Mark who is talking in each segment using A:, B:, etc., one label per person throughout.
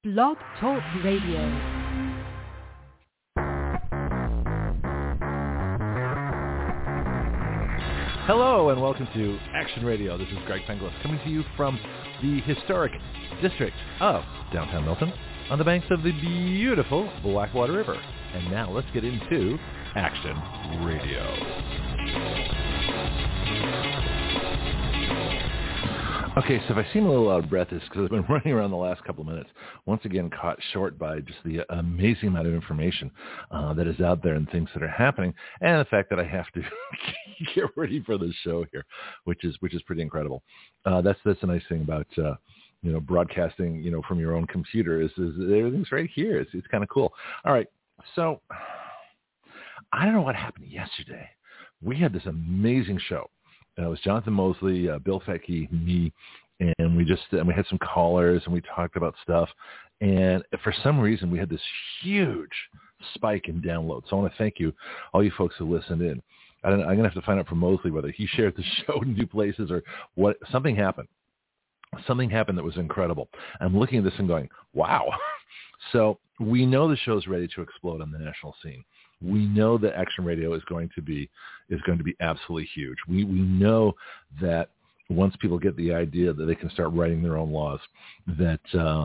A: Blog Talk Radio.
B: Hello and welcome to Action Radio. This is Greg Penglis coming to you from the historic district of downtown Milton on the banks of the beautiful Blackwater River. And now let's get into Action Radio. Okay, so if I seem a little out of breath, it's because I've been running around the last couple of minutes, once again caught short by just the amazing amount of information that is out there and things that are happening, and the fact that I have to get ready for the show here, which is pretty incredible. That's a nice thing about broadcasting from your own computer is everything's right here. It's kind of cool. All right, so I don't know what happened yesterday. We had this amazing show. It was Jonathan Mosley, Bill Fettke, me, and we had some callers and we talked about stuff. And for some reason, we had this huge spike in downloads. So I want to thank you, all you folks who listened in. I'm going to have to find out from Mosley whether he shared the show in new places or what. Something happened. Something happened that was incredible. I'm looking at this and going, wow. So we know the show's ready to explode on the national scene. We know that Action Radio is going to be absolutely huge. We know that once people get the idea that they can start writing their own laws, that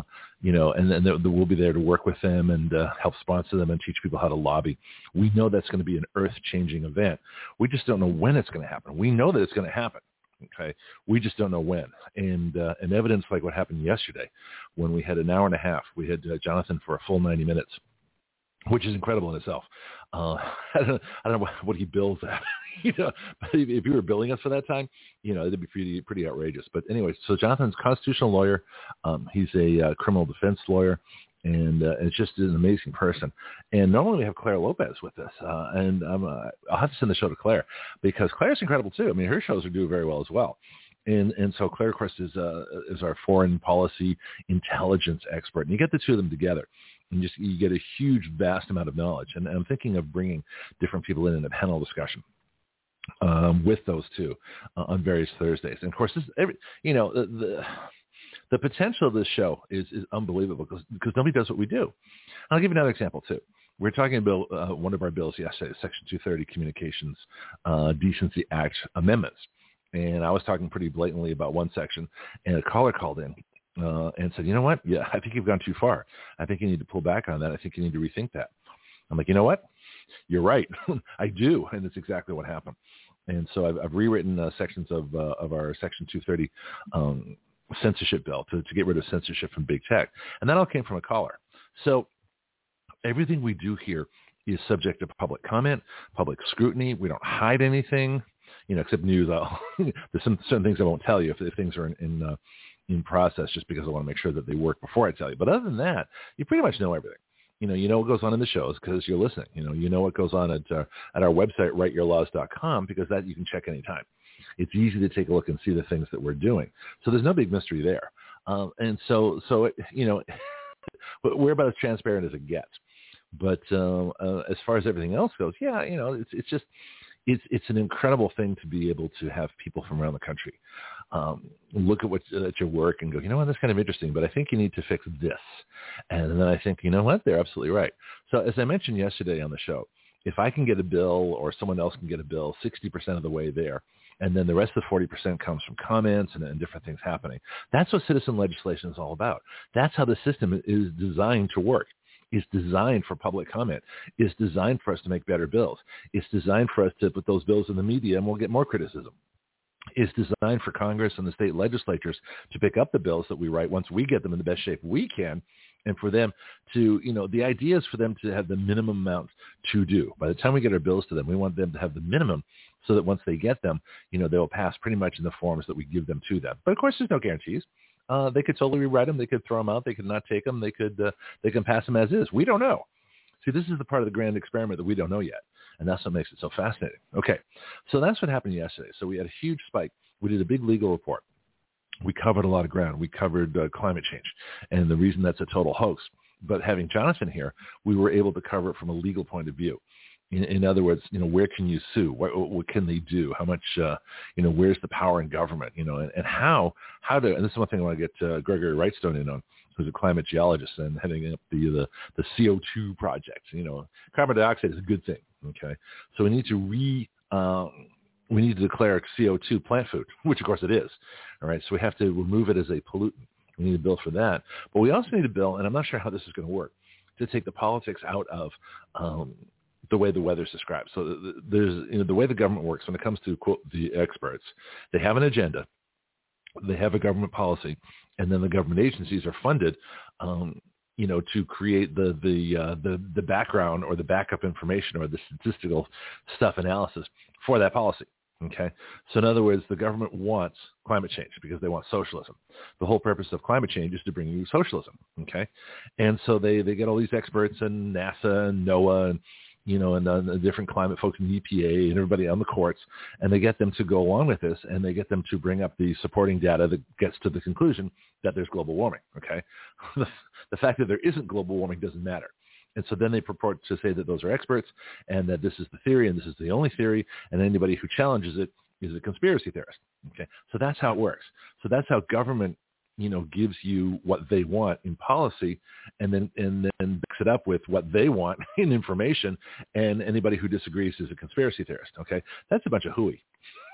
B: and then we'll be there to work with them and help sponsor them and teach people how to lobby. We know that's going to be an earth-changing event. We just don't know when it's going to happen. We know that it's going to happen. Okay, we just don't know when. And evidence like what happened yesterday, when we had an hour and a half, we had Jonathan for a full 90 minutes. Which is incredible in itself. I don't know what he bills at. But if you were billing us for that time, it'd be pretty outrageous. But anyway, so Jonathan's a constitutional lawyer. He's a criminal defense lawyer, and it's just an amazing person. And normally we have Claire Lopez with us, and I'll have to send the show to Claire because Claire's incredible too. I mean, her shows are doing very well as well. And so Claire, of course, is our foreign policy intelligence expert. And you get the two of them together, and you get a huge, vast amount of knowledge. And I'm thinking of bringing different people in a panel discussion with those two on various Thursdays. And of course, the potential of this show is unbelievable because nobody does what we do. And I'll give you another example too. We were talking about one of our bills yesterday, Section 230 Communications Decency Act amendments. And I was talking pretty blatantly about one section, and a caller called in and said, you know what? Yeah, I think you've gone too far. I think you need to pull back on that. I think you need to rethink that. I'm like, you know what? You're right. I do. And it's exactly what happened. And so I've rewritten sections of our Section 230 censorship bill to get rid of censorship from big tech. And that all came from a caller. So everything we do here is subject to public comment, public scrutiny. We don't hide anything. Except news. There's some certain things I won't tell you if things are in process, just because I want to make sure that they work before I tell you. But other than that, you pretty much know everything. You know what goes on in the shows because you're listening. You know what goes on at our website, writeyourlaws.com, because that you can check anytime. It's easy to take a look and see the things that we're doing. So there's no big mystery there. And so we're about as transparent as it gets. But as far as everything else goes, it's just. It's an incredible thing to be able to have people from around the country look at your work and go, you know what, that's kind of interesting, but I think you need to fix this. And then I think, you know what, they're absolutely right. So as I mentioned yesterday on the show, if I can get a bill or someone else can get a bill 60% of the way there, and then the rest of the 40% comes from comments and different things happening, that's what citizen legislation is all about. That's how the system is designed to work. Is designed for public comment, is designed for us to make better bills. It's designed for us to put those bills in the media and we'll get more criticism. It's designed for Congress and the state legislatures to pick up the bills that we write once we get them in the best shape we can, and for them to, the idea is for them to have the minimum amount to do. By the time we get our bills to them, we want them to have the minimum so that once they get them, they will pass pretty much in the forms that we give them to them. But of course, there's no guarantees. They could totally rewrite them. They could throw them out. They could not take them. They can pass them as is. We don't know. See, this is the part of the grand experiment that we don't know yet, and that's what makes it so fascinating. Okay, so that's what happened yesterday. So we had a huge spike. We did a big legal report. We covered a lot of ground. We covered climate change and the reason that's a total hoax. But having Jonathan here, we were able to cover it from a legal point of view. In other words, where can you sue? What can they do? How much, where's the power in government? And how to, and this is one thing I want to get Gregory Wrightstone in on, who's a climate geologist and heading up the CO2 project. Carbon dioxide is a good thing. Okay, so we need to declare CO2 plant food, which of course it is. All right, so we have to remove it as a pollutant. We need a bill for that, but we also need a bill, and I'm not sure how this is going to work, to take the politics out of the way the weather's described. So there's the way the government works when it comes to, quote, the experts. They have an agenda, they have a government policy, and then the government agencies are funded, to create the background or the backup information or the statistical stuff analysis for that policy. Okay, so in other words, the government wants climate change because they want socialism. The whole purpose of climate change is to bring you socialism. Okay, and so they get all these experts and NASA and NOAA and the different climate folks in the EPA and everybody on the courts, and they get them to go along with this, and they get them to bring up the supporting data that gets to the conclusion that there's global warming. Okay, the fact that there isn't global warming doesn't matter. And so then they purport to say that those are experts and that this is the theory and this is the only theory, and anybody who challenges it is a conspiracy theorist. Okay, so that's how it works. So that's how government, gives you what they want in policy, and then mix it up with what they want in information, and anybody who disagrees is a conspiracy theorist. Okay, that's a bunch of hooey.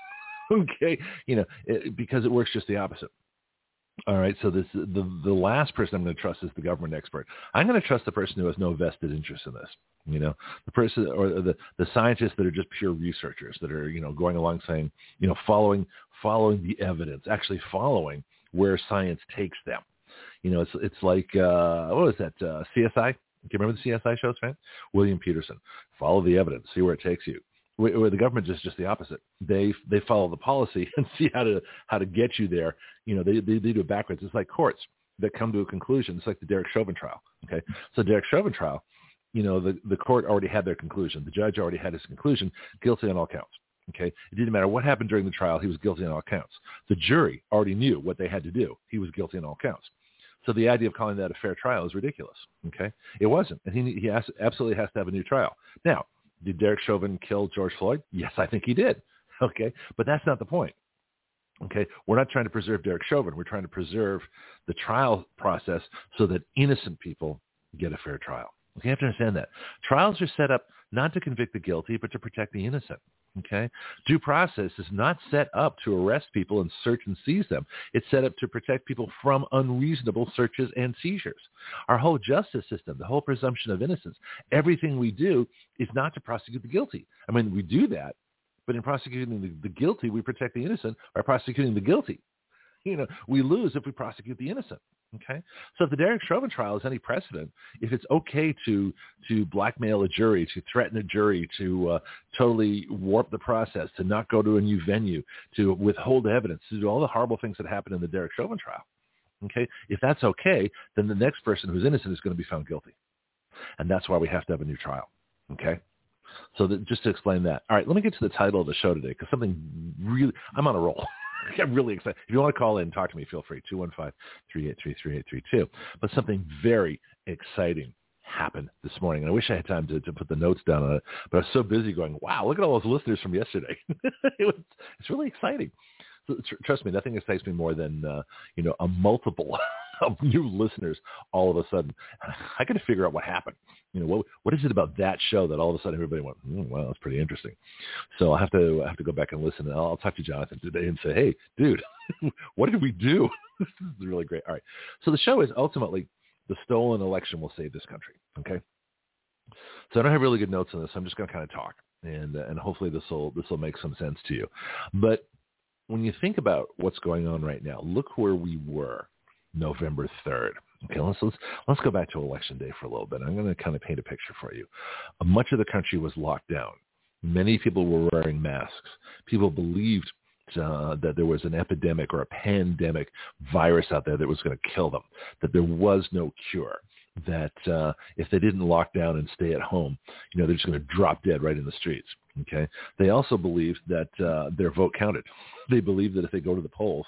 B: Okay, because it works just the opposite. All right, so the last person I'm going to trust is the government expert. I'm going to trust the person who has no vested interest in this. The person or the scientists that are just pure researchers that are going along saying following the evidence, actually following where science takes them. It's like what was that CSI? Do you remember the CSI shows, man? William Peterson. Follow the evidence, see where it takes you. Where the government is just the opposite. They follow the policy and see how to get you there. They do it backwards. It's like courts that come to a conclusion. It's like the Derek Chauvin trial. Okay, so Derek Chauvin trial, the court already had their conclusion. The judge already had his conclusion, guilty on all counts. Okay, it didn't matter what happened during the trial. He was guilty on all counts. The jury already knew what they had to do. He was guilty on all counts. So the idea of calling that a fair trial is ridiculous. Okay, it wasn't, and he absolutely has to have a new trial now. Did Derek Chauvin kill George Floyd? Yes, I think he did. Okay, but that's not the point. Okay, we're not trying to preserve Derek Chauvin. We're trying to preserve the trial process so that innocent people get a fair trial. Okay, you have to understand that. Trials are set up not to convict the guilty, but to protect the innocent. Okay, due process is not set up to arrest people and search and seize them. It's set up to protect people from unreasonable searches and seizures. Our whole justice system, the whole presumption of innocence, everything we do is not to prosecute the guilty. I mean, we do that, but in prosecuting the guilty, we protect the innocent by prosecuting the guilty. We lose if we prosecute the innocent. Okay, so if the Derek Chauvin trial is any precedent, if it's okay to blackmail a jury, to threaten a jury, to totally warp the process, to not go to a new venue, to withhold evidence, to do all the horrible things that happened in the Derek Chauvin trial, okay, if that's okay, then the next person who's innocent is going to be found guilty, and that's why we have to have a new trial. Okay. So just to explain that. All right, let me get to the title of the show today because something really, I'm on a roll. I'm really excited. If you want to call in and talk to me, feel free, 215-383-3832. But something very exciting happened this morning. And I wish I had time to put the notes down on it, but I was so busy going, wow, look at all those listeners from yesterday. It's really exciting. So, trust me, nothing excites me more than, a multiple of new listeners all of a sudden. I got to figure out what happened. What is it about that show that all of a sudden everybody went, wow, that's pretty interesting. So I'll have to go back and listen. And I'll talk to Jonathan today and say, hey, dude, what did we do? This is really great. All right. So the show is ultimately the stolen election will save this country. Okay. So I don't have really good notes on this. I'm just going to kind of talk, and hopefully this will make some sense to you. But when you think about what's going on right now, look where we were November 3rd. Okay, let's go back to Election Day for a little bit. I'm going to kind of paint a picture for you. Much of the country was locked down. Many people were wearing masks. People believed that there was an epidemic or a pandemic virus out there that was going to kill them, that there was no cure, that if they didn't lock down and stay at home, they're just going to drop dead right in the streets. Okay. They also believed that their vote counted. They believed that if they go to the polls,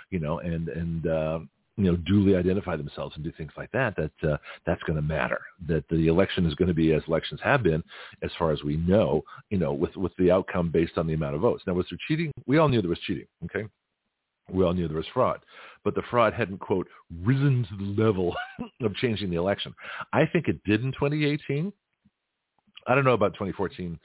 B: and duly identify themselves and do things like that, that's going to matter, that the election is going to be as elections have been, as far as we know, with the outcome based on the amount of votes. Now, was there cheating? We all knew there was cheating. Okay. We all knew there was fraud, but the fraud hadn't, quote, risen to the level of changing the election. I think it did in 2018. I don't know about 2014,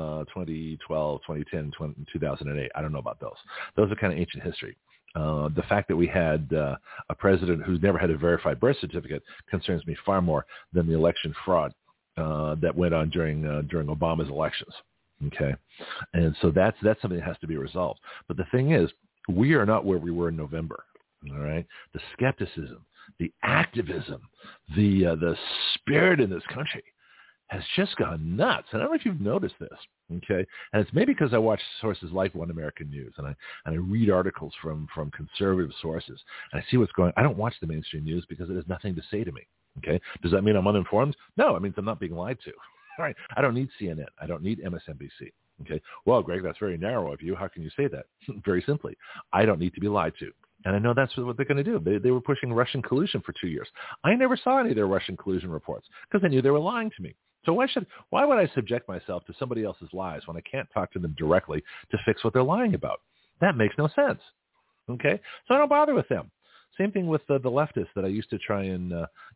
B: 2012, 2010, 2008. I don't know about those. Those are kind of ancient history. The fact that we had a president who's never had a verified birth certificate concerns me far more than the election fraud that went on during Obama's elections. Okay, and so that's something that has to be resolved. But the thing is, we are not where we were in November. All right, the skepticism, the activism, the spirit in this country has just gone nuts. And I don't know if you've noticed this, okay? And it's maybe because I watch sources like One American News, and I read articles from conservative sources, and I see what's going on. I don't watch the mainstream news because it has nothing to say to me, okay? Does that mean I'm uninformed? No, it means I'm not being lied to. All right, I don't need CNN. I don't need MSNBC, okay? Well, Greg, that's very narrow of you. How can you say that? Very simply, I don't need to be lied to. And I know that's what they're going to do. They were pushing Russian collusion for 2 years. I never saw any of their Russian collusion reports because I knew they were lying to me. So why would I subject myself to somebody else's lies when I can't talk to them directly to fix what they're lying about? That makes no sense. Okay? So I don't bother with them. Same thing with the leftists that I used to try and,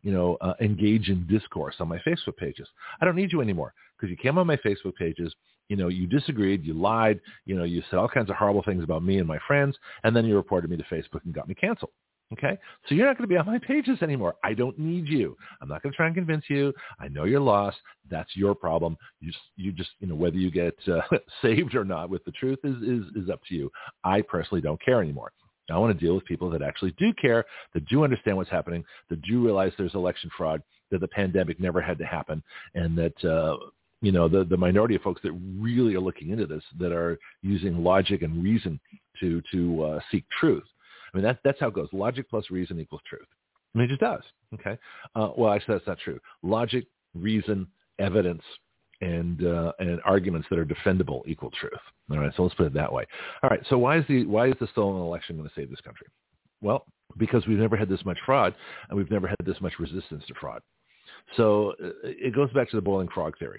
B: engage in discourse on my Facebook pages. I don't need you anymore because you came on my Facebook pages, you disagreed, you lied, you said all kinds of horrible things about me and my friends, and then you reported me to Facebook and got me canceled. Okay, so you're not going to be on my pages anymore. I don't need you. I'm not going to try and convince you. I know you're lost. That's your problem. You just whether you get saved or not with the truth is up to you. I personally don't care anymore. I want to deal with people that actually do care, that do understand what's happening, that do realize there's election fraud, that the pandemic never had to happen, and that the minority of folks that really are looking into this, that are using logic and reason to seek truth. I mean, that's how it goes. Logic plus reason equals truth. I mean, it just does. Okay. Well, actually, that's not true. Logic, reason, evidence, and arguments that are defendable equal truth. All right. So let's put it that way. All right. So why is the stolen election going to save this country? Well, because we've never had this much fraud, and we've never had this much resistance to fraud. So it goes back to the boiling frog theory.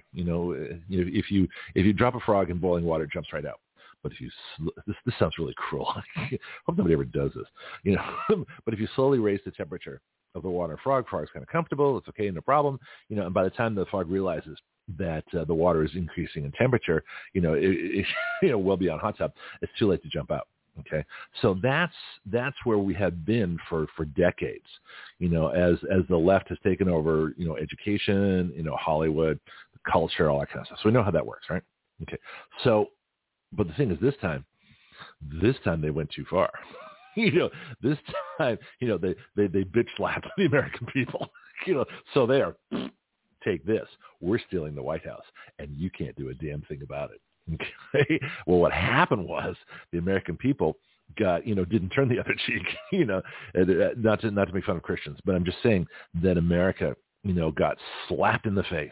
B: If you drop a frog in boiling water, it jumps right out. But if you this sounds really cruel. I hope nobody ever does this. But if you slowly raise the temperature of the water, frog's kind of comfortable. It's okay, no problem. And by the time the frog realizes that the water is increasing in temperature, it well beyond hot tub, it's too late to jump out. Okay, so that's where we have been for decades. As the left has taken over, education, Hollywood, culture, all that kind of stuff. So we know how that works, right? Okay, so. But the thing is, this time they went too far. This time, they bitch slapped the American people. So they are, take this. We're stealing the White House, and you can't do a damn thing about it. Okay. Well, what happened was the American people got, didn't turn the other cheek. Not to make fun of Christians, but I'm just saying that America, got slapped in the face,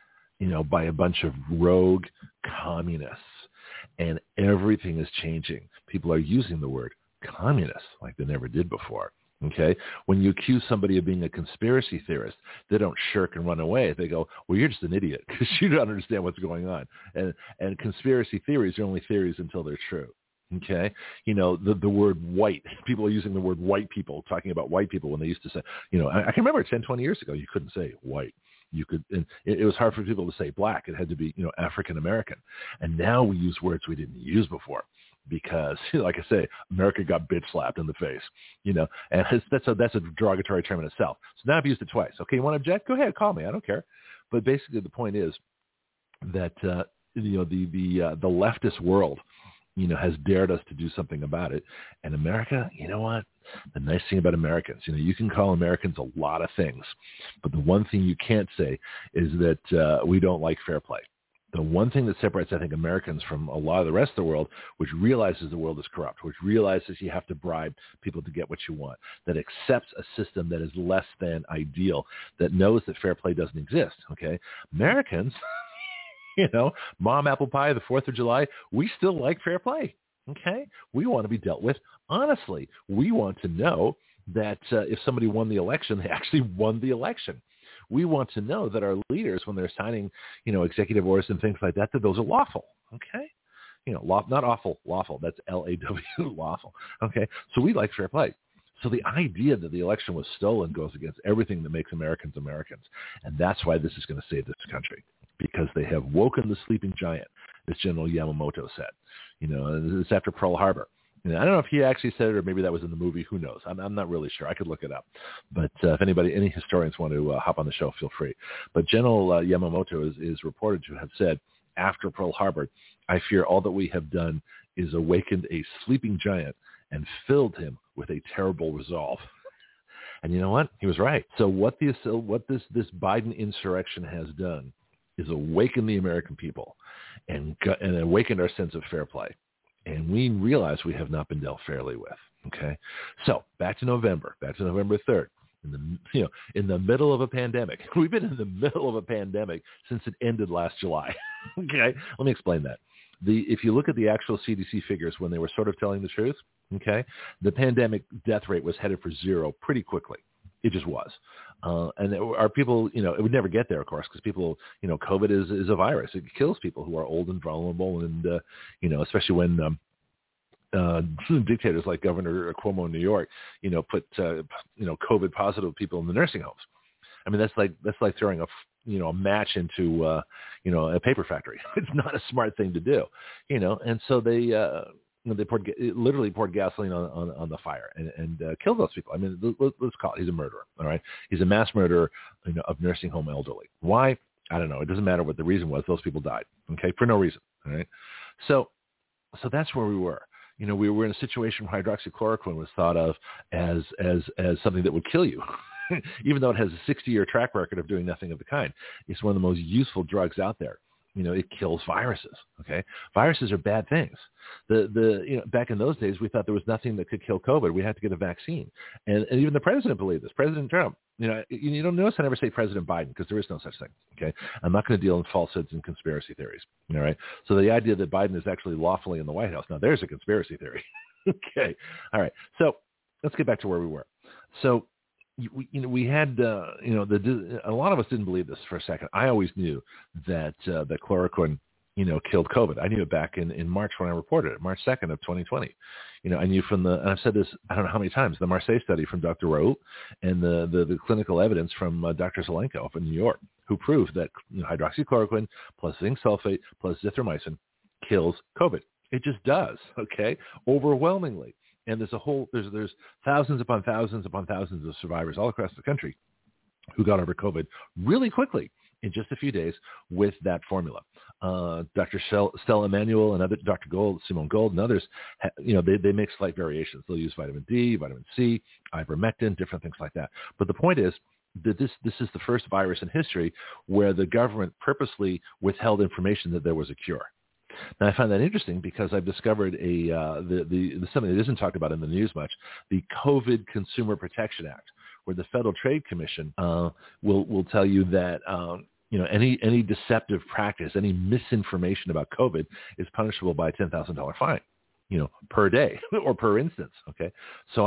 B: by a bunch of rogue communists. And everything is changing. People are using the word communist like they never did before. Okay? When you accuse somebody of being a conspiracy theorist, they don't shirk and run away. They go, well, you're just an idiot because you don't understand what's going on. And conspiracy theories are only theories until they're true. Okay? The word white, people are using the word white people, talking about white people when they used to say, I can remember 10, 20 years ago, you couldn't say white. You could, and it was hard for people to say black. It had to be, African American. And now we use words we didn't use before because, like I say, America got bitch slapped in the face, and that's a derogatory term in itself. So now I've used it twice. Okay, you want to object? Go ahead, call me. I don't care. But basically, the point is that the leftist world, has dared us to do something about it. And America, you know what? The nice thing about Americans, you can call Americans a lot of things, but the one thing you can't say is that we don't like fair play. The one thing that separates, I think, Americans from a lot of the rest of the world, which realizes the world is corrupt, which realizes you have to bribe people to get what you want, that accepts a system that is less than ideal, that knows that fair play doesn't exist, okay? Americans... mom apple pie, the 4th of July, we still like fair play, okay? We want to be dealt with honestly. We want to know that if somebody won the election, they actually won the election. We want to know that our leaders, when they're signing, executive orders and things like that, that those are lawful, okay? not awful, lawful. That's L-A-W, lawful. Okay, so we like fair play. So the idea that the election was stolen goes against everything that makes Americans Americans. And that's why this is going to save this country, because they have woken the sleeping giant, as General Yamamoto said. It's after Pearl Harbor. I don't know if he actually said it or maybe that was in the movie. Who knows? I'm not really sure. I could look it up. But if any historians want to hop on the show, feel free. But General Yamamoto is reported to have said, after Pearl Harbor, I fear all that we have done is awakened a sleeping giant and filled him with a terrible resolve. And you know what? He was right. So what this Biden insurrection has done is awaken the American people and awakened our sense of fair play. And we realize we have not been dealt fairly with. Okay, so back to November 3rd. In the middle of a pandemic. We've been in the middle of a pandemic since it ended last July. Okay, let me explain that. If you look at the actual CDC figures when they were sort of telling the truth, okay, the pandemic death rate was headed for zero pretty quickly. It just was. And our people, it would never get there, of course, because people, COVID is a virus. It kills people who are old and vulnerable. And, especially when dictators like Governor Cuomo in New York, put, COVID positive people in the nursing homes. I mean, that's like throwing a match into, a paper factory. It's not a smart thing to do, and so they literally poured gasoline on the fire and killed those people. I mean, let's call it, he's a murderer. All right. He's a mass murderer of nursing home elderly. Why? I don't know. It doesn't matter what the reason was. Those people died. Okay. For no reason. All right. So that's where we were. We were in a situation where hydroxychloroquine was thought of as something that would kill you. Even though it has a 60-year track record of doing nothing of the kind. It's one of the most useful drugs out there. It kills viruses. Okay, viruses are bad things. Back in those days, we thought there was nothing that could kill COVID. We had to get a vaccine, and even the president believed this. President Trump. You don't notice I never say President Biden because there is no such thing. Okay, I'm not going to deal in falsehoods and conspiracy theories. All right. So the idea that Biden is actually lawfully in the White House, now there's a conspiracy theory. Okay. All right. So let's get back to where we were. So. We had, a lot of us didn't believe this for a second. I always knew that chloroquine, killed COVID. I knew it back in March when I reported it, March 2nd of 2020. I knew and I've said this, I don't know how many times, the Marseille study from Dr. Raoult and the clinical evidence from Dr. Zelenko up in New York, who proved that hydroxychloroquine plus zinc sulfate plus zithromycin kills COVID. It just does, okay, overwhelmingly. And there's thousands upon thousands upon thousands of survivors all across the country who got over COVID really quickly in just a few days with that formula. Dr. Stella Emanuel and Dr. Gold, Simone Gold and others, they make slight variations. They'll use vitamin D, vitamin C, ivermectin, different things like that. But the point is that this is the first virus in history where the government purposely withheld information that there was a cure. Now, I find that interesting because I've discovered something that isn't talked about in the news much, the COVID Consumer Protection Act, where the Federal Trade Commission will tell you that any deceptive practice, any misinformation about COVID is punishable by a $10,000 fine, per day or per instance. Okay, so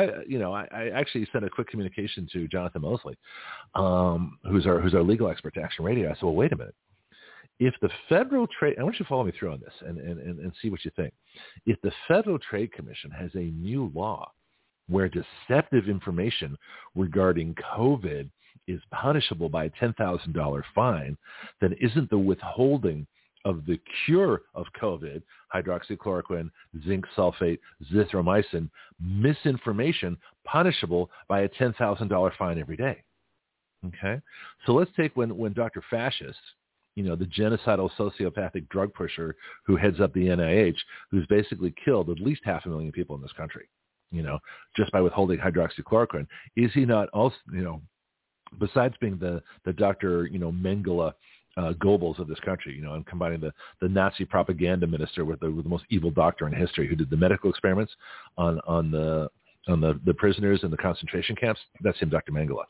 B: I actually sent a quick communication to Jonathan Mosley, who's our legal expert to Action Radio. I said, well, wait a minute. If the Federal Trade, I want you to follow me through on this and see what you think. If the Federal Trade Commission has a new law where deceptive information regarding COVID is punishable by a $10,000 fine, then isn't the withholding of the cure of COVID, hydroxychloroquine, zinc sulfate, zithromycin, misinformation punishable by a $10,000 fine every day? Okay, so let's take when Dr. Fascist, the genocidal sociopathic drug pusher who heads up the NIH, who's basically killed at least 500,000 people in this country, just by withholding hydroxychloroquine. Is he not also, besides being the Dr. Mengele Goebbels of this country, and combining the Nazi propaganda minister with the most evil doctor in history who did the medical experiments on the prisoners in the concentration camps? That's him, Dr. Mengele.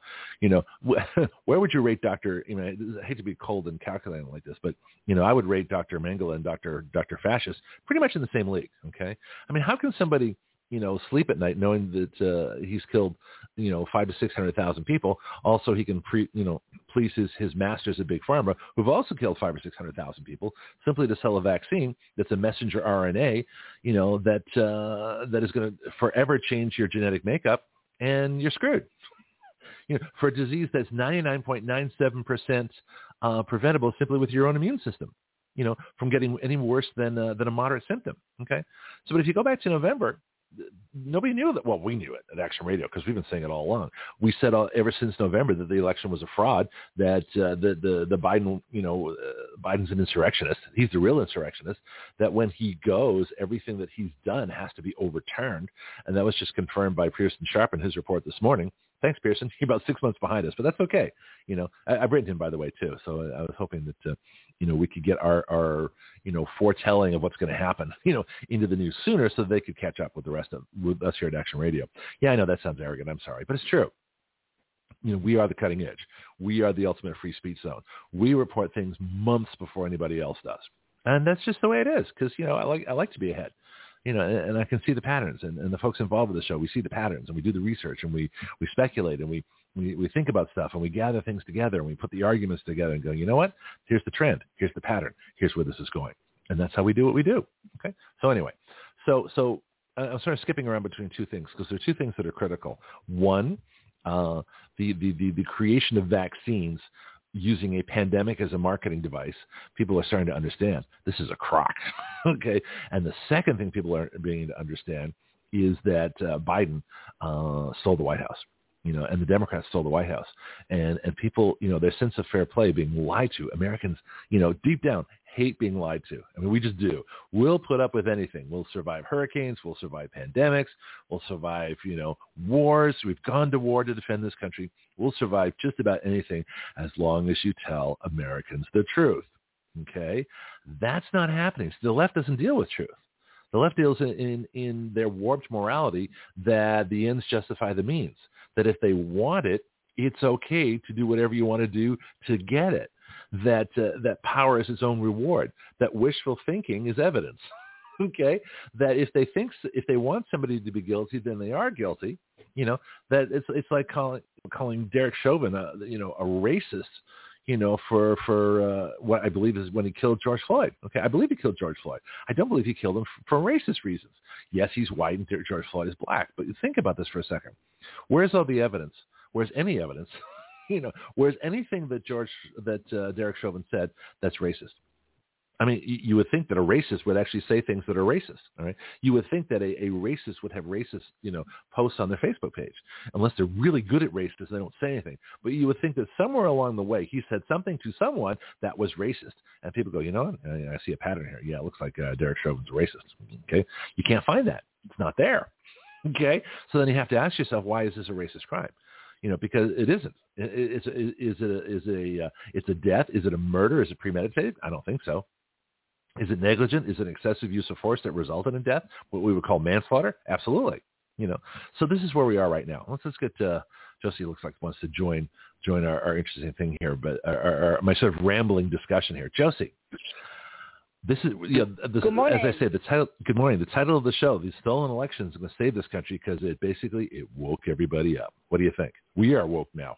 B: Where would you rate Dr. I hate to be cold and calculating like this, but I would rate Dr. Mengele and Dr. Fascist pretty much in the same league. Okay, I mean, how can somebody sleep at night knowing that he's killed 500,000 to 600,000 people? Also, he can please his masters at Big Pharma, who've also killed 500,000 or 600,000 people, simply to sell a vaccine that's a messenger RNA, that is going to forever change your genetic makeup, and you're screwed. For a disease that's 99.97% preventable simply with your own immune system, from getting any worse than a moderate symptom. Okay, so but if you go back to November, nobody knew that. Well, we knew it at Action Radio because we've been saying it all along. We said ever since November that the election was a fraud. That the Biden, Biden's an insurrectionist. He's the real insurrectionist. That when he goes, everything that he's done has to be overturned, and that was just confirmed by Pearson Sharp in his report this morning. Thanks, Pearson. You're about 6 months behind us, but that's okay. I've written him, by the way, too. So I was hoping that, we could get our foretelling of what's going to happen, into the news sooner so they could catch up with with us here at Action Radio. Yeah, I know that sounds arrogant. I'm sorry, but it's true. We are the cutting edge. We are the ultimate free speech zone. We report things months before anybody else does. And that's just the way it is because, I like to be ahead. And I can see the patterns, and the folks involved with the show, we see the patterns, and we do the research, and we speculate, and we think about stuff, and we gather things together, and we put the arguments together and go, you know what? Here's the trend. Here's the pattern. Here's where this is going. And that's how we do what we do. Okay? So anyway, so I'm sort of skipping around between two things because there are two things that are critical. One, the creation of vaccines using a pandemic as a marketing device, people are starting to understand this is a crock. Okay. And the second thing people are beginning to understand is that Biden stole the White House, and the Democrats stole the White House, and people, their sense of fair play being lied to. Americans, deep down hate being lied to. I mean, we just do. We'll put up with anything. We'll survive hurricanes. We'll survive pandemics. We'll survive, wars. We've gone to war to defend this country. We'll survive just about anything as long as you tell Americans the truth. Okay? That's not happening. So the left doesn't deal with truth. The left deals in their warped morality that the ends justify the means, that if they want it, it's okay to do whatever you want to do to get it. That power is its own reward, that wishful thinking is evidence. Okay, that if they want somebody to be guilty, then they are guilty. That it's like calling Derek Chauvin a racist. For what I believe is when he killed George Floyd. Okay, I believe he killed George Floyd. I don't believe he killed him for racist reasons. Yes, he's white and George Floyd is black. But think about this for a second. Where's all the evidence? Where's any evidence? Where's anything that Derek Chauvin said that's racist? I mean, you would think that a racist would actually say things that are racist. All right, you would think that a racist would have racist, posts on their Facebook page, unless they're really good at racist. They don't say anything. But you would think that somewhere along the way he said something to someone that was racist, and people go, I see a pattern here. Yeah, it looks like Derek Chauvin's a racist. Okay, you can't find that. It's not there. Okay, so then you have to ask yourself, why is this a racist crime? Because it isn't. It's a death. Is it a murder? Is it premeditated? I don't think so. Is it negligent? Is it an excessive use of force that resulted in death? What we would call manslaughter? Absolutely. So this is where we are right now. Let's get Josie. Looks like wants to join our interesting thing here, but my sort of rambling discussion here. Josie, this is
A: Good morning.
B: As I said, the title. Good morning. The title of the show: "The Stolen Elections Going to Save This Country," because it woke everybody up. What do you think? We are woke now.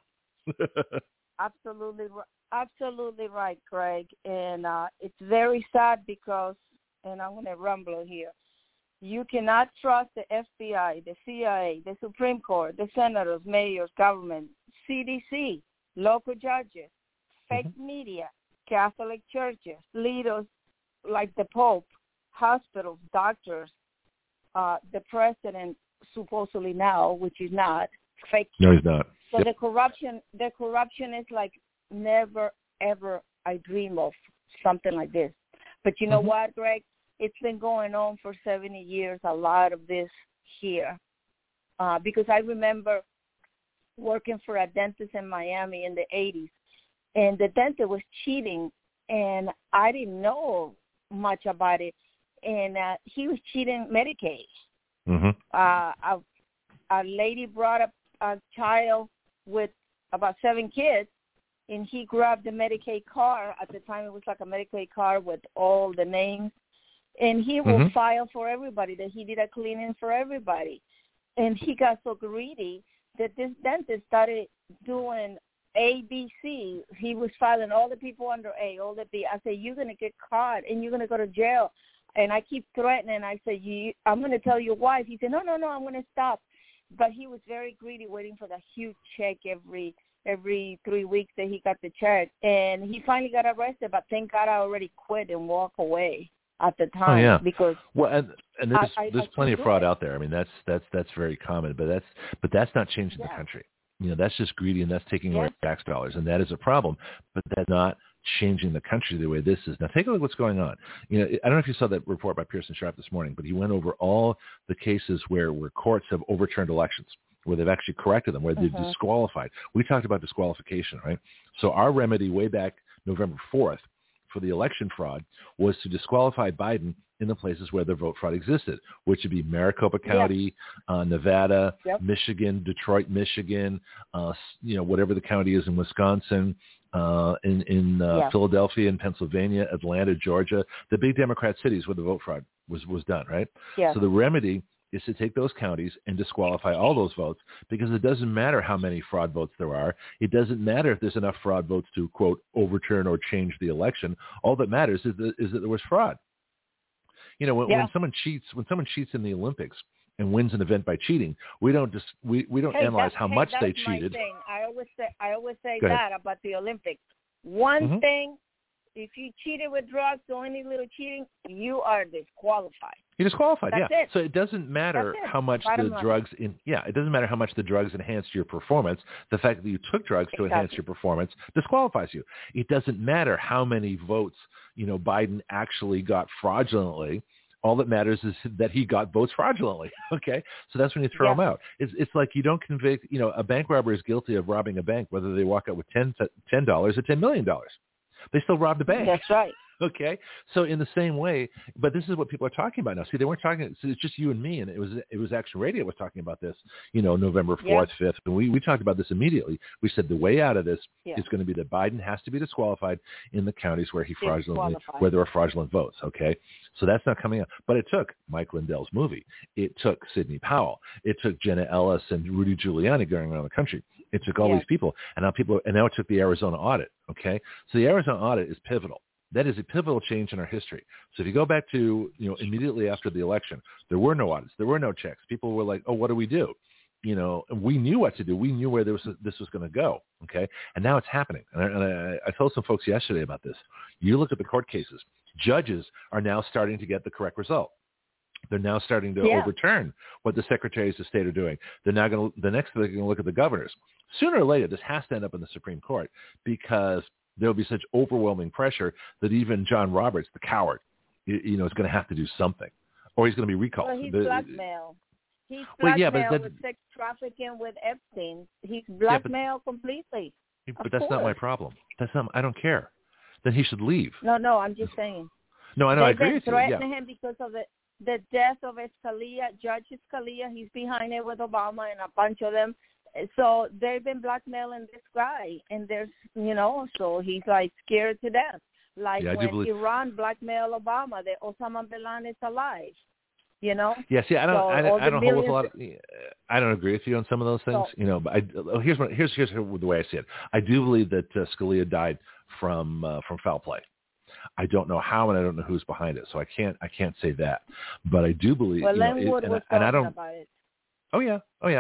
A: Absolutely right, Craig. And it's very sad because, and I'm going to rumble here, you cannot trust the FBI, the CIA, the Supreme Court, the senators, mayors, government, CDC, local judges, fake media, Catholic churches, leaders like the Pope, hospitals, doctors, the president supposedly now, which is not, fake.
B: No, he's not.
A: So the corruption is like never, ever I dream of something like this. But you know what, Greg? It's been going on for 70 years, a lot of this here. Because I remember working for a dentist in Miami in the 80s, and the dentist was cheating, and I didn't know much about it. And he was cheating Medicaid. A lady brought up a child with about 7 kids, and he grabbed the Medicaid card. At the time, it was like a Medicaid card with all the names. And he will file for everybody that he did a cleaning for everybody. And he got so greedy that this dentist started doing A, B, C. He was filing all the people under A, all the B. I said, you're going to get caught and you're going to go to jail. And I keep threatening. I said, I'm going to tell your wife. He said, no, I'm going to stop. But he was very greedy, waiting for that huge check every 3 weeks that he got the check. And he finally got arrested, but thank God I already quit and walked away at the time.
B: Oh, yeah.
A: Because
B: and there's plenty of fraud out there. I mean, that's very common, but that's not changing the country. That's just greedy, and that's taking away tax dollars, and that is a problem. But that's not changing the country the way this is. Now, take a look at what's going on. I don't know if you saw that report by Pearson Sharp this morning, but he went over all the cases where courts have overturned elections, where they've actually corrected them, where they've disqualified. We talked about disqualification, right? So our remedy way back November 4th for the election fraud was to disqualify Biden in the places where the vote fraud existed, which would be Maricopa County, Nevada, Michigan, Detroit, Michigan, whatever the county is in Wisconsin, in Philadelphia and Pennsylvania, Atlanta, Georgia, the big Democrat cities where the vote fraud was done, right? Yeah. So the remedy is to take those counties and disqualify all those votes, because it doesn't matter how many fraud votes there are. It doesn't matter if there's enough fraud votes to, quote, overturn or change the election. All that matters is that there was fraud. When someone cheats in the Olympics and wins an event by cheating, we don't analyze how much they cheated.
A: Thing. I always say that about the Olympics. One thing, if you cheated with drugs or any little cheating, you are disqualified.
B: You're disqualified.
A: That's it.
B: So it doesn't matter how much it doesn't matter how much the drugs enhanced your performance. The fact that you took drugs to enhance your performance disqualifies you. It doesn't matter how many votes Biden actually got fraudulently. All that matters is that he got votes fraudulently. Okay, so that's when you throw him out. It's like you don't convict. A bank robber is guilty of robbing a bank, whether they walk out with $10 or $10 million. They still robbed the bank.
A: That's right.
B: Okay, so in the same way, but this is what people are talking about now. See, they weren't talking. So it's just you and me, and it was Action Radio was talking about this. November 4th, 5th, and we talked about this immediately. We said the way out of this is going to be that Biden has to be disqualified in the counties where where there are fraudulent votes. Okay, so that's not coming up. But it took Mike Lindell's movie. It took Sidney Powell. It took Jenna Ellis and Rudy Giuliani going around the country. It took all these people, and now it took the Arizona audit. Okay, so the Arizona audit is pivotal. That is a pivotal change in our history. So if you go back to, immediately after the election, there were no audits. There were no checks. People were like, oh, what do we do? We knew what to do. We knew where this was going to go. Okay. And now it's happening. And I told some folks yesterday about this. You look at the court cases. Judges are now starting to get the correct result. They're now starting to overturn what the secretaries of state are doing. They're now going to, the next thing they're going to look at the governors. Sooner or later, this has to end up in the Supreme Court, because there'll be such overwhelming pressure that even John Roberts, the coward, is going to have to do something, or he's going to be recalled.
A: Well, he's blackmailed. He's blackmailed with sex trafficking with Epstein. He's blackmailed completely.
B: But that's not my problem. I don't care. Then he should leave.
A: No, I'm just saying.
B: No, I know. I agree with you.
A: They've been threatening him because of the death of Scalia, Judge Scalia. He's behind it with Obama and a bunch of them. So they've been blackmailing this guy, and there's, so he's like scared to death. Like when Iran blackmailed Obama, that Osama bin Laden is alive.
B: Yeah. See, I don't hold with a lot. I don't agree with you on some of those things. But here's the way I see it. I do believe that Scalia died from foul play. I don't know how, and I don't know who's behind it, so I can't say that. But I do believe.
A: Well, Len Wood was talking about it.
B: Oh yeah.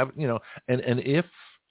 B: And if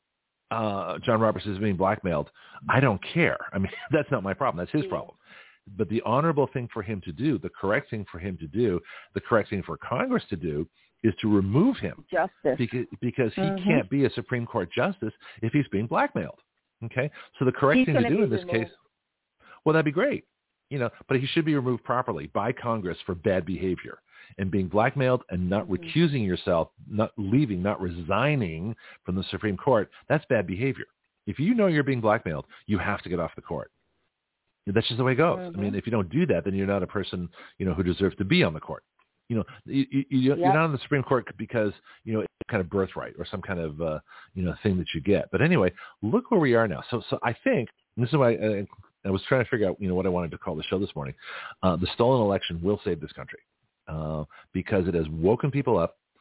B: John Roberts is being blackmailed, I don't care. I mean, that's not my problem. That's his problem. But the honorable thing for him to do, the correct thing for him to do, the correct thing for Congress to do, is to remove him.
A: Justice.
B: Because he can't be a Supreme Court justice if he's being blackmailed. Okay? So the correct thing to do in this case, well, that'd be great. But he should be removed properly by Congress for bad behavior. And being blackmailed and not recusing yourself, not leaving, not resigning from the Supreme Court, that's bad behavior. If you know you're being blackmailed, you have to get off the court. That's just the way it goes. I mean, if you don't do that, then you're not a person, who deserves to be on the court. You're not on the Supreme Court because, it's kind of birthright or some kind of, thing that you get. But anyway, look where we are now. So I think, and this is why I was trying to figure out, what I wanted to call the show this morning. The stolen election will save this country. Because it has woken people up.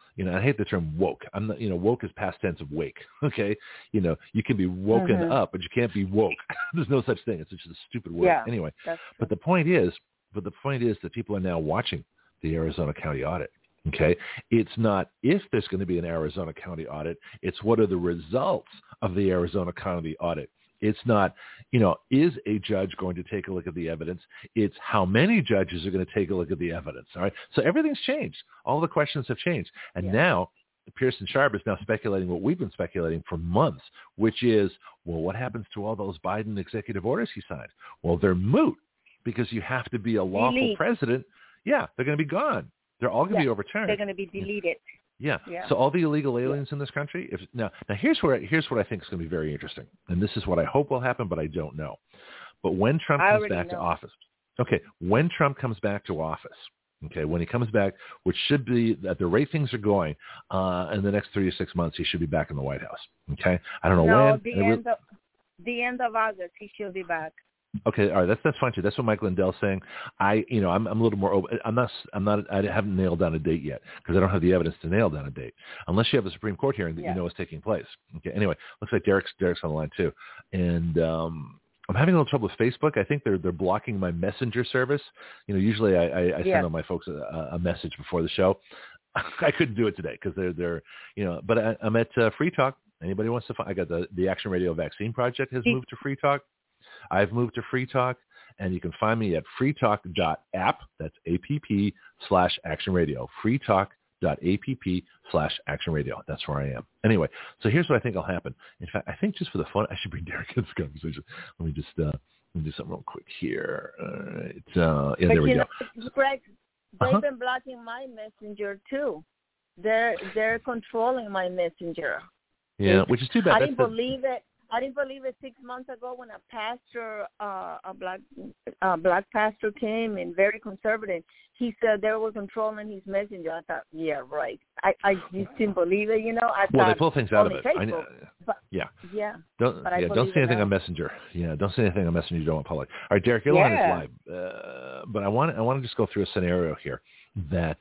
B: I hate the term woke. I'm not, woke is past tense of wake. Okay. You can be woken up, but you can't be woke. There's no such thing. It's just a stupid word.
A: Yeah,
B: anyway, but the point is that people are now watching the Arizona County audit. Okay. It's not if there's going to be an Arizona County audit. It's what are the results of the Arizona County audit. It's not, is a judge going to take a look at the evidence? It's how many judges are going to take a look at the evidence. All right. So everything's changed. All the questions have changed. And now Pearson Sharp is now speculating what we've been speculating for months, which is, well, what happens to all those Biden executive orders he signed? Well, they're moot because you have to be a lawful president. Yeah, they're going to be gone. They're all going to be overturned.
A: They're going to be deleted.
B: Yeah. So all the illegal aliens in this country. Now here's what I think is going to be very interesting, and this is what I hope will happen, but I don't know. But when Trump comes back to office, when Trump comes back to office, when he comes back, which should be at the rate things are going, in the next 3 to 6 months, he should be back in the White House. Okay, I don't know when.
A: The end of August, he should be back.
B: Okay, all right, that's fine too. That's what Mike Lindell's saying. I'm a little more open. I haven't nailed down a date yet because I don't have the evidence to nail down a date unless you have a Supreme Court hearing that is taking place. Okay, anyway, looks like Derek's on the line too, and I'm having a little trouble with Facebook. I think they're blocking my messenger service. Usually I send all my folks a message before the show. I couldn't do it today because they're but I'm at Free Talk. Anybody wants to? I got the Action Radio Vaccine Project has moved to Free Talk. I've moved to Free Talk, and you can find me at freetalk.app. That's app/Action Radio. freetalk.app/Action Radio. That's where I am. Anyway, so here's what I think will happen. In fact, I think just for the fun, I should bring Derek into this conversation. Let me do something real quick here. All right. There we go.
A: Greg, they've been blocking my messenger too. They're controlling my messenger.
B: Yeah, which is too bad.
A: I didn't believe it. 6 months ago when a pastor, a black pastor came and very conservative. He said they were controlling his messenger. I thought, yeah, right. I just didn't believe it.
B: Well, they pull things out of it.
A: Facebook,
B: I know.
A: Yeah.
B: Don't say anything on Messenger. Yeah, don't say anything on Messenger you don't want public. All right, Derek, your line is live. But I want to just go through a scenario here that.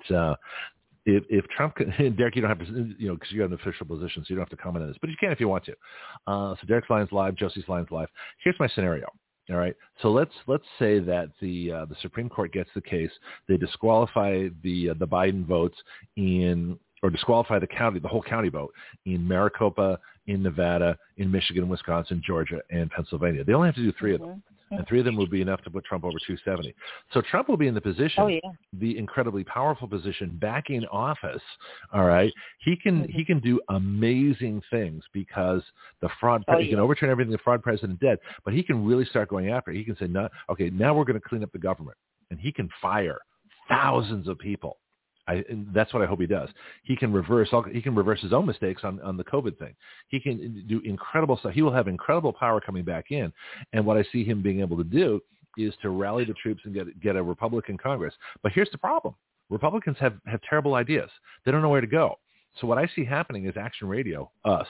B: If Trump, Derek, you don't have to, because you have an official position, so you don't have to comment on this, but you can if you want to. So Derek's line's live, Josie's line's live. Here's my scenario. All right. So let's say that the Supreme Court gets the case. They disqualify the Biden votes or disqualify the whole county vote in Maricopa, in Nevada, in Michigan, Wisconsin, Georgia, and Pennsylvania. They only have to do 3 of them. And 3 of them would be enough to put Trump over 270. So Trump will be in the position, the incredibly powerful position, back in office. All right, he can do amazing things because the fraud. He can overturn everything the fraud president did, but he can really start going after it. He can say, "No, okay, now we're going to clean up the government," and he can fire thousands of people. And that's what I hope he does. He can reverse his own mistakes on the COVID thing. He can do incredible stuff. He will have incredible power coming back in. And what I see him being able to do is to rally the troops and get a Republican Congress. But here's the problem. Republicans have terrible ideas. They don't know where to go. So what I see happening is Action Radio, us,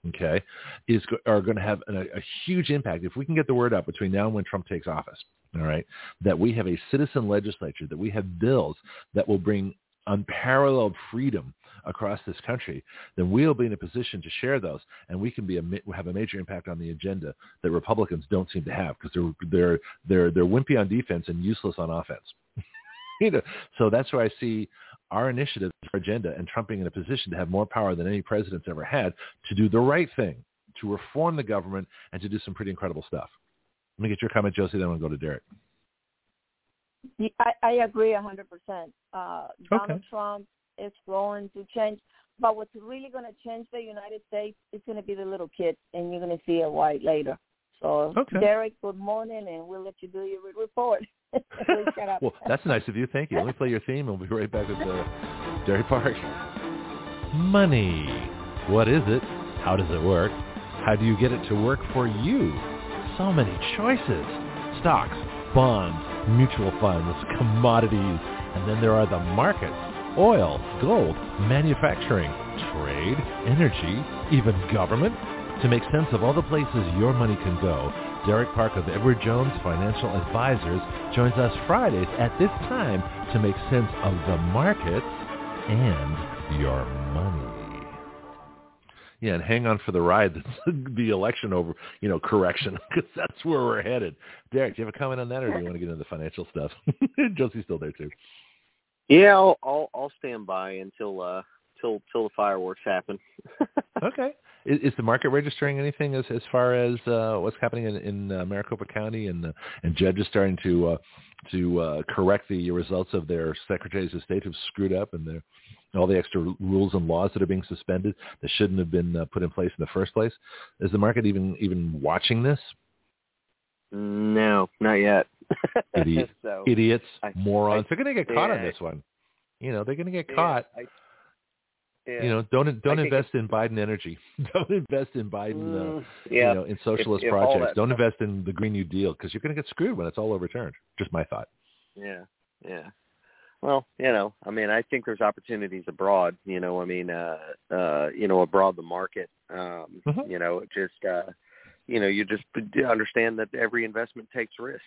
B: are going to have a huge impact if we can get the word out between now and when Trump takes office, all right, that we have a citizen legislature, that we have bills that will bring unparalleled freedom across this country, then we'll be in a position to share those, and we can have a major impact on the agenda that Republicans don't seem to have because they're wimpy on defense and useless on offense. So that's where I see our initiative, our agenda, and Trump being in a position to have more power than any president's ever had to do the right thing, to reform the government, and to do some pretty incredible stuff. Let me get your comment, Josie, then I'm going to go to Derek.
A: I agree 100%. Donald Trump is going to change, but what's really going to change the United States is going to be the little kids, and you're going to see it white later. So, Derek, good morning, and we'll let you do your report. Shut up.
B: Well, that's nice of you. Thank you. Let me play your theme, and we'll be right back with Derek Park. Money. What is it? How does it work? How do you get it to work for you? So many choices. Stocks, bonds, mutual funds, commodities, and then there are the markets, oil, gold, manufacturing, trade, energy, even government. To make sense of all the places your money can go, Derek Park of Edward Jones Financial Advisors joins us Fridays at this time to make sense of the markets and your money. Yeah, and hang on for the ride. The election correction, because that's where we're headed. Derek, do you have a comment on that, or do you want to get into the financial stuff? Josie's still there too.
C: Yeah, I'll stand by until the fireworks happen.
B: Okay. Is the market registering anything as far as what's happening in Maricopa County, and judges starting to correct the results of their secretaries of state who've screwed up, and all the extra rules and laws that are being suspended that shouldn't have been put in place in the first place? Is the market even watching this?
C: No, not yet.
B: Idiots, morons. They're going to get caught on this one. They're going to get caught. Don't invest in Biden energy. Don't invest in Biden, in socialist projects. Don't invest in the Green New Deal, because you're going to get screwed when it's all overturned. Just my thought.
C: Yeah. Well, I think there's opportunities abroad. Abroad the market. You just understand that every investment takes risk.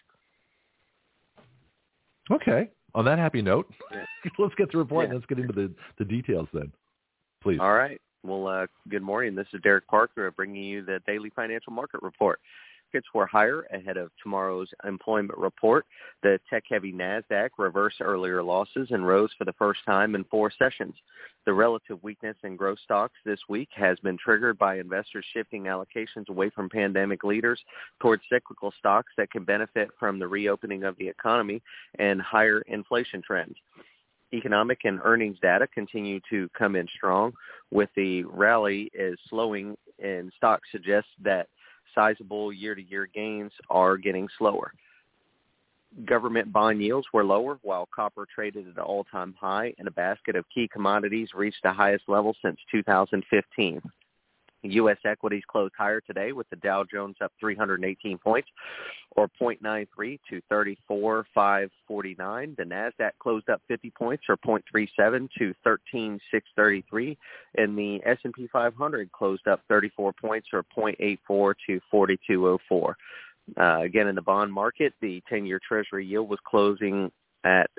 B: Okay. On that happy note, let's get to the report and let's get into the details then. Please.
C: All right. Well, good morning. This is Derek Parker bringing you the daily financial market report. Markets were higher ahead of tomorrow's employment report. The tech-heavy NASDAQ reversed earlier losses and rose for the first time in 4 sessions. The relative weakness in growth stocks this week has been triggered by investors shifting allocations away from pandemic leaders towards cyclical stocks that can benefit from the reopening of the economy and higher inflation trends. Economic and earnings data continue to come in strong, with the rally is slowing, and stocks suggest that sizable year-to-year gains are getting slower. Government bond yields were lower, while copper traded at an all-time high, and a basket of key commodities reached the highest level since 2015. U.S. equities closed higher today, with the Dow Jones up 318 points, or 0.93 to 34,549. The NASDAQ closed up 50 points, or 0.37 to 13,633. And the S&P 500 closed up 34 points, or 0.84 to 4204. Again, in the bond market, the 10-year Treasury yield was closed at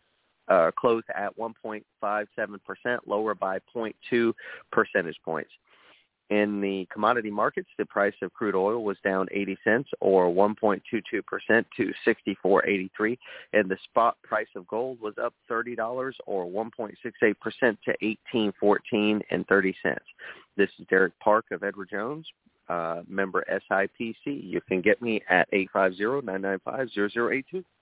C: 1.57%, lower by 0.2 percentage points. In the commodity markets, the price of crude oil was down 80 cents, or 1.22% to $64.83, and the spot price of gold was up $30, or 1.68% to $18.14.30. This is Derek Park of Edward Jones, member SIPC. You can get me at 850-995-0082.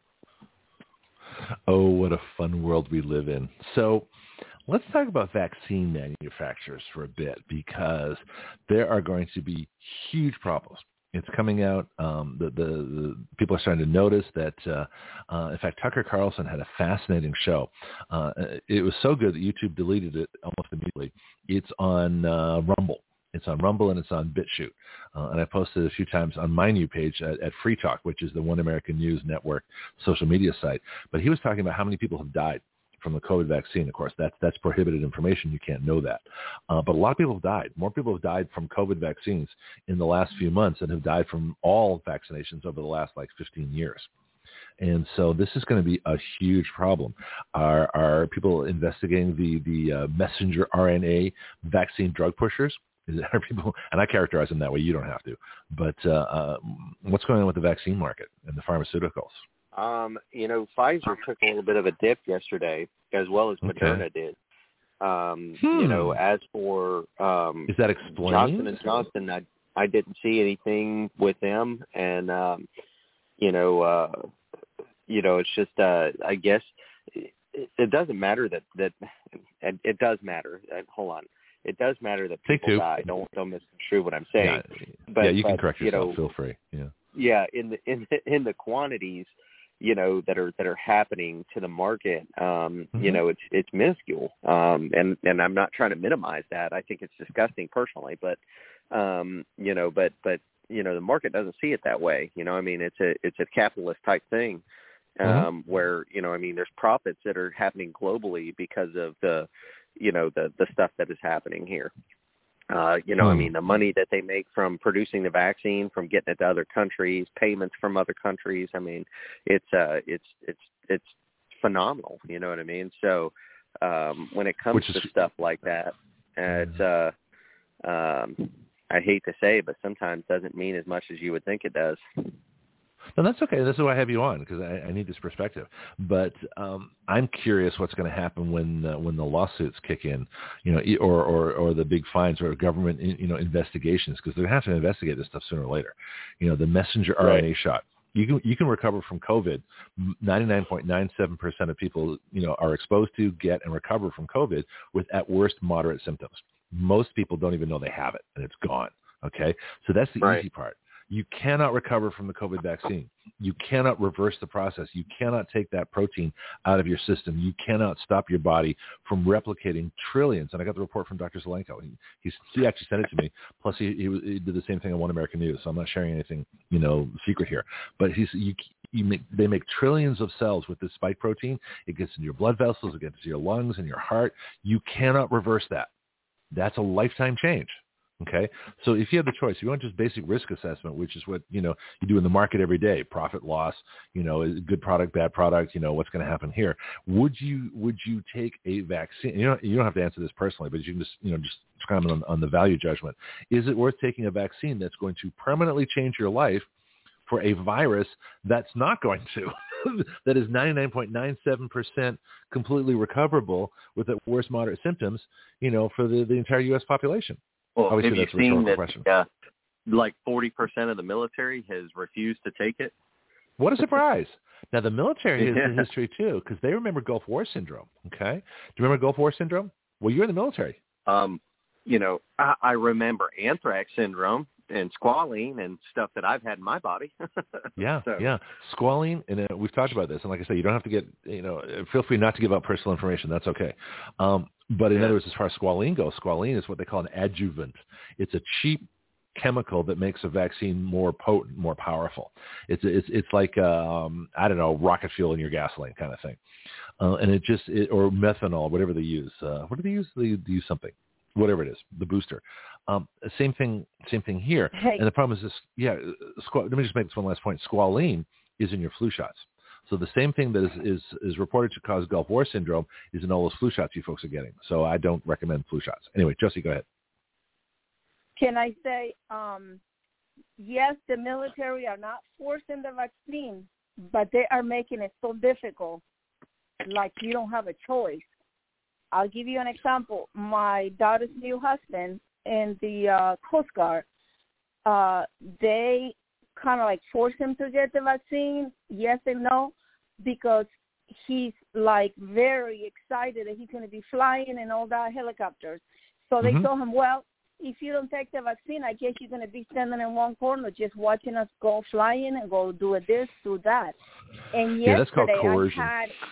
B: Oh, what a fun world we live in. So let's talk about vaccine manufacturers for a bit, because there are going to be huge problems. It's coming out. The people are starting to notice that. In fact, Tucker Carlson had a fascinating show. It was so good that YouTube deleted it almost immediately. It's on Rumble. It's on Rumble and it's on BitChute. And I posted it a few times on my new page at Free Talk, which is the One American News Network social media site. But he was talking about how many people have died from the COVID vaccine. Of course, that's prohibited information. You can't know that. But a lot of people have died. More people have died from COVID vaccines in the last few months than have died from all vaccinations over the last 15 years. And so this is going to be a huge problem. Are people investigating the messenger RNA vaccine drug pushers? Are people, and I characterize them that way. You don't have to. But what's going on with the vaccine market and the pharmaceuticals?
C: Pfizer took a little bit of a dip yesterday, as well as Moderna did. As for
B: is that explained?
C: Johnson & Johnson, I didn't see anything with them, and it's just I guess it doesn't matter that it does matter. Hold on. It does matter that people die. Don't misconstrue what I'm saying.
B: Yeah, you can correct yourself. Feel free. Yeah.
C: Yeah, in the quantities, that are happening to the market, it's minuscule. And I'm not trying to minimize that. I think it's disgusting personally, but the market doesn't see it that way. It's a capitalist type thing. Where, there's profits that are happening globally because of the stuff that is happening here. The money that they make from producing the vaccine, from getting it to other countries, payments from other countries. It's phenomenal. You know what I mean? So, when it comes to stuff like that. It's I hate to say it, but sometimes doesn't mean as much as you would think it does.
B: No, that's okay. This is why I have you on, because I need this perspective. But I'm curious what's going to happen when the lawsuits kick in, or the big fines or government, investigations, because they're going to have to investigate this stuff sooner or later. The messenger RNA shot. You can recover from COVID. 99.97% of people, are exposed to, get, and recover from COVID with at worst moderate symptoms. Most people don't even know they have it, and it's gone. Okay, so that's the easy part. You cannot recover from the COVID vaccine. You cannot reverse the process. You cannot take that protein out of your system. You cannot stop your body from replicating trillions. And I got the report from Dr. Zelenko. He actually sent it to me. Plus, he did the same thing on One American News. So I'm not sharing anything, secret here. But they make trillions of cells with this spike protein. It gets into your blood vessels. It gets into your lungs and your heart. You cannot reverse that. That's a lifetime change. Okay, so if you have the choice, if you want just basic risk assessment, which is what you do in the market every day, profit loss, good product, bad product, what's going to happen here. Would you take a vaccine? You don't have to answer this personally, but you can just comment on the value judgment. Is it worth taking a vaccine that's going to permanently change your life for a virus that's not going to, that is 99.97% completely recoverable with at worst moderate symptoms, for the entire U.S. population?
C: Well,
B: obviously,
C: have you seen that like 40% of the military has refused to take it?
B: What a surprise. Now, the military has a history, too, because they remember Gulf War syndrome, okay? Do you remember Gulf War syndrome? Well, you're in the military.
C: I remember anthrax syndrome and squalene and stuff that I've had in my body.
B: Yeah. Squalene, and we've talked about this. And like I said, you don't have to get, feel free not to give out personal information. That's okay. But in other words, as far as squalene goes, squalene is what they call an adjuvant. It's a cheap chemical that makes a vaccine more potent, more powerful. It's like, rocket fuel in your gasoline kind of thing. And or methanol, whatever they use. What do they use? They use something. Whatever it is, the booster. Same thing here.
A: Hey.
B: And the problem is this, let me just make this one last point. Squalene is in your flu shots. So the same thing that is reported to cause Gulf War syndrome is in all those flu shots you folks are getting. So I don't recommend flu shots. Anyway, Josie, go ahead.
A: Can I say, yes, the military are not forcing the vaccine, but they are making it so difficult, like you don't have a choice. I'll give you an example. My daughter's new husband in the Coast Guard, they kind of like force him to get the vaccine, yes and no, because he's like very excited that he's going to be flying and all that helicopters. So they told him, well, if you don't take the vaccine, I guess you're going to be standing in one corner just watching us go flying and go do this, do that. And
B: that's called coercion.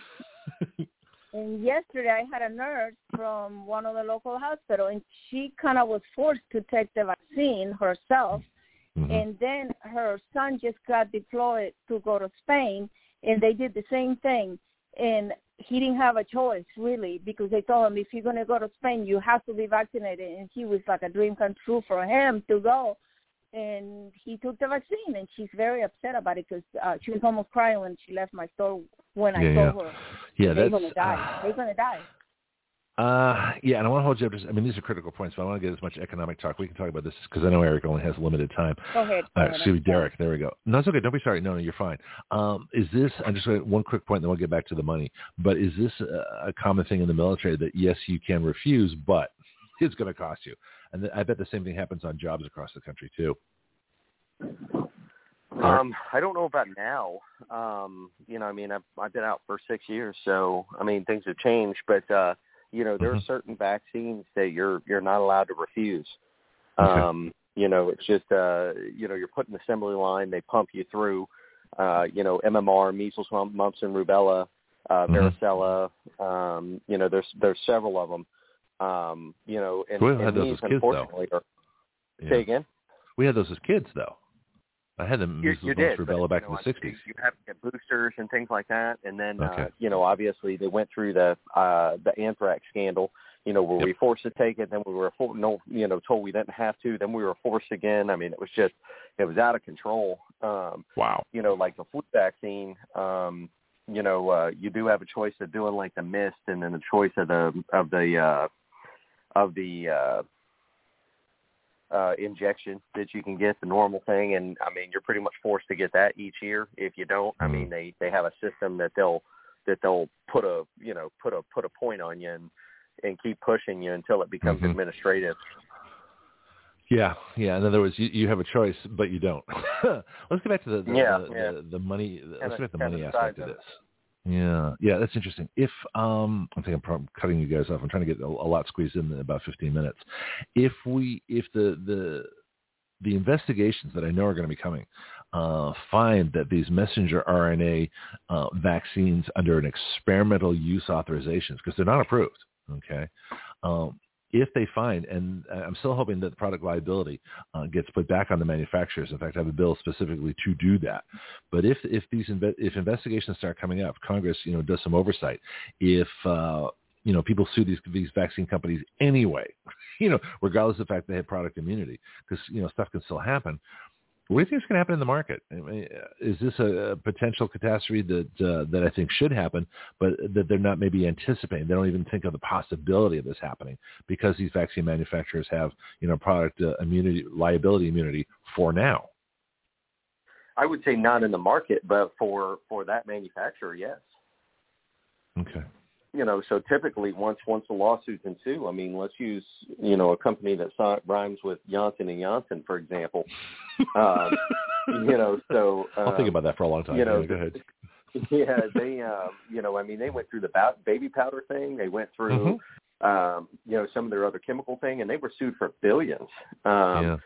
A: And yesterday I had a nurse from one of the local hospitals, and she kind of was forced to take the vaccine herself. Mm-hmm. And then her son just got deployed to go to Spain, and they did the same thing. And he didn't have a choice, really, because they told him, if you're going to go to Spain, you have to be vaccinated. And he was like a dream come true for him to go. And he took the vaccine, and she's very upset about it because she was almost crying when she left my store when I told her they're going to die. They're going to die.
B: And I want to hold you up. These are critical points, but I want to get as much economic talk. We can talk about this because I know Eric only has limited time.
A: Go ahead.
B: Excuse me, Derek. There we go. No, it's okay. Don't be sorry. No, you're fine. Is this, I'm just going to, one quick point, then we'll get back to the money. But is this a common thing in the military that, yes, you can refuse, but it's going to cost you? And I bet the same thing happens on jobs across the country, too.
C: I don't know about now. I've been out for 6 years, so, things have changed. But, there are certain vaccines that you're not allowed to refuse.
B: Okay.
C: It's just, you're put in the assembly line. They pump you through, MMR, measles, mumps, and rubella, varicella. There's several of them. And
B: we had those as kids, though.
C: Say again?
B: We had those as kids, though. I had them measles, mumps, rubella back in the 60s.
C: You have to get boosters and things like that. And then, obviously they went through the anthrax scandal, where we forced to take it. Then we were told we didn't have to. Then we were forced again. It was out of control.
B: Wow.
C: Like the flu vaccine, you do have a choice of doing like the mist, and then a choice of the injection that you can get, the normal thing. And I mean, you're pretty much forced to get that each year. If you don't, I mean, they have a system that they'll put a point on you and keep pushing you until it becomes administrative.
B: Yeah. In other words, you have a choice, but you don't. Let's get back to the money. Let's get back to the money aspect of this. Yeah, that's interesting. If I think I'm cutting you guys off. I'm trying to get a lot squeezed in about 15 minutes. If the investigations that I know are going to be coming find that these messenger RNA vaccines under an experimental use authorizations, because they're not approved, okay. If they find, and I'm still hoping that the product liability gets put back on the manufacturers. In fact, I have a bill specifically to do that. But if investigations start coming up, Congress, does some oversight. If people sue these vaccine companies anyway, regardless of the fact they have product immunity, because stuff can still happen. What do you think is going to happen in the market? I mean, is this a potential catastrophe that I think should happen, but that they're not maybe anticipating? They don't even think of the possibility of this happening because these vaccine manufacturers have, product liability immunity for now.
C: I would say not in the market, but for that manufacturer, yes.
B: Okay.
C: So typically once the lawsuits ensue, I mean, let's use, a company that rhymes with Johnson & Johnson, for example. So
B: I'll think about that for a long time. Go ahead.
C: Yeah, they, I mean, they went through the baby powder thing. They went through, some of their other chemical thing, and they were sued for billions. And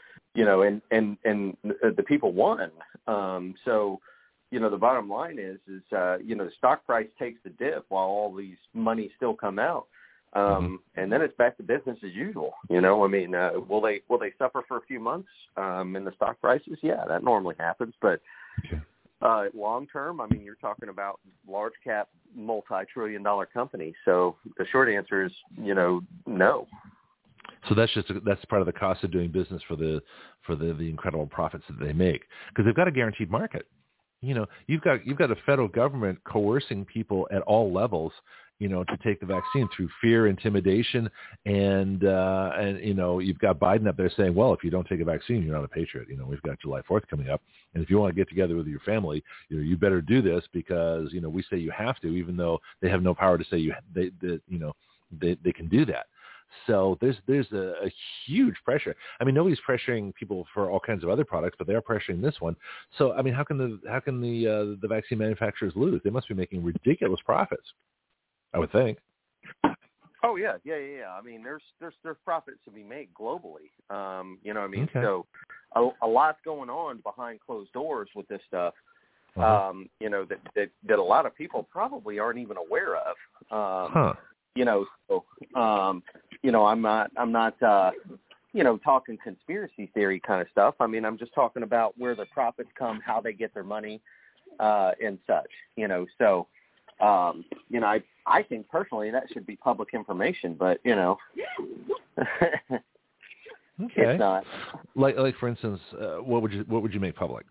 C: the people won. So, the bottom line is the stock price takes the dip while all these money still come out. And then it's back to business as usual. I mean, will they suffer for a few months in the stock prices? Yeah, that normally happens. But long term, I mean, you're talking about large cap, multi-trillion-dollar companies. So the short answer is, no.
B: So that's part of the cost of doing business for the incredible profits that they make, because they've got a guaranteed market. You've got a federal government coercing people at all levels, to take the vaccine through fear, intimidation, and you've got Biden up there saying, well, if you don't take a vaccine, you're not a patriot. We've got July 4th coming up, and if you want to get together with your family, you better do this because we say you have to, even though they have no power to say they can do that. So there's a huge pressure. I mean, nobody's pressuring people for all kinds of other products, but they are pressuring this one. So I mean, how can the vaccine manufacturers lose? They must be making ridiculous profits, I would think.
C: Oh yeah. I mean, there's profits to be made globally. I mean, okay. So a lot's going on behind closed doors with this stuff. That a lot of people probably aren't even aware of. I'm not talking conspiracy theory kind of stuff. I mean, I'm just talking about where the profits come, how they get their money, and such, so, I think personally that should be public information, but,
B: okay.
C: It's not.
B: Like for instance, what would you make public?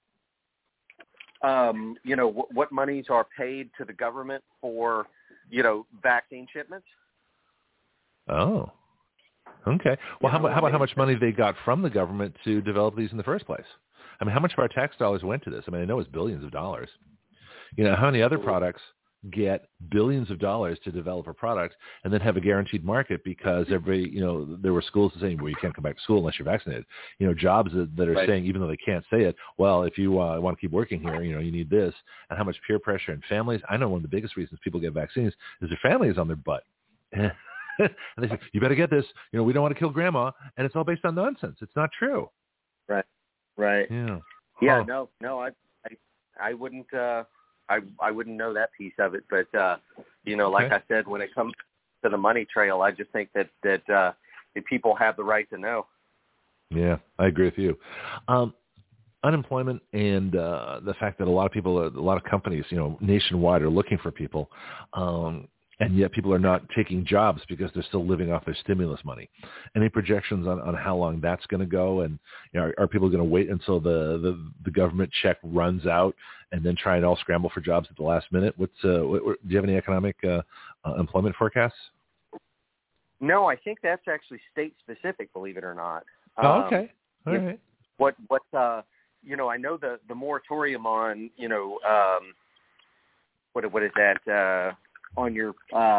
C: What monies are paid to the government for, vaccine shipments.
B: Oh, okay. Well, how about how much money they got from the government to develop these in the first place? I mean, how much of our tax dollars went to this? I mean, I know it's billions of dollars. How many other products get billions of dollars to develop a product and then have a guaranteed market because everybody, there were schools saying, well, you can't come back to school unless you're vaccinated. Jobs that are saying, even though they can't say it, well, if you want to keep working here, you need this. And how much peer pressure and families. I know one of the biggest reasons people get vaccines is their family is on their butt. And they say, you better get this. We don't want to kill grandma. And it's all based on nonsense. It's not true.
C: Right.
B: Yeah.
C: Yeah. No, I wouldn't, I wouldn't know that piece of it, but like I said, when it comes to the money trail, I just think that the people have the right to know. Yeah,
B: I agree with you. Unemployment and the fact that a lot of companies, nationwide are looking for people. and yet people are not taking jobs because they're still living off their stimulus money. Any projections on how long that's going to go? And are people going to wait until the government check runs out and then try and all scramble for jobs at the last minute? Do you have any economic employment forecasts?
C: No, I think that's actually state specific, believe it or not.
B: Oh, okay. All right.
C: What I know the moratorium on, what is that, on your,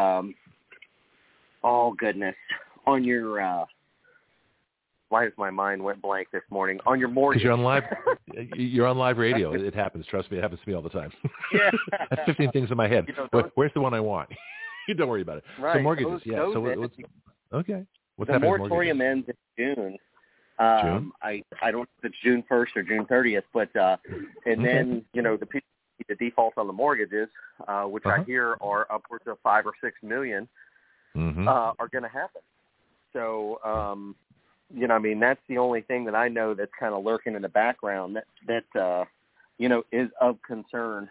C: on your, why does my mind went blank this morning? On your mortgage.
B: Because you're on live radio. It happens. Trust me. It happens to me all the time.
C: Yeah.
B: That's 15 things in my head. Where's the one I want? You don't worry about it.
C: Right.
B: So mortgages, okay. What's happening?
C: The moratorium ends in June.
B: June?
C: I don't know if it's June 1st or June 30th, but and then the people the default on the mortgages, which I hear are upwards of 5 or 6 million, are going to happen. So that's the only thing that I know that's kind of lurking in the background that is of concern.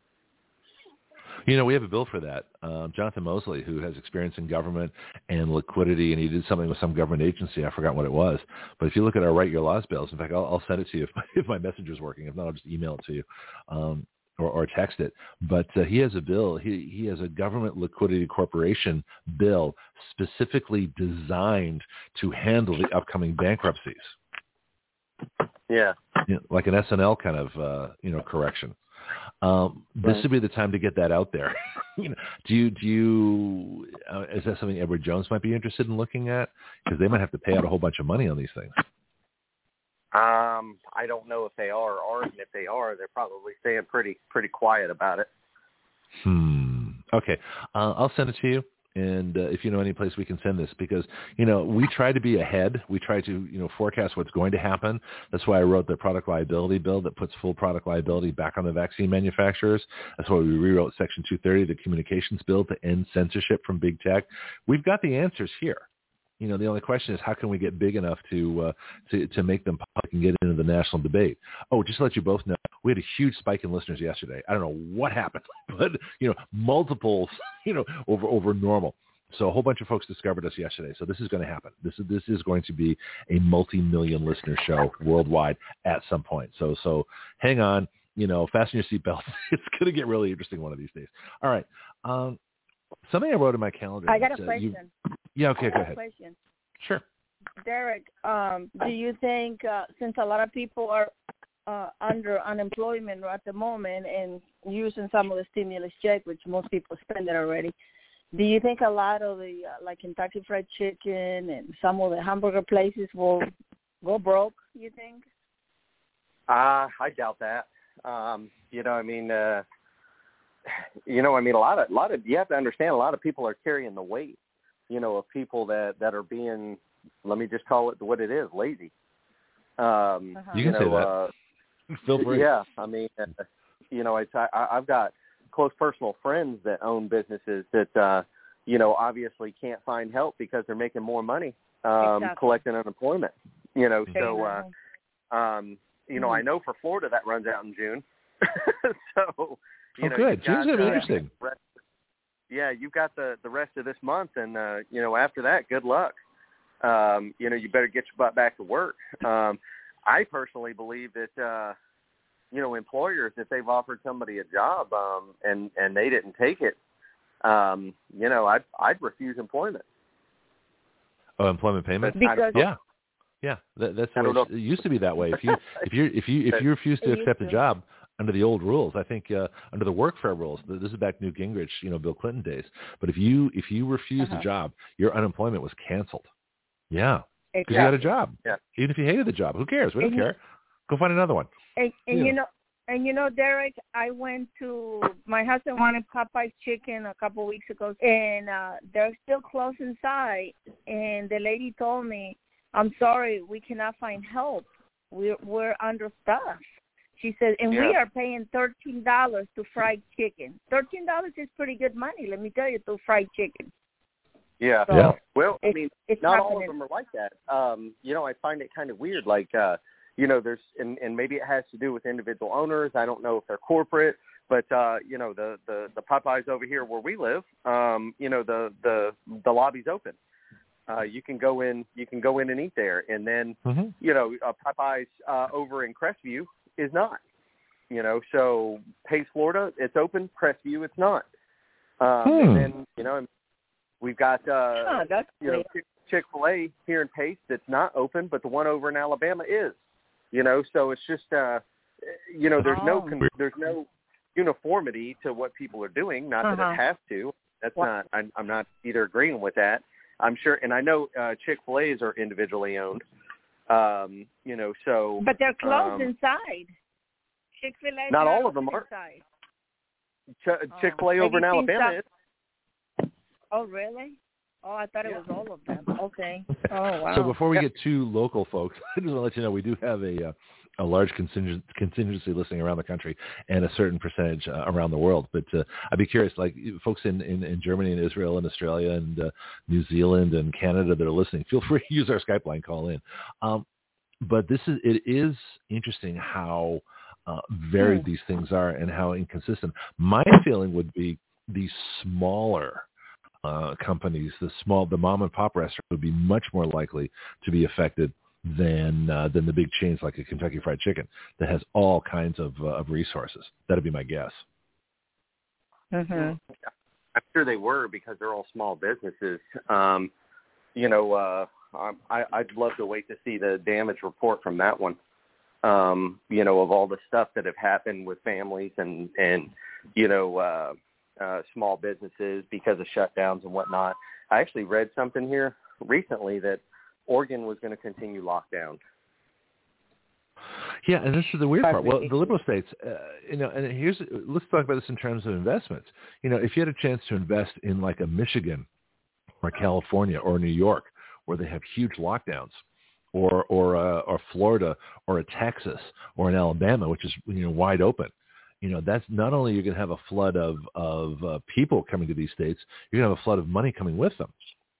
B: We have a bill for that. Jonathan Mosley, who has experience in government and liquidity, and he did something with some government agency. I forgot what it was. But if you look at our Write Your Laws bills, in fact, I'll send it to you if my messenger's working. If not, I'll just email it to you or text it. But he has a bill. He has a government liquidity corporation bill specifically designed to handle the upcoming bankruptcies.
C: Yeah.
B: Like an SNL kind of, correction. This would be the time to get that out there. Do you is that something Edward Jones might be interested in looking at? Because they might have to pay out a whole bunch of money on these things.
C: I don't know if they are, or if they are, they're probably staying pretty quiet about it.
B: Okay. I'll send it to you. And if you know any place we can send this, because, we try to be ahead. We try to, forecast what's going to happen. That's why I wrote the product liability bill that puts full product liability back on the vaccine manufacturers. That's why we rewrote Section 230, the communications bill, to end censorship from big tech. We've got the answers here. The only question is, how can we get big enough to make them public and get into the national debate? Oh, just to let you both know, we had a huge spike in listeners yesterday. I don't know what happened, but multiples, over normal. So a whole bunch of folks discovered us yesterday. So this is going to happen. This is going to be a multi-million listener show worldwide at some point. So hang on, fasten your seatbelts. It's going to get really interesting one of these days. All right. Something I wrote in my calendar.
A: I got a question.
B: Yeah, okay, go ahead.
A: Question.
B: Sure.
A: Derek, do you think, since a lot of people are under unemployment at the moment and using some of the stimulus check, which most people spend it already, do you think a lot of the, like Kentucky Fried Chicken and some of the hamburger places will go broke, you think?
C: I doubt that. A lot of you have to understand, a lot of people are carrying the weight, of people that are being, let me just call it what it is, lazy.
B: You can say that. Feel free.
C: Yeah, I've got close personal friends that own businesses that, obviously can't find help because they're making more money collecting unemployment. I know for Florida that runs out in June. So,
B: good. June's going to be interesting.
C: Yeah, you've got the rest of this month, and after that, good luck. You better get your butt back to work. I personally believe that employers, if they've offered somebody a job and they didn't take it, I'd refuse employment.
B: Oh, employment payment?
A: Because
B: yeah, that's the way it used to be that way. If you refuse to accept a job under the old rules, I think under the workfare rules, this is back Newt Gingrich, Bill Clinton days. But if you refused a job, your unemployment was canceled. Yeah, because you had a job. Yeah. Even if you hated the job, who cares? We don't care. Go find another one.
A: And Derek, my husband wanted Popeye's chicken a couple of weeks ago, and they're still closed inside. And the lady told me, "I'm sorry, we cannot find help. We're understaffed." She said, and we are paying $13 to fried chicken. $13 is pretty good money, let me tell you, to fried chicken.
C: Yeah.
A: So
C: yeah. Well,
A: it's
C: not
A: happening.
C: all of them are like that. I find it kind of weird. Like, there's, and maybe it has to do with individual owners. I don't know if they're corporate, But the Popeyes over here where we live, the lobby's open. You can go in and eat there, and then Popeyes over in Crestview is not. So Pace, Florida, it's open. Crestview, it's not. And then we've got Chick-fil-A here in Pace that's not open, but the one over in Alabama is. So it's just there's no uniformity to what people are doing. Not that it has to. That's not. I'm not either agreeing with that. I'm sure, and I know Chick-fil-A's are individually owned. So.
A: But they're closed inside. Chick-fil-A.
C: Not all of them are. Chick-fil-A over in Alabama is.
A: Oh, really? Oh, I thought it was all of them. Okay. Oh, wow.
B: So before we get too local, folks, I just want to let you know we do have a large contingency listening around the country and a certain percentage around the world. But I'd be curious, like folks in Germany and Israel and Australia and New Zealand and Canada that are listening, feel free to use our Skype line, call in. But it is interesting how varied these things are and how inconsistent. My feeling would be the smaller companies, the mom and pop restaurant would be much more likely to be affected than the big chains like a Kentucky Fried Chicken that has all kinds of resources. That'd be my guess.
C: I'm sure they were because they're all small businesses. I'd love to wait to see the damage report from that one. Of all the stuff that have happened with families and small businesses because of shutdowns and whatnot. I actually read something here recently that Oregon was going to continue lockdown.
B: Yeah, and this is the weird part. Well, the liberal states, and let's talk about this in terms of investments. If you had a chance to invest in like a Michigan or California or New York, where they have huge lockdowns, or Florida or a Texas or an Alabama, which is wide open. That's not only you're going to have a flood of people coming to these states, you're going to have a flood of money coming with them.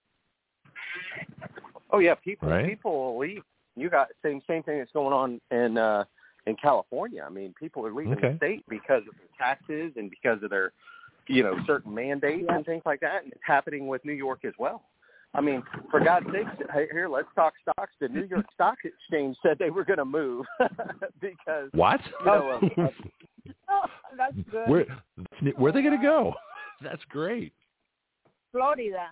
C: Oh yeah, people will leave. You got same thing that's going on in California. I mean, people are leaving the state because of their taxes and because of their certain mandates and things like that. And it's happening with New York as well. I mean, for God's sakes, here, let's talk stocks. The New York Stock Exchange said they were going to move because
B: what?
A: That's good.
B: Where are they going to go? That's great.
A: Florida.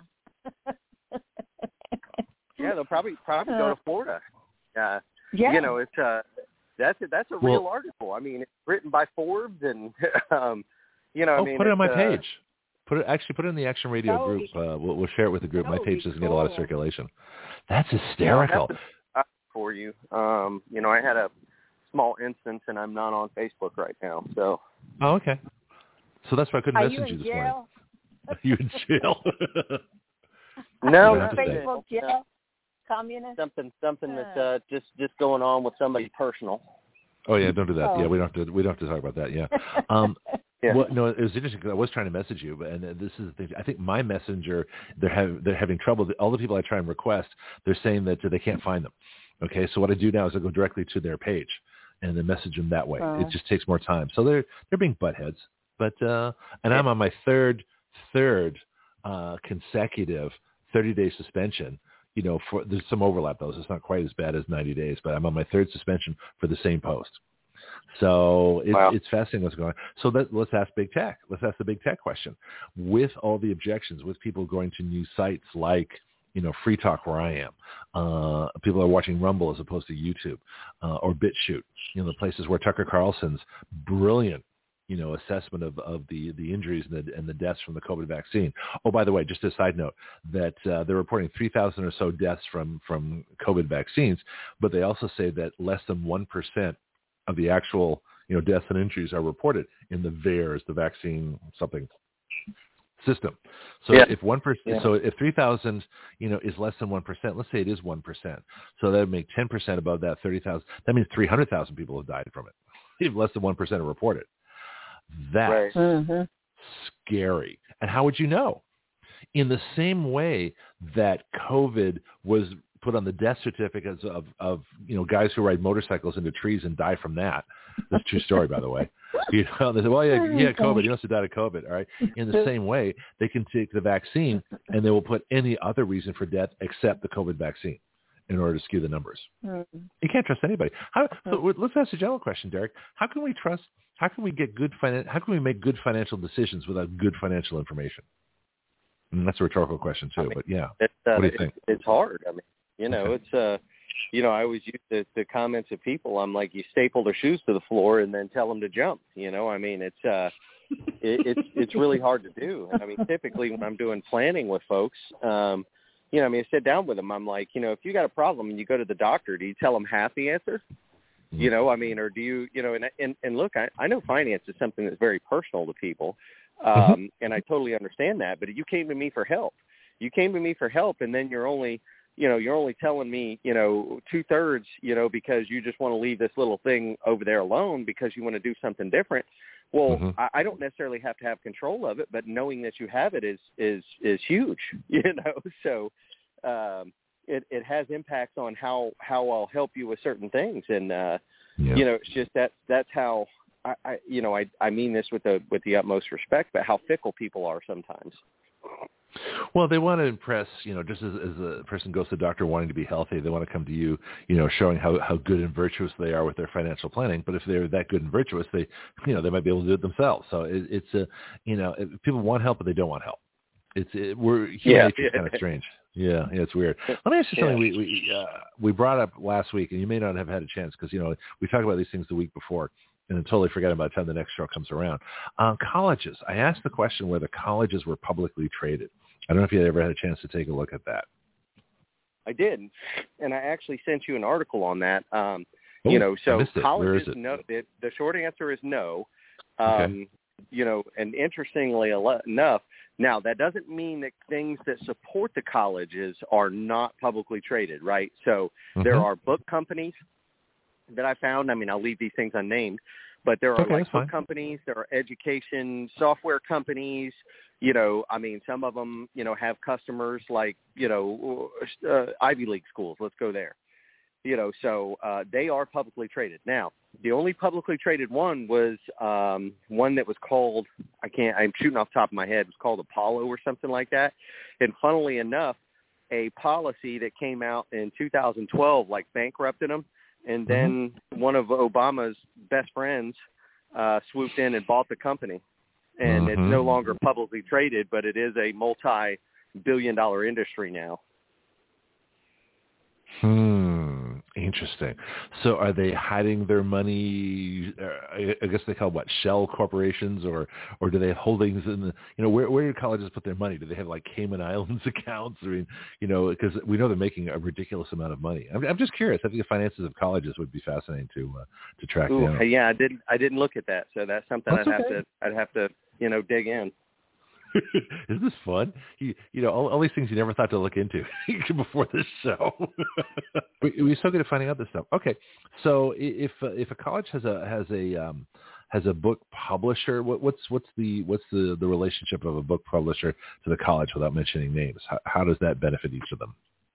C: Yeah, they'll probably go to Florida. It's that's a real article. I mean, it's written by Forbes, and
B: put it on my page. Put it in the Action Radio group. We'll share it with the group. My page doesn't get a lot of circulation. That's hysterical.
C: For you, I had a small instance, and I'm not on Facebook right now. So.
B: Oh, okay. So that's why I couldn't message you this morning. Are you in jail?
C: No,
A: not Facebook jail. Communist.
C: Something that's just going on with somebody personal.
B: Oh yeah, don't do that. Yeah, we don't have to talk about that. Yeah. Well, no, it was interesting because I was trying to message you, and this is the thing. I think my messenger, they're having trouble. All the people I try and request, they're saying that they can't find them. Okay, so what I do now is I go directly to their page and then message them that way. It just takes more time. So they're being buttheads. But I'm on my third consecutive 30-day suspension. There's some overlap though, so it's not quite as bad as 90 days. But I'm on my third suspension for the same post. So it's fascinating what's going on. So let's ask big tech. Let's ask the big tech question. With all the objections, with people going to new sites like Free Talk, where I am, people are watching Rumble as opposed to YouTube, or BitChute, the places where Tucker Carlson's brilliant, assessment of the injuries and the deaths from the COVID vaccine. Oh, by the way, just a side note that they're reporting 3,000 or so deaths from COVID vaccines, but they also say that less than 1% of the actual, deaths and injuries are reported in the VAERS, the vaccine something system. So if 1%, so if 3,000, is less than 1%, let's say it is 1%. So that would make 10% above that 30,000. That means 300,000 people have died from it. If less than 1% are reported. That's scary. And how would you know? In the same way that COVID was put on the death certificates of guys who ride motorcycles into trees and die from that. That's a true story, by the way. They say, well, yeah, COVID. You must have died of COVID. All right. In the same way, they can take the vaccine and they will put any other reason for death except the COVID vaccine in order to skew the numbers. Mm-hmm. You can't trust anybody. So let's ask a general question, Derek. How can we trust? How can we get how can we make good financial decisions without good financial information? And that's a rhetorical question too. But yeah, what do you think?
C: It's hard. I mean, it's I always use the comments of people. I'm like, you staple their shoes to the floor and then tell them to jump. I mean, it's really hard to do. I mean, typically when I'm doing planning with folks, I sit down with them. I'm like, if you got a problem and you go to the doctor, do you tell them half the answer? I mean, or do you, and look, I know finance is something that's very personal to people. And I totally understand that, but you came to me for help. And then you're only telling me, 2/3, because you just want to leave this little thing over there alone because you want to do something different. Well, I don't necessarily have to have control of it, but knowing that you have it is huge, so, it has impacts on how I'll help you with certain things. And, it's just that's how I mean this with the utmost respect, but how fickle people are sometimes.
B: Well, they want to impress, just as a person goes to the doctor wanting to be healthy, they want to come to you, showing how good and virtuous they are with their financial planning. But if they're that good and virtuous, they might be able to do it themselves. So people want help, but they don't want help. Human nature is kind of strange. Yeah, it's weird. Let me ask you something we brought up last week, and you may not have had a chance because, we talked about these things the week before and then totally forget about the time the next show comes around. Colleges. I asked the question whether colleges were publicly traded. I don't know if you ever had a chance to take a look at that.
C: I did, and I actually sent you an article on that.
B: So
C: colleges, no, the short answer is no. Okay. And interestingly enough, now that doesn't mean that things that support the colleges are not publicly traded, right? So there are book companies that I found. I mean, I'll leave these things unnamed, but there are book companies, there are education software companies, I mean, some of them, have customers like, Ivy League schools. Let's go there. So they are publicly traded. Now, the only publicly traded one was one that was called, I'm shooting off the top of my head, it was called Apollo or something like that. And funnily enough, a policy that came out in 2012, bankrupted them. And then one of Obama's best friends swooped in and bought the company. And it's no longer publicly traded, but it is a multi-billion-dollar industry now.
B: Interesting. So are they hiding their money? I guess they call shell corporations, or do they have holdings in the, where do colleges put their money? Do they have Cayman Islands accounts? I mean, because we know they're making a ridiculous amount of money. I'm just curious. I think the finances of colleges would be fascinating to track down.
C: Yeah, I didn't look at that. So that's something I'd have to dig in.
B: Isn't this fun? All these things you never thought to look into before this show. We're so good at finding out this stuff. Okay, so if a college has a book publisher, what's the relationship of a book publisher to the college without mentioning names? How does that benefit each of them?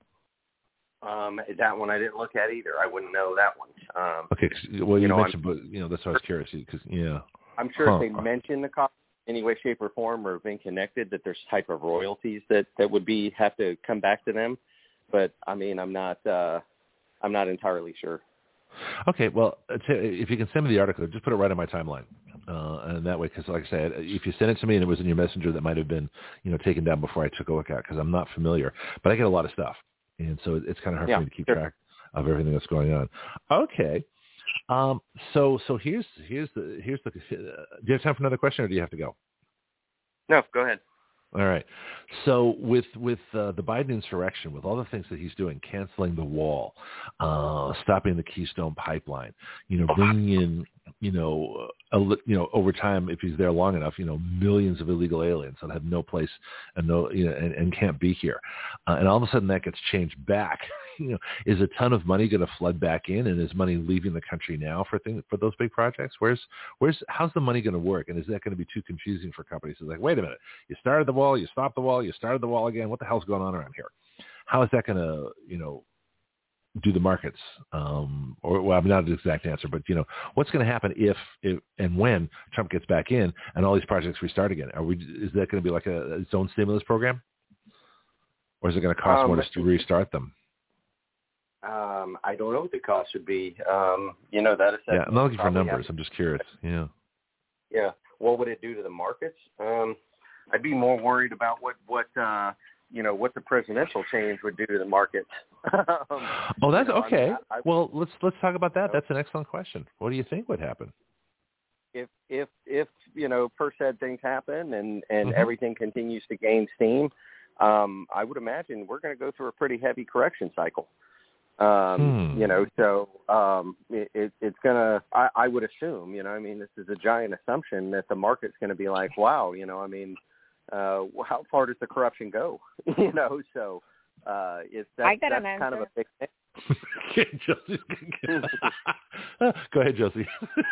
C: That one I didn't look at either. I wouldn't know that one.
B: Okay, well you mentioned, but that's why I was curious because
C: I'm sure if they mention the college any way, shape, or form, or been connected, that there's type of royalties that would have to come back to them. But I mean, I'm not entirely sure.
B: Okay, well, if you can send me the article, just put it right on my timeline, and that way, because like I said, if you send it to me and it was in your messenger, that might have been taken down before I took a look at, because I'm not familiar, but I get a lot of stuff, and so it's kind of hard for me to keep track of everything that's going on. Okay. So here's the. Do you have time for another question, or do you have to go?
C: No, go ahead.
B: All right. So with the Biden insurrection, with all the things that he's doing, canceling the wall, stopping the Keystone Pipeline, bringing in, over time, if he's there long enough, millions of illegal aliens that have no place and and can't be here, and all of a sudden that gets changed back. Is a ton of money going to flood back in, and is money leaving the country now for those big projects? How's the money going to work, and is that going to be too confusing for companies? It's like, wait a minute, you started the wall, you stopped the wall, you started the wall again. What the hell's going on around here? How is that going to do the markets? Not an exact answer, but what's going to happen if and when Trump gets back in and all these projects restart again? Is that going to be like its own stimulus program, or is it going to cost more to restart them?
C: I don't know what the cost would be. That is.
B: Yeah, I'm not looking for numbers. I'm just curious. Yeah.
C: Yeah. What would it do to the markets? I'd be more worried about what the presidential change would do to the markets.
B: That's okay. Well, let's talk about that. That's an excellent question. What do you think would happen?
C: If per said things happen and everything continues to gain steam, I would imagine we're going to go through a pretty heavy correction cycle. It's going to, I would assume, this is a giant assumption that the market's going to be like, wow, how far does the corruption go? That's kind of a big thing.
B: Go ahead, Josie.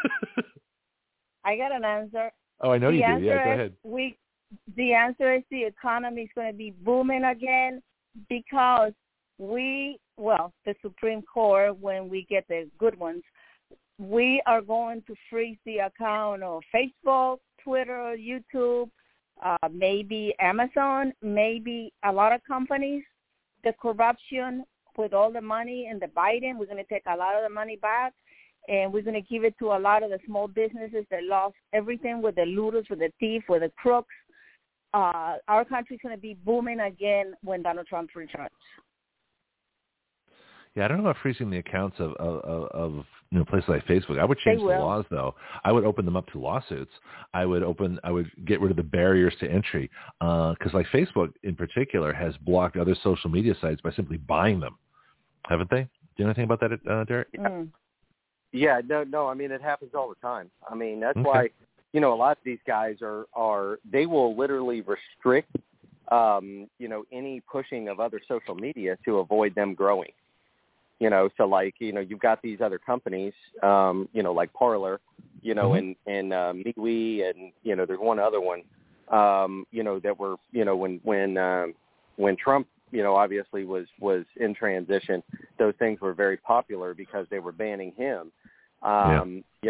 A: I got an answer.
B: Oh, I know you do. Yeah, go ahead.
A: The answer is the economy is going to be booming again because the Supreme Court, when we get the good ones, we are going to freeze the account of Facebook, Twitter, YouTube, maybe Amazon, maybe a lot of companies. The corruption with all the money in the Biden, we're going to take a lot of the money back, and we're going to give it to a lot of the small businesses that lost everything with the looters, with the thieves, with the crooks. Our country's going to be booming again when Donald Trump returns.
B: Yeah, I don't know about freezing the accounts of places like Facebook. I would change the laws, though. I would open them up to lawsuits. I would get rid of the barriers to entry because, like Facebook in particular, has blocked other social media sites by simply buying them, haven't they? Do you know anything about that, Derek?
C: Yeah, no. I mean, it happens all the time. I mean, that's why a lot of these guys they will literally restrict any pushing of other social media to avoid them growing. You've got these other companies, like Parler, and MeWe, and, there's one other one, that were, when Trump, obviously was in transition, those things were very popular because they were banning him. I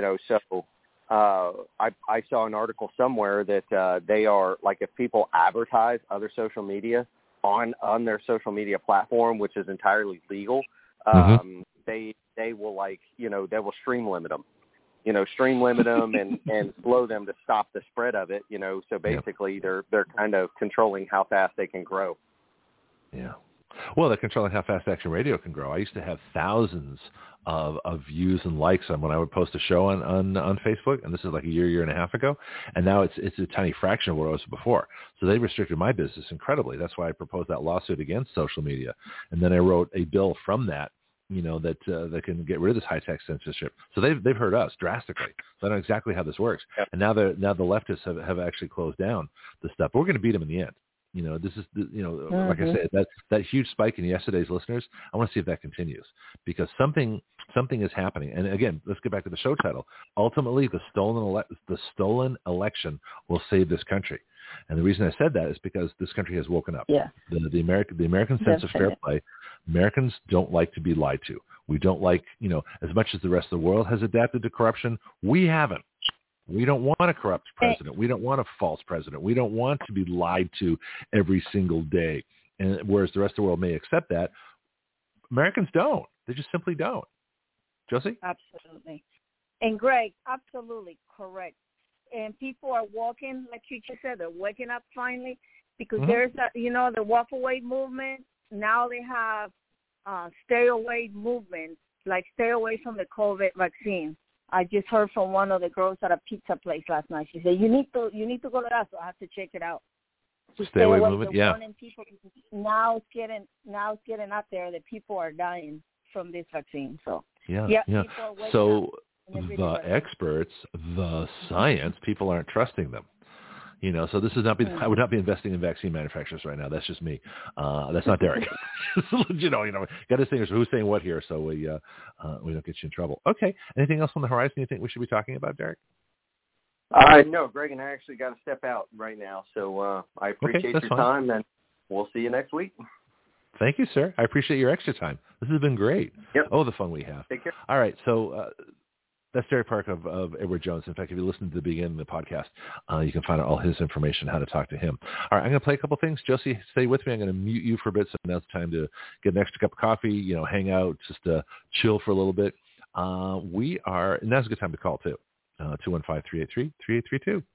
C: saw an article somewhere that they are, like, if people advertise other social media on their social media platform, which is entirely legal, they will they will stream limit them, and slow them to stop the spread of it, so basically they're kind of controlling how fast they can grow.
B: Yeah. Well, they're controlling how fast Action Radio can grow. I used to have thousands of views and likes on when I would post a show on Facebook, and this is like a year and a half ago, and now it's a tiny fraction of what it was before. So they restricted my business incredibly. That's why I proposed that lawsuit against social media, and then I wrote a bill from that, that can get rid of this high-tech censorship. So they've hurt us drastically. So I know exactly how this works. Yep. And now the leftists have actually closed down the stuff. But we're going to beat them in the end. This is, like I said, that huge spike in yesterday's listeners, I want to see if that continues because something is happening. And again, let's get back to the show title. Ultimately, the stolen election will save this country. And the reason I said that is because this country has woken up. Yeah. The American sense of fair play. Americans don't like to be lied to. We don't like, as much as the rest of the world has adapted to corruption, we haven't. We don't want a corrupt president. We don't want a false president. We don't want to be lied to every single day. And whereas the rest of the world may accept that, Americans don't. They just simply don't. Josie? Absolutely.
A: And Greg, absolutely correct. And people are walking, like you just said, they're waking up finally because there's the walk away movement. Now they have stay away movement, like stay away from the COVID vaccine. I just heard from one of the girls at a pizza place last night. She said, "You need to go to that, so I have to check it out."
B: Stay away movement, yeah.
A: People, now it's getting out there that people are dying from this vaccine. So
B: yeah. So the experts, the science, people aren't trusting them. So this is not. I would not be investing in vaccine manufacturers right now. That's just me. That's not Derek. Got to distinguish who's saying what here, so we don't get you in trouble. Okay. Anything else on the horizon you think we should be talking about, Derek?
C: No, Greg and I actually got to step out right now, so I appreciate your time, and we'll see you next week.
B: Thank you, sir. I appreciate your extra time. This has been great.
C: Yep.
B: Oh, the fun we have.
C: Take care.
B: All right, so that's Derek Park of Edward Jones. In fact, if you listen to the beginning of the podcast, you can find out all his information, how to talk to him. All right, I'm going to play a couple things. Josie, stay with me. I'm going to mute you for a bit, so now it's time to get an extra cup of coffee, hang out, just chill for a little bit. And that's a good time to call, too. 215-383-3832.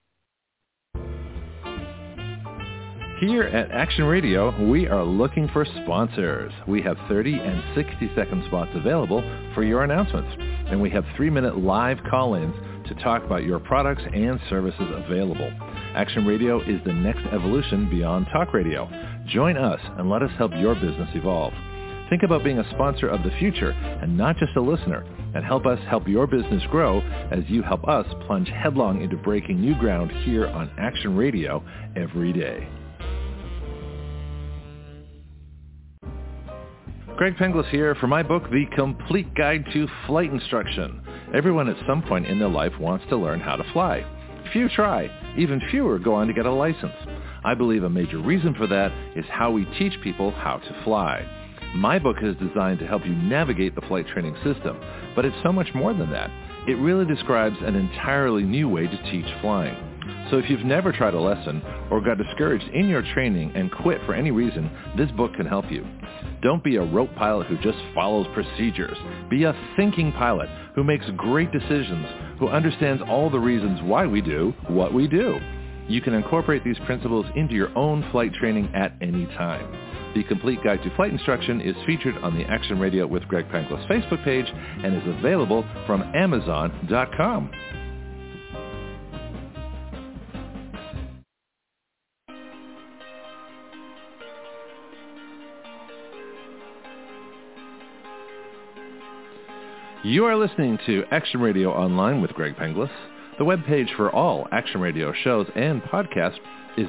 B: Here at Action Radio, we are looking for sponsors. We have 30 and 60-second spots available for your announcements. And we have 3-minute live call-ins to talk about your products and services available. Action Radio is the next evolution beyond talk radio. Join us and let us help your business evolve. Think about being a sponsor of the future and not just a listener, and help us help your business grow as you help us plunge headlong into breaking new ground here on Action Radio every day. Greg Penglis here for my book, The Complete Guide to Flight Instruction. Everyone at some point in their life wants to learn how to fly. Few try. Even fewer go on to get a license. I believe a major reason for that is how we teach people how to fly. My book is designed to help you navigate the flight training system, but it's so much more than that. It really describes an entirely new way to teach flying. So if you've never tried a lesson or got discouraged in your training and quit for any reason, this book can help you. Don't be a rote pilot who just follows procedures. Be a thinking pilot who makes great decisions, who understands all the reasons why we do what we do. You can incorporate these principles into your own flight training at any time. The Complete Guide to Flight Instruction is featured on the Action Radio with Greg Penglis Facebook page and is available from Amazon.com. You are listening to Action Radio Online with Greg Penglis. The webpage for all Action Radio shows and podcasts is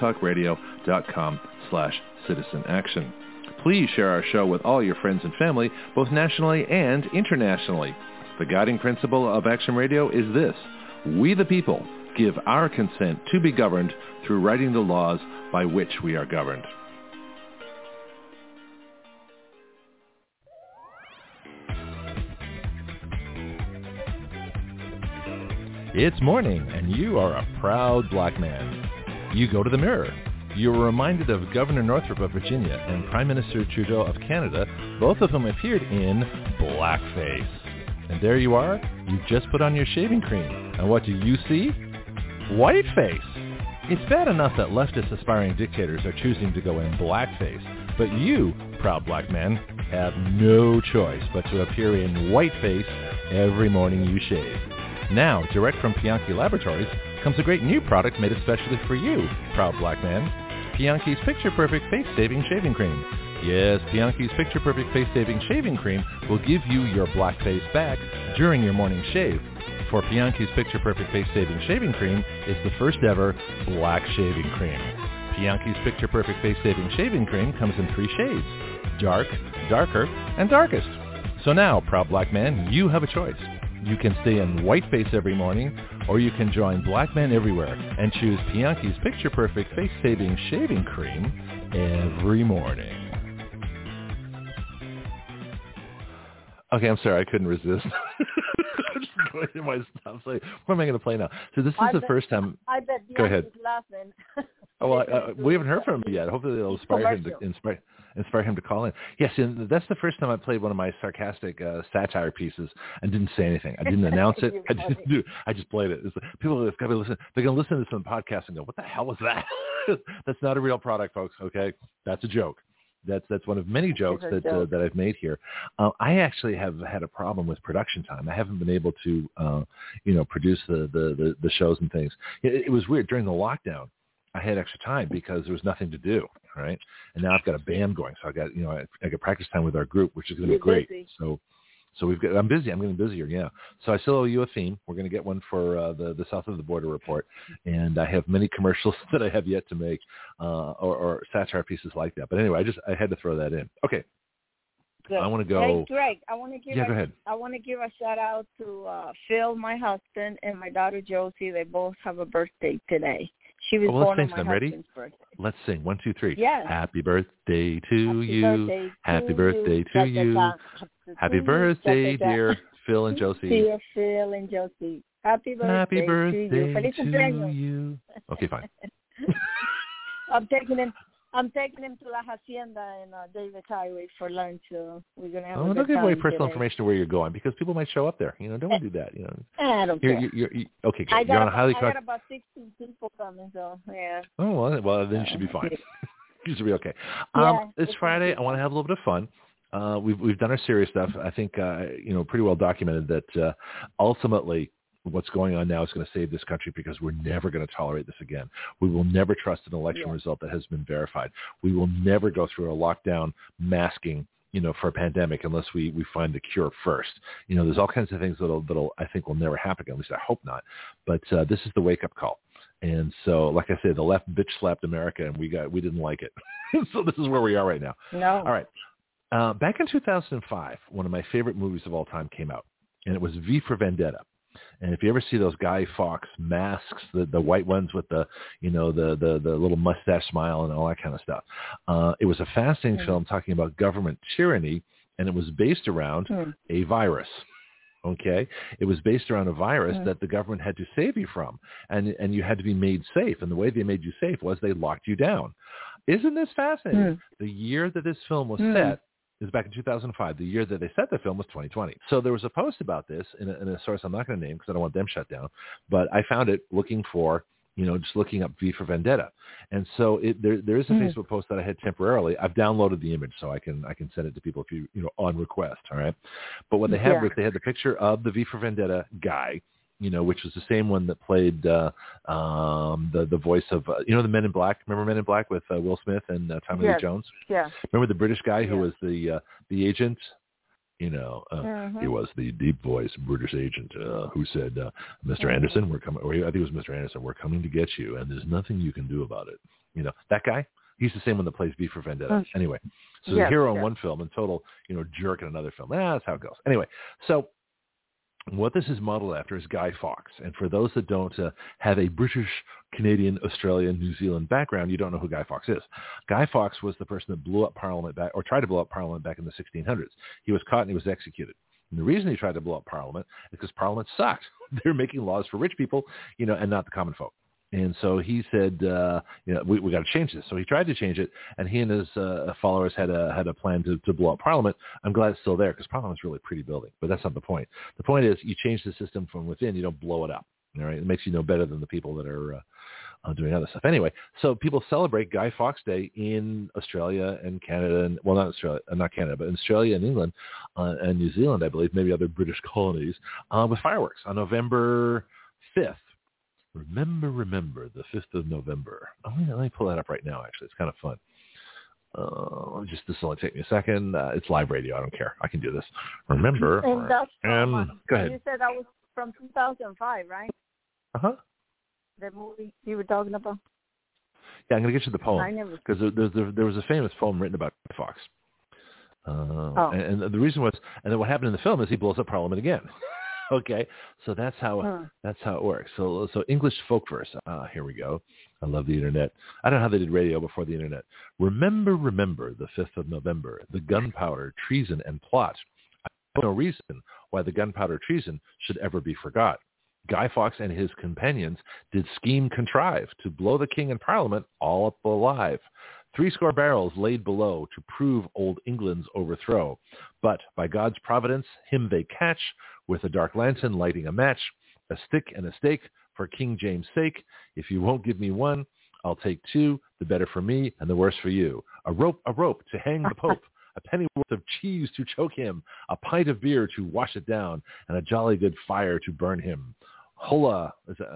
B: blogtalkradio.com/citizenaction. Please share our show with all your friends and family, both nationally and internationally. The guiding principle of Action Radio is this: we the people give our consent to be governed through writing the laws by which we are governed. It's morning, and you are a proud black man. You go to the mirror. You are reminded of Governor Northrop of Virginia and Prime Minister Trudeau of Canada, both of whom appeared in blackface. And there you are. You've just put on your shaving cream. And what do you see? Whiteface. It's bad enough that leftist aspiring dictators are choosing to go in blackface, but you, proud black man, have no choice but to appear in whiteface every morning you shave. Now, direct from Pianki Laboratories, comes a great new product made especially for you, proud black man. Pianki's Picture Perfect Face Saving Shaving Cream. Yes, Pianki's Picture Perfect Face Saving Shaving Cream will give you your black face back during your morning shave. For Pianki's Picture Perfect Face Saving Shaving Cream is the first ever black shaving cream. Pianki's Picture Perfect Face Saving Shaving Cream comes in 3 shades: dark, darker, and darkest. So now, proud black man, you have a choice. You can stay in whiteface every morning, or you can join black men everywhere and choose Pianki's Picture Perfect Face Saving Shaving Cream every morning. Okay, I'm sorry, I couldn't resist. I'm just going to my stuff. So, what am I going to play now? So this is the first time.
A: I bet
B: Go ahead.
A: Bianchi's laughing.
B: Oh, well, we haven't heard from him yet. Hopefully it'll inspire him to call in. Yes, and that's the first time I played one of my sarcastic satire pieces and didn't say anything. I didn't announce it. I just played it. People have got to listen. They're going to listen to this on the podcast and go, "What the hell was that?" That's not a real product, folks. Okay, that's a joke. That's one of many jokes that I've made here. I actually have had a problem with production time. I haven't been able to, produce the shows and things. It was weird during the lockdown. I had extra time because there was nothing to do, right? And now I've got a band going, so I got practice time with our group, which is going to be great.
A: Busy.
B: So I'm busy. I'm getting busier, yeah. So I still owe you a theme. We're going to get one for the South of the Border report, and I have many commercials that I have yet to make, or satire pieces like that. But anyway, I had to throw that in. Okay.
A: Good.
B: I want to go.
A: Hey, Greg, I want to give.
B: Yeah, go ahead.
A: I want to give a shout out to Phil, my husband, and my daughter Josie. They both have a birthday today. She was
B: Well, let's
A: born
B: sing
A: on my
B: some. Ready?
A: husband's birthday.
B: Let's sing. 1, 2, 3.
A: Yes.
B: Happy birthday to
A: Happy
B: you.
A: birthday
B: Happy
A: to
B: birthday
A: you.
B: to you. Happy birthday, dear Phil and Josie.
A: Dear Phil and Josie. Happy birthday,
B: Happy birthday
A: to you. Feliz
B: to
A: cumpleaños.
B: you. Okay, fine.
A: I'm taking him to La Hacienda in Davis Highway for lunch, so we're gonna have a good
B: Don't give away
A: time
B: personal
A: today.
B: information of where you're going because people might show up there. Don't do that.
A: I don't care.
B: Okay, good.
A: I
B: You're on a highly
A: got about 16 people coming, so yeah.
B: Oh, well, then you should be fine. You should be okay. It's Friday. I want to have a little bit of fun. We've done our serious stuff. I think pretty well documented that ultimately what's going on now is going to save this country because we're never going to tolerate this again. We will never trust an election result that has been verified. We will never go through a lockdown masking, for a pandemic unless we find the cure first. There's all kinds of things that'll I think will never happen again. At least I hope not. But this is the wake up call. And so, like I said, the left bitch slapped America, and we didn't like it. So this is where we are right now.
A: No.
B: All right. Back in 2005, one of my favorite movies of all time came out, and it was V for Vendetta. And if you ever see those Guy Fawkes masks, the white ones with the little mustache smile and all that kind of stuff, it was a fascinating film talking about government tyranny, and it was based around a virus. Okay, it was based around a virus that the government had to save you from, and you had to be made safe. And the way they made you safe was they locked you down. Isn't this fascinating? The year that this film was set is back in 2005. The year that they set the film was 2020. So there was a post about this in a source I'm not going to name because I don't want them shut down. But I found it looking for, just looking up V for Vendetta. And so there is a Facebook post that I had temporarily. I've downloaded the image so I can send it to people if you on request. All right. But what they had was they had the picture of the V for Vendetta guy, which was the same one that played the voice of, the Men in Black. Remember Men in Black with Will Smith and Tommy Lee Jones? Yeah. Remember the British guy who was the agent? He was the deep voice British agent who said, Mr. Anderson, we're coming, or I think it was Mr. Anderson, we're coming to get you, and there's nothing you can do about it. That guy? He's the same one that plays V for Vendetta. Anyway, so the hero in one film and total, jerk in another film. That's how it goes. Anyway, so what this is modeled after is Guy Fawkes. And for those that don't have a British, Canadian, Australian, New Zealand background, you don't know who Guy Fawkes is. Guy Fawkes was the person that blew up Parliament tried to blow up Parliament back in the 1600s. He was caught and he was executed. And the reason he tried to blow up Parliament is because Parliament sucked. They're making laws for rich people, and not the common folk. And so he said, we got to change this. So he tried to change it, and he and his followers had a plan to blow up Parliament. I'm glad it's still there because Parliament's really a pretty building, but that's not the point. The point is you change the system from within. You don't blow it up. All right, it makes you better than the people that are doing other stuff. Anyway, so people celebrate Guy Fawkes Day in Australia and Canada, and not Australia, not Canada, but in Australia and England and New Zealand, I believe, maybe other British colonies, with fireworks on November 5th. Remember, the 5th of November. Oh, yeah, let me pull that up right now, actually. It's kind of fun. This will only take me a second. It's live radio. I don't care. I can do this. Remember.
A: And that's
B: go ahead.
A: You said that was from 2005, right?
B: Uh-huh.
A: The movie you were talking about?
B: Yeah, I'm going to get you the poem. Because there was a famous poem written about Fawkes. And the reason was, and then what happened in the film is he blows up Parliament again. Okay, so that's how it works. So English folk verse. Here we go. I love the internet. I don't know how they did radio before the internet. Remember, the 5th of November, the gunpowder, treason, and plot. I know no reason why the gunpowder treason should ever be forgot. Guy Fawkes and his companions did scheme contrive to blow the king and Parliament all up alive. 70 barrels laid below to prove old England's overthrow. But by God's providence, him they catch, with a dark lantern lighting a match, a stick and a stake for King James' sake. If you won't give me one, I'll take two, the better for me and the worse for you. A rope to hang the Pope, a pennyworth of cheese to choke him, a pint of beer to wash it down, and a jolly good fire to burn him. Holla,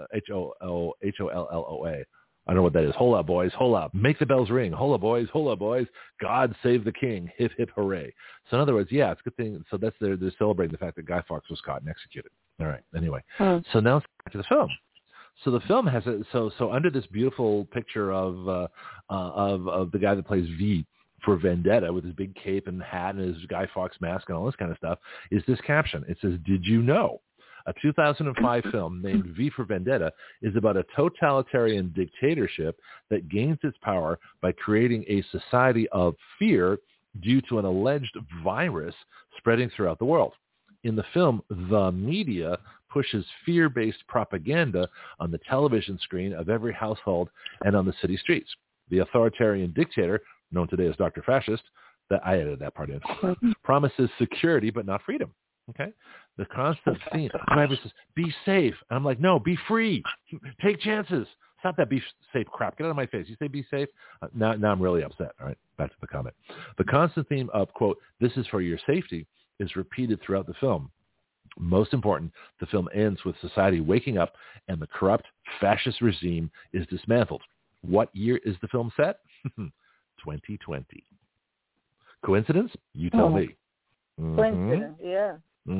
B: H-O-L-L-O-A. I don't know what that is. Holla, boys, holla. Make the bells ring. Holla, boys, holla, boys. God save the king. Hip, hip, hooray. So in other words, yeah, it's a good thing. So that's they're celebrating the fact that Guy Fawkes was caught and executed. All right. Anyway, so now let's get back to the film. So the film has so under this beautiful picture of the guy that plays V for Vendetta with his big cape and hat and his Guy Fawkes mask and all this kind of stuff is this caption. It says, "Did you know?" A 2005 film named V for Vendetta is about a totalitarian dictatorship that gains its power by creating a society of fear due to an alleged virus spreading throughout the world. In the film, the media pushes fear-based propaganda on the television screen of every household and on the city streets. The authoritarian dictator, known today as Dr. Fascist, that I edited that part in, promises security but not freedom. Okay? The constant theme, driver says, be safe. And I'm like, no, be free. Take chances. Stop that be safe crap. Get out of my face. You say be safe? Now I'm really upset. All right, back to the comment. The constant theme of, quote, this is for your safety is repeated throughout the film. Most important, the film ends with society waking up and the corrupt fascist regime is dismantled. What year is the film set? 2020. Coincidence? You tell me.
A: Coincidence, yeah.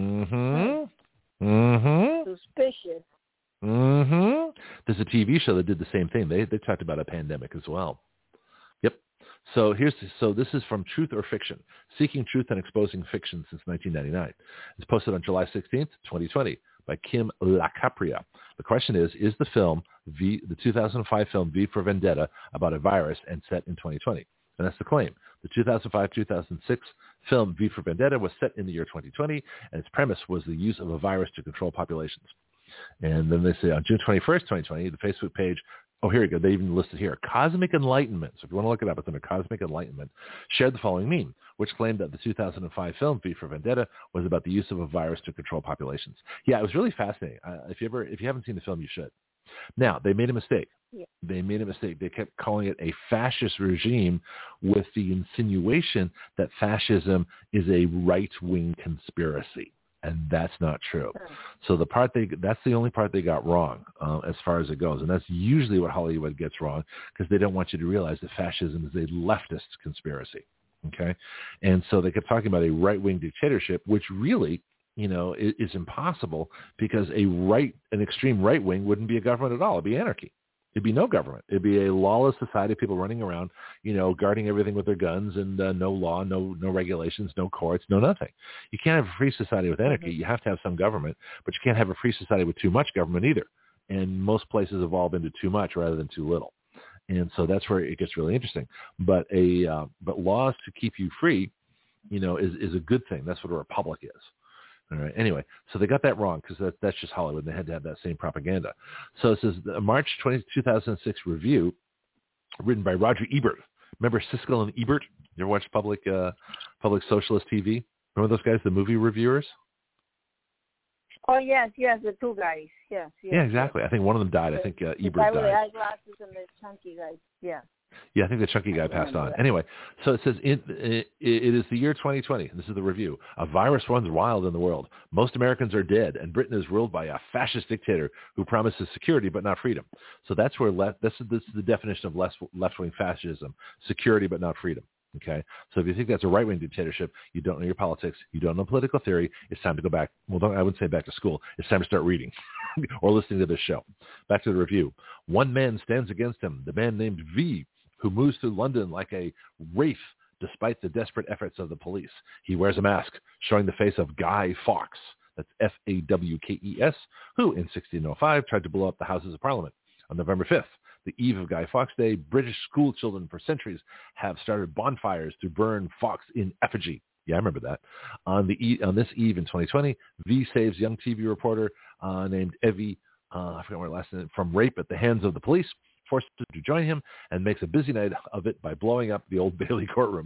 A: Suspicious.
B: There's a TV show that did the same thing. They talked about a pandemic as well. Yep. So this is from Truth or Fiction, Seeking Truth and Exposing Fiction since 1999. It's posted on July 16th, 2020 by Kim LaCapria. The question is the film the 2005 film V for Vendetta about a virus and set in 2020? And that's the claim. The 2005-2006 film V for Vendetta was set in the year 2020, and its premise was the use of a virus to control populations. And then they say on June 21st, 2020, the Facebook page, oh, here we go. They even listed here, Cosmic Enlightenment. So if you want to look it up, it's under Cosmic Enlightenment, shared the following meme, which claimed that the 2005 film V for Vendetta was about the use of a virus to control populations. Yeah, it was really fascinating. If you haven't seen the film, you should. Now, they made a mistake.
A: Yeah.
B: They made a mistake. They kept calling it a fascist regime with the insinuation that fascism is a right-wing conspiracy. And that's not true. So that's the only part they got wrong as far as it goes. And that's usually what Hollywood gets wrong because they don't want you to realize that fascism is a leftist conspiracy. Okay. And so they kept talking about a right-wing dictatorship, which really, is impossible because an extreme right-wing wouldn't be a government at all. It'd be anarchy. It'd be no government. It'd be a lawless society, people running around, guarding everything with their guns and no law, no regulations, no courts, no nothing. You can't have a free society with anarchy. You have to have some government, but you can't have a free society with too much government either. And most places evolve into too much rather than too little. And so that's where it gets really interesting. But laws to keep you free, is a good thing. That's what a republic is. All right. Anyway, so they got that wrong because that's just Hollywood. They had to have that same propaganda. So it says the March 2006 review written by Roger Ebert. Remember Siskel and Ebert? You ever watch public socialist TV? Remember those guys, the movie reviewers?
A: Oh, yes, the two guys. Yes.
B: Yeah, exactly. I think one of them died. I think Ebert died.
A: The guy with the eyeglasses and the chunky guy. Yeah.
B: Yeah, I think the chunky guy passed on. Anyway, so it says it is the year 2020. This is the review. A virus runs wild in the world. Most Americans are dead, and Britain is ruled by a fascist dictator who promises security but not freedom. So that's where this is the definition of left-wing fascism: security but not freedom. Okay, so if you think that's a right-wing dictatorship, you don't know your politics, you don't know political theory. It's time to go back. Well, I wouldn't say back to school. It's time to start reading or listening to this show. Back to the review. One man stands against him. The man named V, who moves through London like a wraith despite the desperate efforts of the police. He wears a mask, showing the face of Guy Fawkes, that's F-A-W-K-E-S, who in 1605 tried to blow up the Houses of Parliament. On November 5th, the eve of Guy Fawkes Day, British school children for centuries have started bonfires to burn Fawkes in effigy. Yeah, I remember that. On this eve in 2020, V saves young TV reporter named Evie, I forgot her last name, from rape at the hands of the police, forced to join him, and makes a busy night of it by blowing up the Old Bailey courtrooms.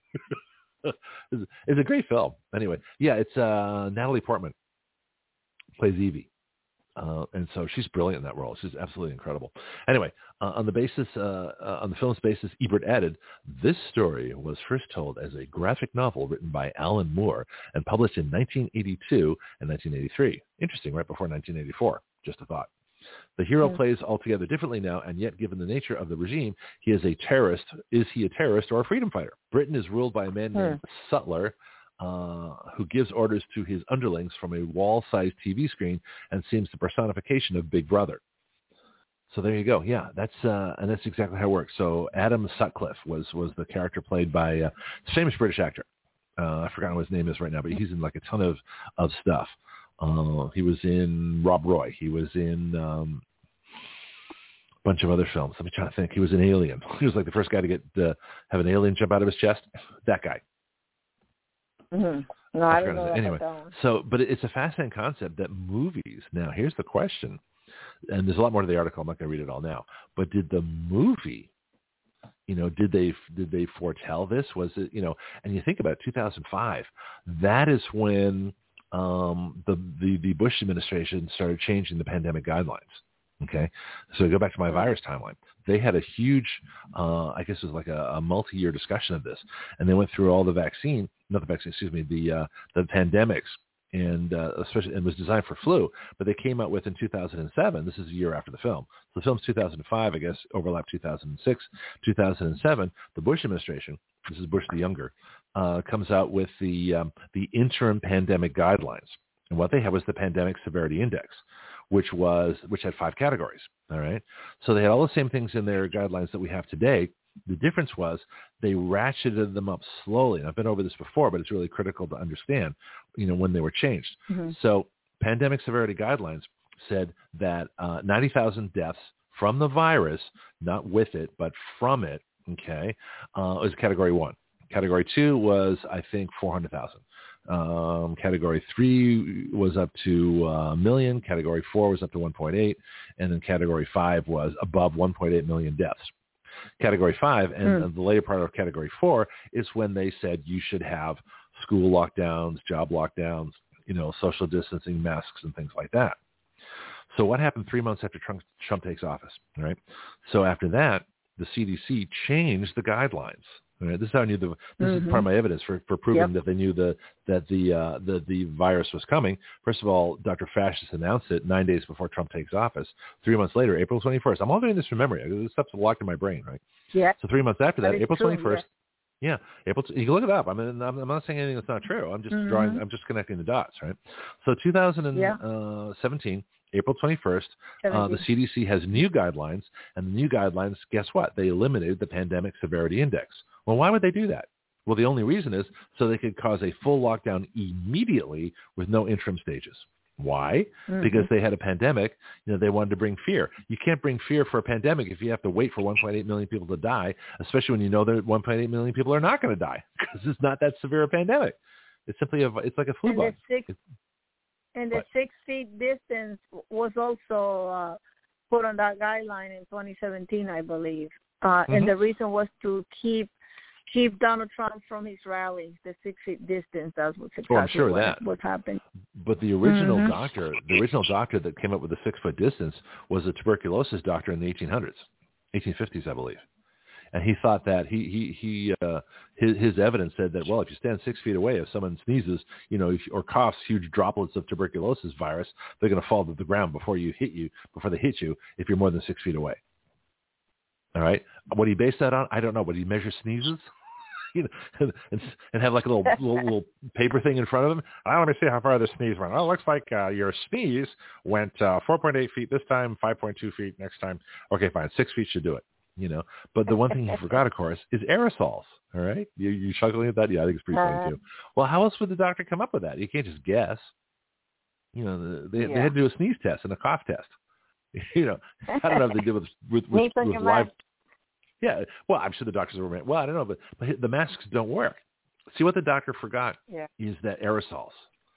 B: It's a great film. Anyway, yeah, it's Natalie Portman plays Evie. And so she's brilliant in that role. She's absolutely incredible. Anyway, on the film's basis, Ebert added, this story was first told as a graphic novel written by Alan Moore and published in 1982 and 1983. Interesting, right before 1984. Just a thought. The hero plays altogether differently now, and yet given the nature of the regime, he is a terrorist. Is he a terrorist or a freedom fighter? Britain is ruled by a man named Sutler, who gives orders to his underlings from a wall-sized TV screen and seems the personification of Big Brother. So there you go. Yeah, that's exactly how it works. So Adam Sutcliffe was the character played by a famous British actor. I forgot what his name is right now, but he's in like a ton of stuff. He was in Rob Roy. He was in a bunch of other films. Let me try to think. He was in Alien. He was like the first guy to get have an alien jump out of his chest. That guy.
A: Mm-hmm. No, I don't know
B: anyway,
A: about that one.
B: So, but it's a fascinating concept that movies. Now, here's the question, and there's a lot more to the article. I'm not going to read it all now. But did the movie, did they foretell this? Was it, and you think about it, 2005. That is when the Bush administration started changing the pandemic guidelines. Okay, so go back to my virus timeline. They had a huge, I guess it was like a multi-year discussion of this, and they went through all the pandemics, and especially, and was designed for flu. But they came out with in 2007. This is a year after the film. So the film's 2005, I guess, overlapped 2006, 2007. The Bush administration, this is Bush the Younger, comes out with the interim pandemic guidelines, and what they had was the Pandemic Severity Index, which had 5 categories. All right. So they had all the same things in their guidelines that we have today. The difference was they ratcheted them up slowly. And I've been over this before, but it's really critical to understand, when they were changed. Mm-hmm. So pandemic severity guidelines said that 90,000 deaths from the virus, not with it, but from it, okay, was category 1. Category 2 was, I think, 400,000. Category 3 was up to 1 million. Category 4 was up to 1.8. And then Category 5 was above 1.8 million deaths. Category 5 and the later part of Category 4 is when they said you should have school lockdowns, job lockdowns, social distancing, masks, and things like that. So what happened 3 months after Trump takes office, right? So after that, the CDC changed the guidelines. Right? This is how I knew this is part of my evidence for proving that they knew that the virus was coming. First of all, Dr. Fascist announced it 9 days before Trump takes office. 3 months later, April 21st. I'm all doing this from memory. This stuff's locked in my brain, right? Yeah. So 3 months after that April 21st. Yeah. You can look it up. I mean, I'm not saying anything that's not true. I'm just I'm just connecting the dots, right? So 2017. April 21st, the CDC has new guidelines, and the new guidelines, guess what? They eliminated the Pandemic Severity Index. Well, why would they do that? Well, the only reason is so they could cause a full lockdown immediately with no interim stages. Why? Because they had a pandemic. They wanted to bring fear. You can't bring fear for a pandemic if you have to wait for 1.8 million people to die, especially when you know that 1.8 million people are not going to die because it's not that severe a pandemic. It's simply it's like a flu bug.
A: And the 6 feet distance was also put on that guideline in 2017, I believe. And the reason was to keep Donald Trump from his rallies, the 6 feet distance. That was exactly what happened.
B: But the original doctor, that came up with the 6 foot distance was a tuberculosis doctor in the 1850s, I believe. And he thought that his evidence said that, well, if you stand 6 feet away, if someone sneezes, or coughs huge droplets of tuberculosis virus, they're going to fall to the ground before they hit you if you're more than 6 feet away. All right. What do you base that on? I don't know. But do you measure sneezes? And have like a little paper thing in front of them. Let me see how far the sneeze went. Oh, it looks like your sneeze went 4.8 feet this time, 5.2 feet next time. Okay, fine. 6 feet should do it. But the one thing you forgot, of course, is aerosols. All right, you chuckling at that? Yeah, I think it's pretty funny too. Well, how else would the doctor come up with that? You can't just guess. They had to do a sneeze test and a cough test. I don't know if they did with live. Yeah, well, I'm sure the doctors were. Well, I don't know, but the masks don't work. See, what the doctor forgot is that aerosols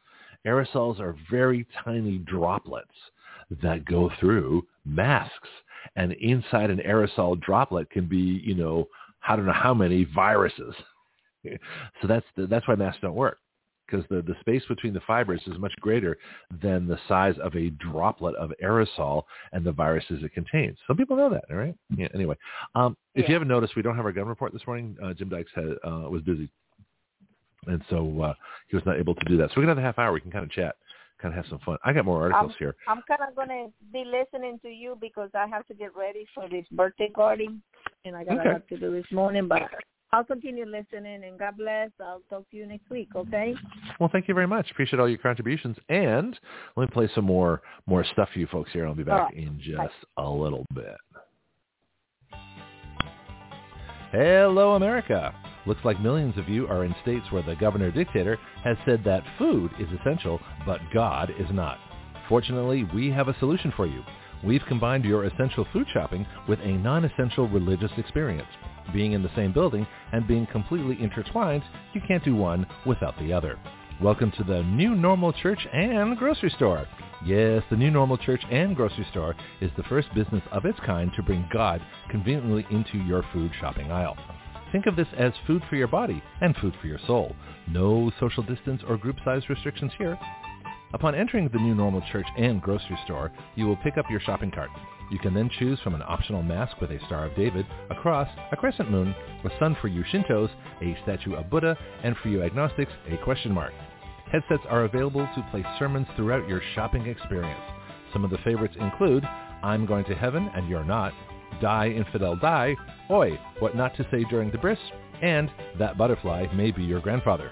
B: are very tiny droplets that go through masks. And inside an aerosol droplet can be, I don't know how many viruses. So that's why masks don't work, because the space between the fibers is much greater than the size of a droplet of aerosol and the viruses it contains. Some people know that, all right? Yeah. Anyway, if you haven't noticed, we don't have our gun report this morning. Jim Dykes was busy, and so he was not able to do that. So we got another half hour. We can kind of chat. Kind of have some fun. I got more articles here.
A: I'm kind of going to be listening to you because I have to get ready for this birthday party, and I got a lot to do this morning. But I'll continue listening, and God bless. I'll talk to you next week, okay?
B: Well, thank you very much. Appreciate all your contributions. And let me play some more stuff for you folks here. I'll be back in just a little bit. Hello, America. Looks like millions of you are in states where the governor-dictator has said that food is essential, but God is not. Fortunately, we have a solution for you. We've combined your essential food shopping with a non-essential religious experience. Being in the same building and being completely intertwined, you can't do one without the other. Welcome to the New Normal Church and Grocery Store. Yes, the New Normal Church and Grocery Store is the first business of its kind to bring God conveniently into your food shopping aisle. Think of this as food for your body and food for your soul. No social distance or group size restrictions here. Upon entering the New Normal Church and Grocery Store, you will pick up your shopping cart. You can then choose from an optional mask with a Star of David, a cross, a crescent moon, a sun for you Shintos, a statue of Buddha, and for you agnostics, a question mark. Headsets are available to play sermons throughout your shopping experience. Some of the favorites include I'm Going to Heaven and You're Not, Die Infidel Die, Oi, What Not to Say During the Bris, and That Butterfly May Be Your Grandfather.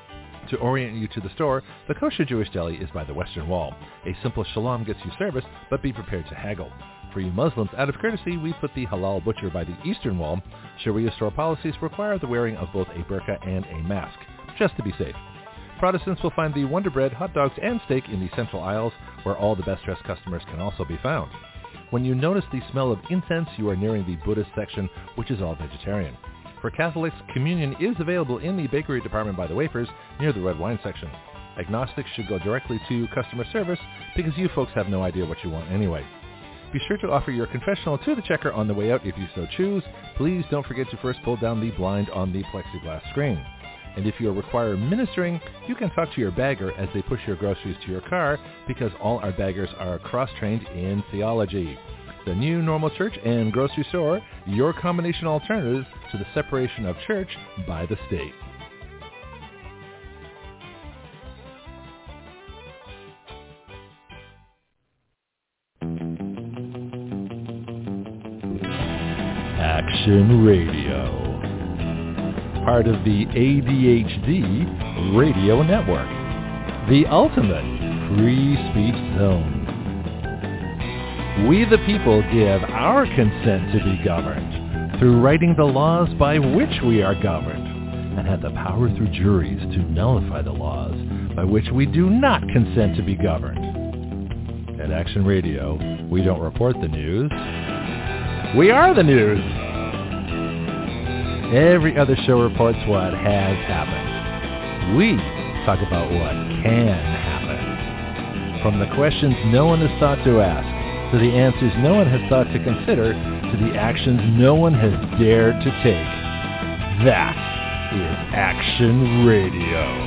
B: To orient you to the store, the Kosher Jewish Deli is by the Western Wall. A simple shalom gets you service, but be prepared to haggle. For you Muslims, out of courtesy, we put the Halal Butcher by the Eastern Wall. Sharia store policies require the wearing of both a burqa and a mask, just to be safe. Protestants will find the Wonder Bread, hot dogs, and steak in the central aisles, where all the best-dressed customers can also be found. When you notice the smell of incense, you are nearing the Buddhist section, which is all vegetarian. For Catholics, communion is available in the bakery department by the wafers, near the red wine section. Agnostics should go directly to customer service, because you folks have no idea what you want anyway. Be sure to offer your confessional to the checker on the way out if you so choose. Please don't forget to first pull down the blind on the plexiglass screen. And if you require ministering, you can talk to your bagger as they push your groceries to your car, because all our baggers are cross-trained in theology. The New Normal Church and Grocery Store, your combination alternative to the separation of church by the state. Action Radio. Part of the ADHD Radio Network, the ultimate free speech zone. We the people give our consent to be governed through writing the laws by which we are governed, and have the power through juries to nullify the laws by which we do not consent to be governed. At Action Radio, we don't report the news. We are the news. Every other show reports what has happened. We talk about what can happen. From the questions no one has thought to ask, to the answers no one has thought to consider, to the actions no one has dared to take. That is Action Radio.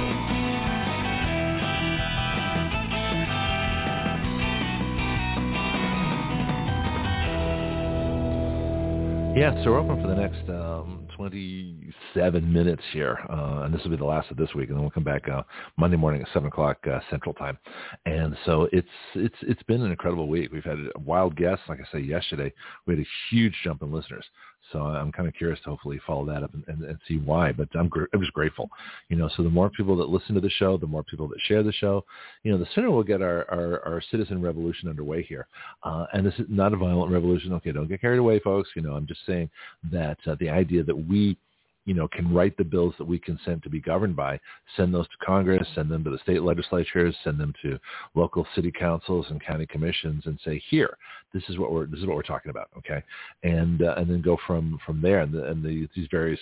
B: Yeah, so we're open for the next 27 minutes here, and this will be the last of this week, and then we'll come back Monday morning at 7 o'clock Central Time. And so it's been an incredible week. We've had wild guests. Like I said yesterday, we had a huge jump in listeners. So I'm kind of curious to hopefully follow that up and see why. But I'm just grateful. So the more people that listen to the show, the more people that share the show, the sooner we'll get our citizen revolution underway here. And this is not a violent revolution. Okay, don't get carried away, folks. I'm just saying that the idea that we can write the bills that we consent to be governed by, send those to Congress, send them to the state legislatures, send them to local city councils and county commissions, and say, here, this is what we're talking about, okay, and then go from there, and these various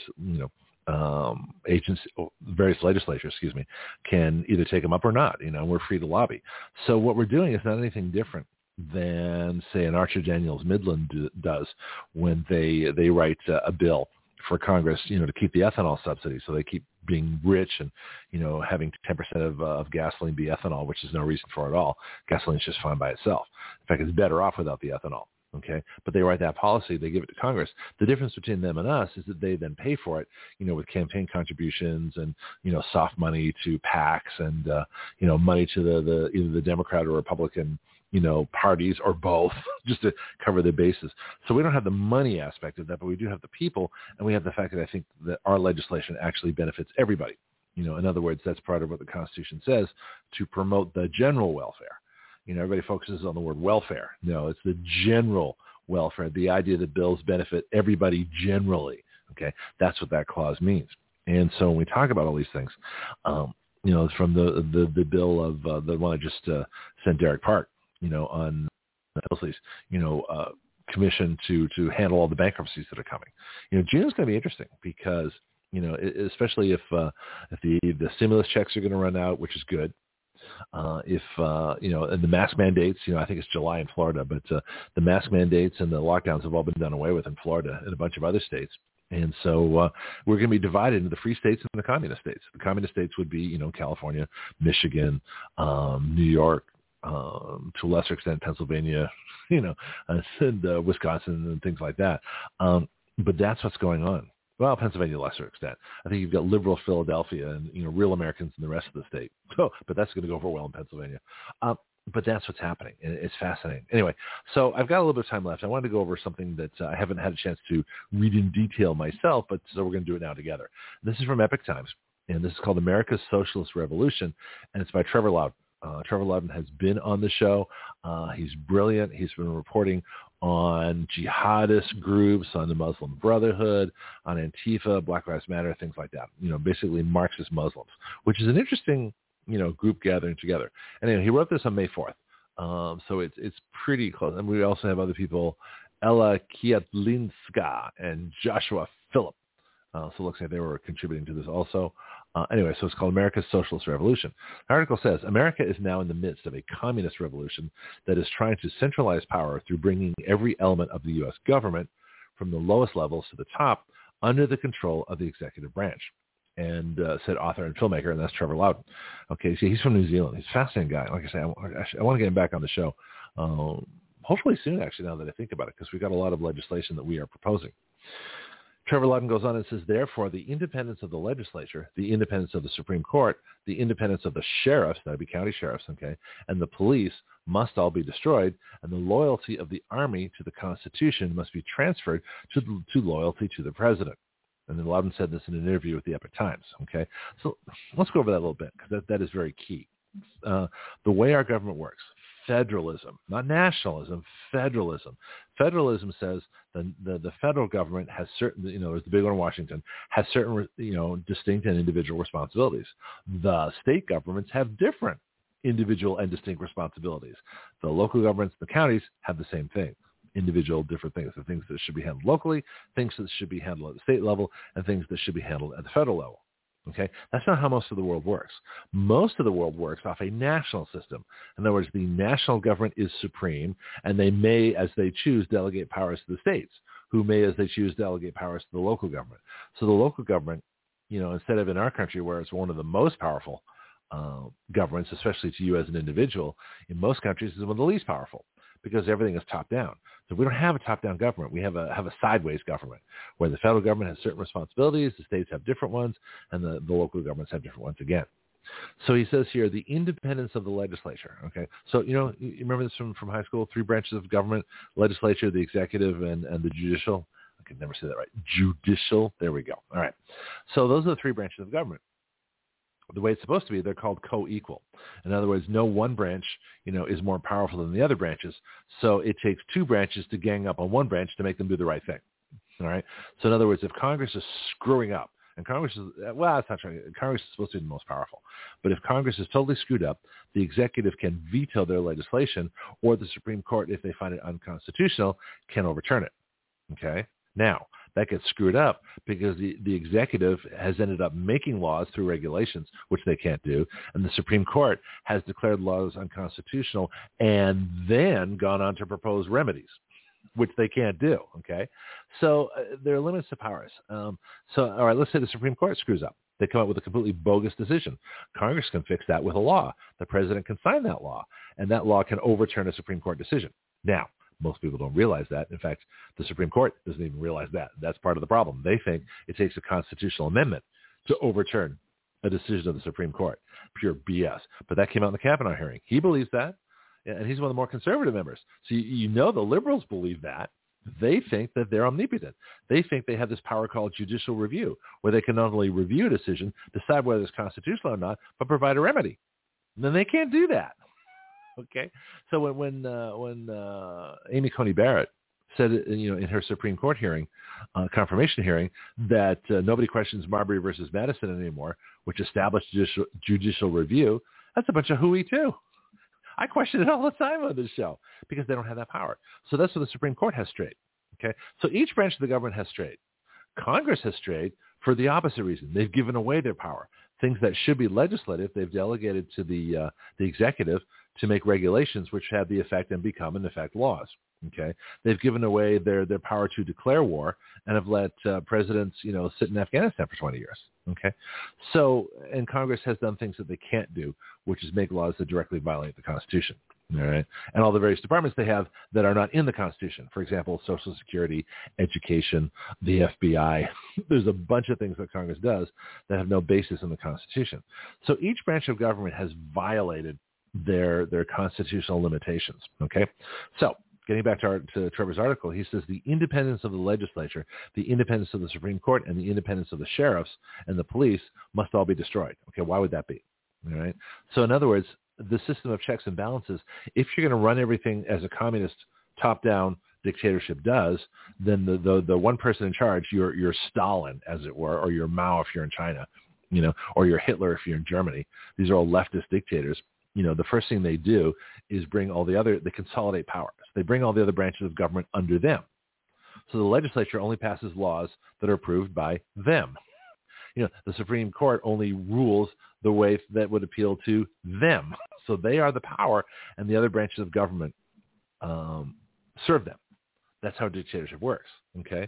B: various legislatures, can either take them up or not. We're free to lobby. So what we're doing is not anything different than, say, an Archer Daniels Midland does when they write a bill for Congress, to keep the ethanol subsidy, so they keep being rich and, having 10% of gasoline be ethanol, which is no reason for it at all. Gasoline is just fine by itself. In fact, it's better off without the ethanol. Okay, but they write that policy, they give it to Congress. The difference between them and us is that they then pay for it, with campaign contributions and, soft money to PACs and, money to the either the Democrat or Republican parties or both, just to cover their bases. So we don't have the money aspect of that, but we do have the people, and we have the fact that I think that our legislation actually benefits everybody. In other words, that's part of what the Constitution says, to promote the general welfare. Everybody focuses on the word welfare. No, it's the general welfare, the idea that bills benefit everybody generally. Okay, that's what that clause means. And so when we talk about all these things, from the bill of the one I just sent Derek Park, on Leslie's, commission to handle all the bankruptcies that are coming. June is going to be interesting because, especially if the stimulus checks are going to run out, which is good. And the mask mandates, I think it's July in Florida, but the mask mandates and the lockdowns have all been done away with in Florida and a bunch of other states. And so we're going to be divided into the free states and the communist states. The communist states would be, California, Michigan, New York, to a lesser extent, Pennsylvania, and Wisconsin and things like that. But that's what's going on. Well, Pennsylvania, to a lesser extent. I think you've got liberal Philadelphia and, real Americans in the rest of the state. But that's going to go over well in Pennsylvania. But that's what's happening. It's fascinating. Anyway, so I've got a little bit of time left. I wanted to go over something that I haven't had a chance to read in detail myself, but so we're going to do it now together. This is from Epoch Times, and this is called America's Socialist Revolution, and it's by Trevor Loudon. Trevor Loudon has been on the show. He's brilliant. He's been reporting on jihadist groups, on the Muslim Brotherhood, on Antifa, Black Lives Matter, things like that. Basically Marxist Muslims, which is an interesting group gathering together. And anyway, he wrote this on May 4th. So it's pretty close. And we also have other people, Ella Kiatlinska and Joshua Phillip. So it looks like they were contributing to this also. Anyway, so it's called America's Socialist Revolution. The article says, America is now in the midst of a communist revolution that is trying to centralize power through bringing every element of the U.S. government, from the lowest levels to the top, under the control of the executive branch. And said author and filmmaker, and that's Trevor Loudon. Okay, so he's from New Zealand. He's a fascinating guy. Like I say, I want to get him back on the show. Hopefully soon, actually, now that I think about it, because we've got a lot of legislation that we are proposing. Trevor Loudon goes on and says, therefore, the independence of the legislature, the independence of the Supreme Court, the independence of the sheriffs, that would be county sheriffs, okay, and the police must all be destroyed, and the loyalty of the army to the Constitution must be transferred to loyalty to the president. And then Loudon said this in an interview with the Epoch Times, okay? So let's go over that a little bit, because that is very key. The way our government works, federalism, not nationalism, federalism. Federalism says the federal government has certain, there's the big one in Washington, has certain, distinct and individual responsibilities. The state governments have different individual and distinct responsibilities. The local governments, the counties, have the same thing. Individual different things, the things that should be handled locally, things that should be handled at the state level, and things that should be handled at the federal level. Okay, that's not how most of the world works. Most of the world works off a national system. In other words, the national government is supreme, and they may, as they choose, delegate powers to the states, who may, as they choose, delegate powers to the local government. So the local government, instead of in our country where it's one of the most powerful governments, especially to you as an individual, in most countries is one of the least powerful, because everything is top down. So we don't have a top-down government. We have a sideways government where the federal government has certain responsibilities, the states have different ones, and the local governments have different ones again. So he says here, the independence of the legislature. Okay, so you remember this from high school, 3 branches of government: legislature, the executive, and the judicial. I can never say that right. Judicial. There we go. All right. So those are the 3 branches of government. The way it's supposed to be, they're called co-equal. In other words, no one branch, is more powerful than the other branches. So it takes 2 branches to gang up on one branch to make them do the right thing. All right. So in other words, if Congress is screwing up, and Congress is, well, that's not true. Congress is supposed to be the most powerful. But if Congress is totally screwed up, the executive can veto their legislation, or the Supreme Court, if they find it unconstitutional, can overturn it. Okay. Now, that gets screwed up because the executive has ended up making laws through regulations, which they can't do, and the Supreme Court has declared laws unconstitutional and then gone on to propose remedies, which they can't do, okay? So there are limits to powers. All right, let's say the Supreme Court screws up. They come up with a completely bogus decision. Congress can fix that with a law. The president can sign that law, and that law can overturn a Supreme Court decision. Now, most people don't realize that. In fact, the Supreme Court doesn't even realize that. That's part of the problem. They think it takes a constitutional amendment to overturn a decision of the Supreme Court. Pure BS. But that came out in the Kavanaugh hearing. He believes that, and he's one of the more conservative members. So the liberals believe that. They think that they're omnipotent. They think they have this power called judicial review, where they can not only review a decision, decide whether it's constitutional or not, but provide a remedy. And then they can't do that. Okay, so when Amy Coney Barrett said, in her Supreme Court hearing, confirmation hearing, that nobody questions Marbury versus Madison anymore, which established judicial review. That's a bunch of hooey too. I question it all the time on this show because they don't have that power. So that's what the Supreme Court has strayed. Okay, so each branch of the government has strayed. Congress has strayed for the opposite reason. They've given away their power. Things that should be legislative, they've delegated to the executive to make regulations which have the effect and become, in effect, laws. Okay, they've given away their power to declare war and have let presidents, sit in Afghanistan for 20 years. Okay, so and Congress has done things that they can't do, which is make laws that directly violate the Constitution. All right, and all the various departments they have that are not in the Constitution. For example, Social Security, education, the FBI. There's a bunch of things that Congress does that have no basis in the Constitution. So each branch of government has violated their constitutional limitations. Okay, so getting back to Trevor's article, he says the independence of the legislature, the independence of the Supreme Court, and the independence of the sheriffs and the police must all be destroyed. Okay, why would that be? All right. So in other words, the system of checks and balances, if you're going to run everything as a communist top-down dictatorship does, then the one person in charge, you're Stalin, as it were, or you're Mao if you're in China, or you're Hitler if you're in Germany. These are all leftist dictators. The first thing they do is they consolidate powers. They bring all the other branches of government under them. So the legislature only passes laws that are approved by them. The Supreme Court only rules the way that would appeal to them. So they are the power, and the other branches of government serve them. That's how dictatorship works. Okay,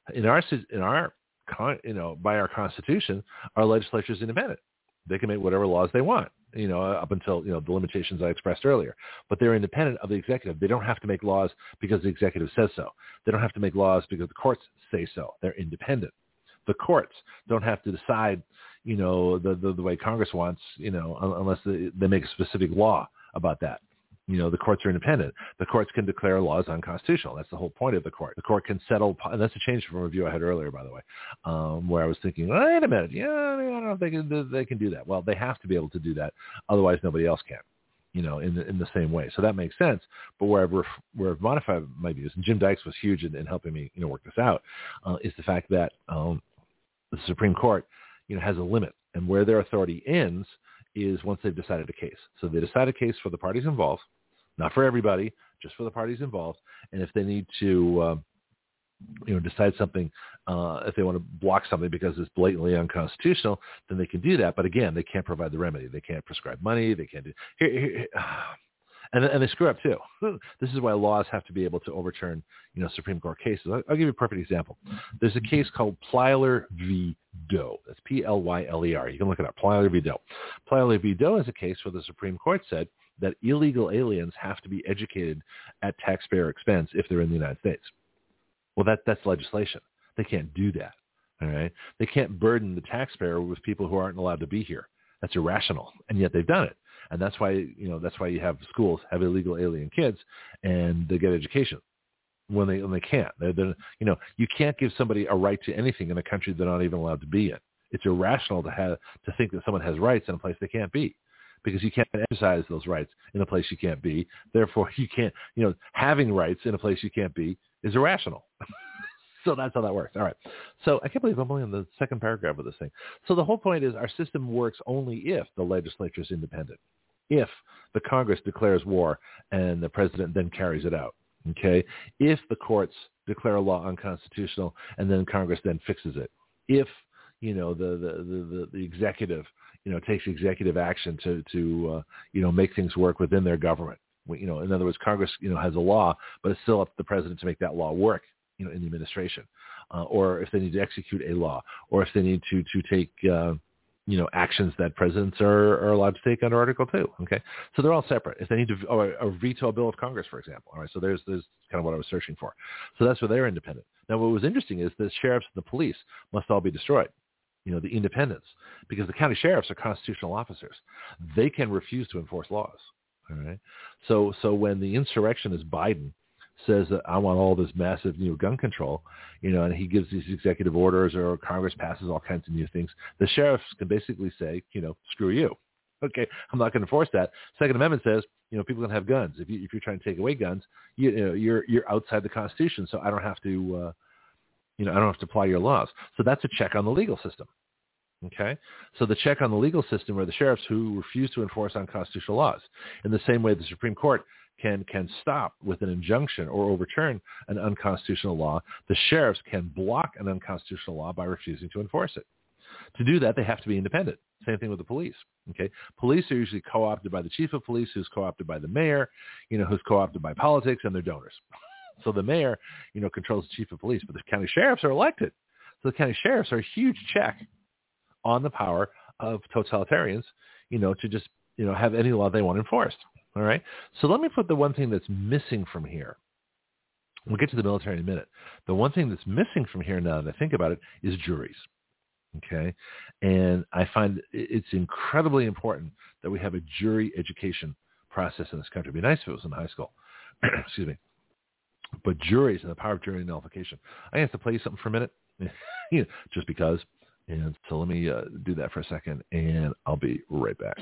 B: by our Constitution, our legislature is independent. They can make whatever laws they want, up until, the limitations I expressed earlier. But they're independent of the executive. They don't have to make laws because the executive says so. They don't have to make laws because the courts say so. They're independent. The courts don't have to decide, the way Congress wants, unless they make a specific law about that. The courts are independent. The courts can declare laws unconstitutional. That's the whole point of the court. The court can settle, and that's a change from a review I had earlier, by the way, where I was thinking, wait a minute, I don't know if they can do that. Well, they have to be able to do that. Otherwise, nobody else can. In the same way. So that makes sense. But where I've modified my views, and Jim Dykes was huge in helping me, work this out, is the fact that the Supreme Court, has a limit, and where their authority ends is once they've decided a case. So they decide a case for the parties involved, not for everybody, just for the parties involved. And if they need to, decide something, if they want to block something because it's blatantly unconstitutional, then they can do that. But again, they can't provide the remedy. They can't prescribe money. They can't do and they screw up too. This is why laws have to be able to overturn, Supreme Court cases. I'll give you a perfect example. There's a case called Plyler v. Doe. That's Plyler. You can look it up. Plyler v. Doe. Plyler v. Doe is a case where the Supreme Court said that illegal aliens have to be educated at taxpayer expense if they're in the United States. Well, that's legislation. They can't do that. All right. They can't burden the taxpayer with people who aren't allowed to be here. That's irrational, and yet they've done it. And that's why you have schools have illegal alien kids, and they get education when they can't. You can't give somebody a right to anything in a country they're not even allowed to be in. It's irrational to think that someone has rights in a place they can't be, because you can't exercise those rights in a place you can't be. Therefore, you can't. Having rights in a place you can't be is irrational. So that's how that works. All right. So I can't believe I'm only in the second paragraph of this thing. So the whole point is our system works only if the legislature is independent, if the Congress declares war and the president then carries it out. Okay. If the courts declare a law unconstitutional and then Congress then fixes it. If, the executive, takes executive action to make things work within their government. In other words, Congress, has a law, but it's still up to the president to make that law work. In the administration, or if they need to execute a law, or if they need to take, actions that presidents are allowed to take under Article 2. Okay, so they're all separate. If they need to or veto a bill of Congress, for example. All right, so there's kind of what I was searching for. So that's where they're independent. Now, what was interesting is the sheriffs and the police must all be destroyed. The independents, because the county sheriffs are constitutional officers. They can refuse to enforce laws. All right, so when the insurrection is Biden says that I want all this massive new gun control, and he gives these executive orders or Congress passes all kinds of new things, the sheriffs can basically say, screw you. Okay, I'm not going to enforce that. Second Amendment says people can have guns. If you're trying to take away guns, you're outside the Constitution, so I don't have to I don't have to apply your laws. So that's a check on the legal system. Okay, so the check on the legal system are the sheriffs who refuse to enforce unconstitutional laws. In the same way, the Supreme Court can stop with an injunction or overturn an unconstitutional law. The sheriffs can block an unconstitutional law by refusing to enforce it. To do that, they have to be independent. Same thing with the police. Okay, police are usually co-opted by the chief of police, who's co-opted by the mayor, who's co-opted by politics and their donors. So the mayor, controls the chief of police, but the county sheriffs are elected. So the county sheriffs are a huge check on the power of totalitarians, to just, have any law they want enforced. All right. So let me put the one thing that's missing from here. We'll get to the military in a minute. The one thing that's missing from here now that I think about it is juries. Okay. And I find it's incredibly important that we have a jury education process in this country. It'd be nice if it was in high school. Excuse me. But juries and the power of jury nullification. I have to play you something for a minute, just because. And so let me do that for a second, and I'll be right back.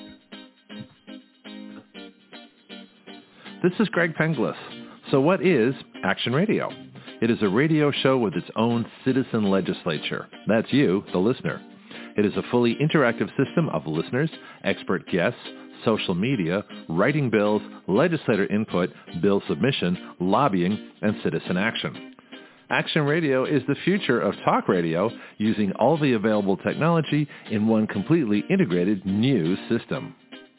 B: This is Greg Penglis. So what is Action Radio? It is a radio show with its own citizen legislature. That's you, the listener. It is a fully interactive system of listeners, expert guests, social media, writing bills, legislator input, bill submission, lobbying, and citizen action. Action Radio is the future of talk radio using all the available technology in one completely integrated new system.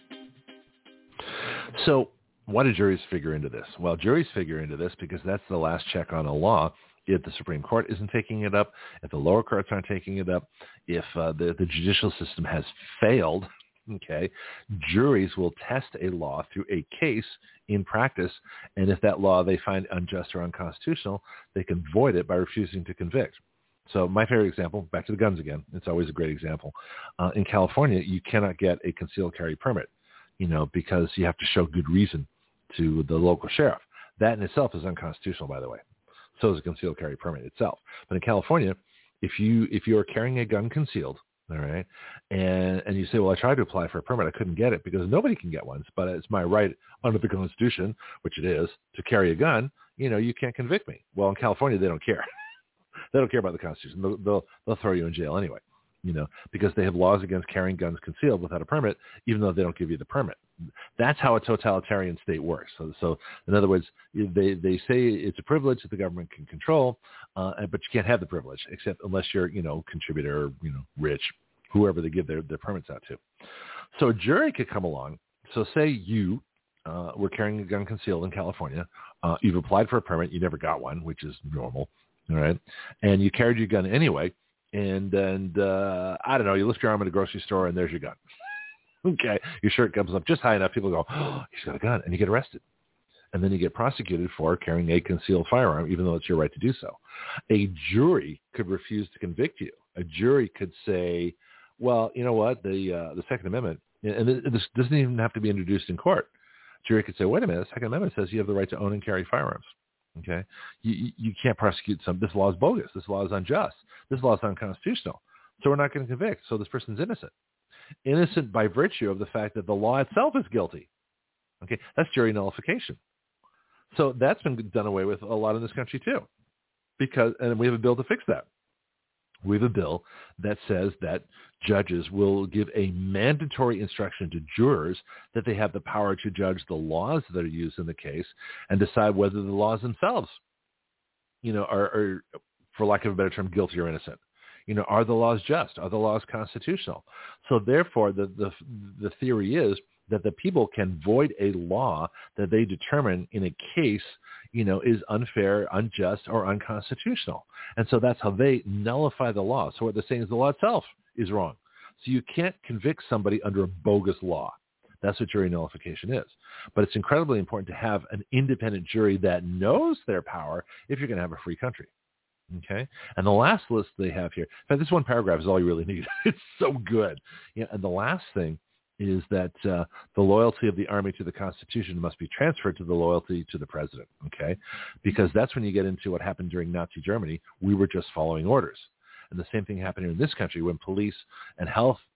B: So why do juries figure into this? Well, juries figure into this because that's the last check on a law. If the Supreme Court isn't taking it up, if the lower courts aren't taking it up, if the judicial system has failed, okay, juries will test a law through a case in practice, and if that law they find unjust or unconstitutional, they can void it by refusing to convict. So my favorite example, back to the guns again, it's always a great example. In California, you cannot get a concealed carry permit, because you have to show good reason to the local sheriff. That in itself is unconstitutional, by the way. So is a concealed carry permit itself. But in California, if you are carrying a gun concealed, all right, and you say, well, I tried to apply for a permit, I couldn't get it because nobody can get one, but it's my right under the Constitution, which it is, to carry a gun, you can't convict me. Well, in California, they don't care. They don't care about the Constitution. They'll throw you in jail anyway, because they have laws against carrying guns concealed without a permit, even though they don't give you the permit. That's how a totalitarian state works. So in other words, they say it's a privilege that the government can control, but you can't have the privilege except unless you're, contributor, rich, whoever they give their permits out to. So a jury could come along. So say you were carrying a gun concealed in California. You've applied for a permit. You never got one, which is normal. All right. And you carried your gun anyway. And I don't know, you lift your arm at a grocery store and there's your gun. Okay. Your shirt comes up just high enough. People go, oh, he's got a gun. And you get arrested. And then you get prosecuted for carrying a concealed firearm, even though it's your right to do so. A jury could refuse to convict you. A jury could say, well, you know what, the Second Amendment, and this doesn't even have to be introduced in court. A jury could say, wait a minute, the Second Amendment says you have the right to own and carry firearms. Okay, you can't prosecute this law is bogus. This law is unjust. This law is unconstitutional. So we're not going to convict. So this person's innocent. Innocent by virtue of the fact that the law itself is guilty. Okay, that's jury nullification. So that's been done away with a lot in this country too, and we have a bill to fix that. We have a bill that says that judges will give a mandatory instruction to jurors that they have the power to judge the laws that are used in the case and decide whether the laws themselves, are, for lack of a better term, guilty or innocent. Are the laws just? Are the laws constitutional? So therefore, the theory is that the people can void a law that they determine in a case, is unfair, unjust, or unconstitutional. And so that's how they nullify the law. So what they're saying is the law itself is wrong. So you can't convict somebody under a bogus law. That's what jury nullification is. But it's incredibly important to have an independent jury that knows their power if you're going to have a free country. Okay. And the last list they have here, in fact, this one paragraph is all you really need. It's so good. And the last thing is that the loyalty of the army to the Constitution must be transferred to the loyalty to the president, okay? Because that's when you get into what happened during Nazi Germany. We were just following orders. And the same thing happened here in this country when police and health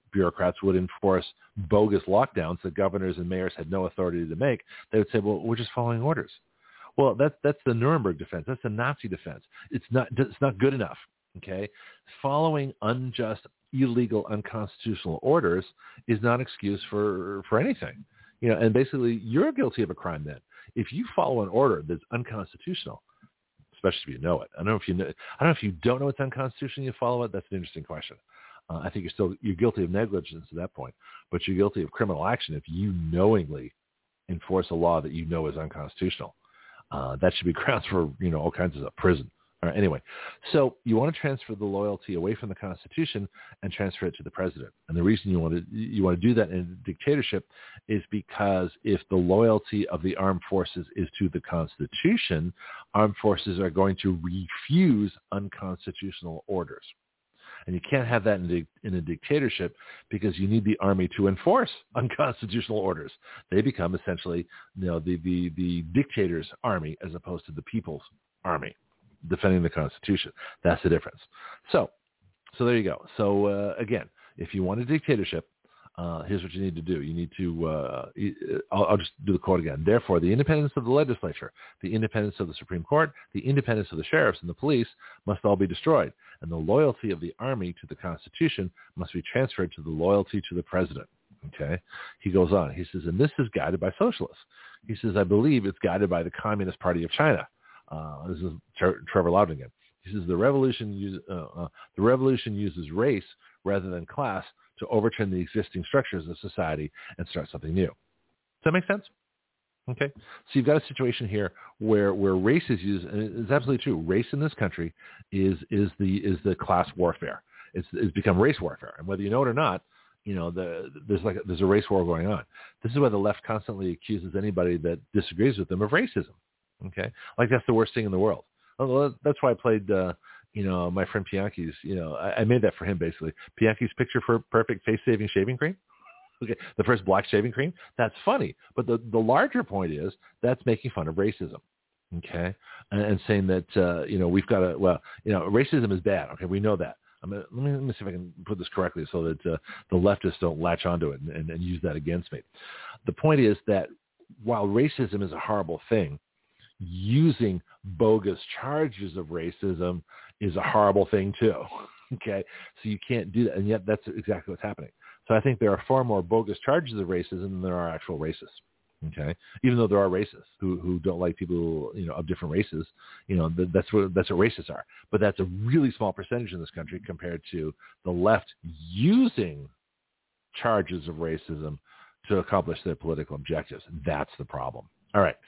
B: bureaucrats would enforce bogus lockdowns that governors and mayors had no authority to make, they would say, well, we're just following orders. Well, that's the Nuremberg defense. That's the Nazi defense. It's not good enough. Okay, following unjust, illegal, unconstitutional orders is not an excuse for anything. And basically, you're guilty of a crime then if you follow an order that's unconstitutional, especially if you know it. I don't know if you don't know it's unconstitutional. You follow it. That's an interesting question. I think you're guilty of negligence at that point, but you're guilty of criminal action if you knowingly enforce a law that you know is unconstitutional. That should be grounds for all kinds of prison. All right, anyway, so you want to transfer the loyalty away from the Constitution and transfer it to the president. And the reason you want to do that in a dictatorship is because if the loyalty of the armed forces is to the Constitution, armed forces are going to refuse unconstitutional orders. And you can't have that in a dictatorship because you need the army to enforce unconstitutional orders. They become essentially the dictator's army as opposed to the people's army defending the Constitution. That's the difference. So there you go. So again, if you want a dictatorship, here's what you need to do. You need to, I'll just do the quote again. Therefore, the independence of the legislature, the independence of the Supreme Court, the independence of the sheriffs and the police must all be destroyed. And the loyalty of the army to the Constitution must be transferred to the loyalty to the president. Okay. He goes on. He says, and this is guided by socialists. He says, I believe it's guided by the Communist Party of China. This is Trevor Loudon again. He says the revolution uses race rather than class to overturn the existing structures of society and start something new. Does that make sense? Okay. So you've got a situation here where race is used, and it's absolutely true. Race in this country is the class warfare. It's become race warfare, and whether you know it or not, there's a race war going on. This is why the left constantly accuses anybody that disagrees with them of racism. Okay, like that's the worst thing in the world. Well, that's why I played, my friend Pianki's. I made that for him basically. Pianki's picture for perfect face-saving shaving cream. Okay, the first black shaving cream. That's funny, but the larger point is that's making fun of racism. Okay, and saying that we've got to racism is bad. Okay, we know that. Let me see if I can put this correctly so that the leftists don't latch onto it and use that against me. The point is that while racism is a horrible thing, using bogus charges of racism is a horrible thing too. Okay, so you can't do that, and yet that's exactly what's happening. So I think there are far more bogus charges of racism than there are actual racists. Okay, even though there are racists who don't like people of different races, that's what racists are. But that's a really small percentage in this country compared to the left using charges of racism to accomplish their political objectives. That's the problem. All right.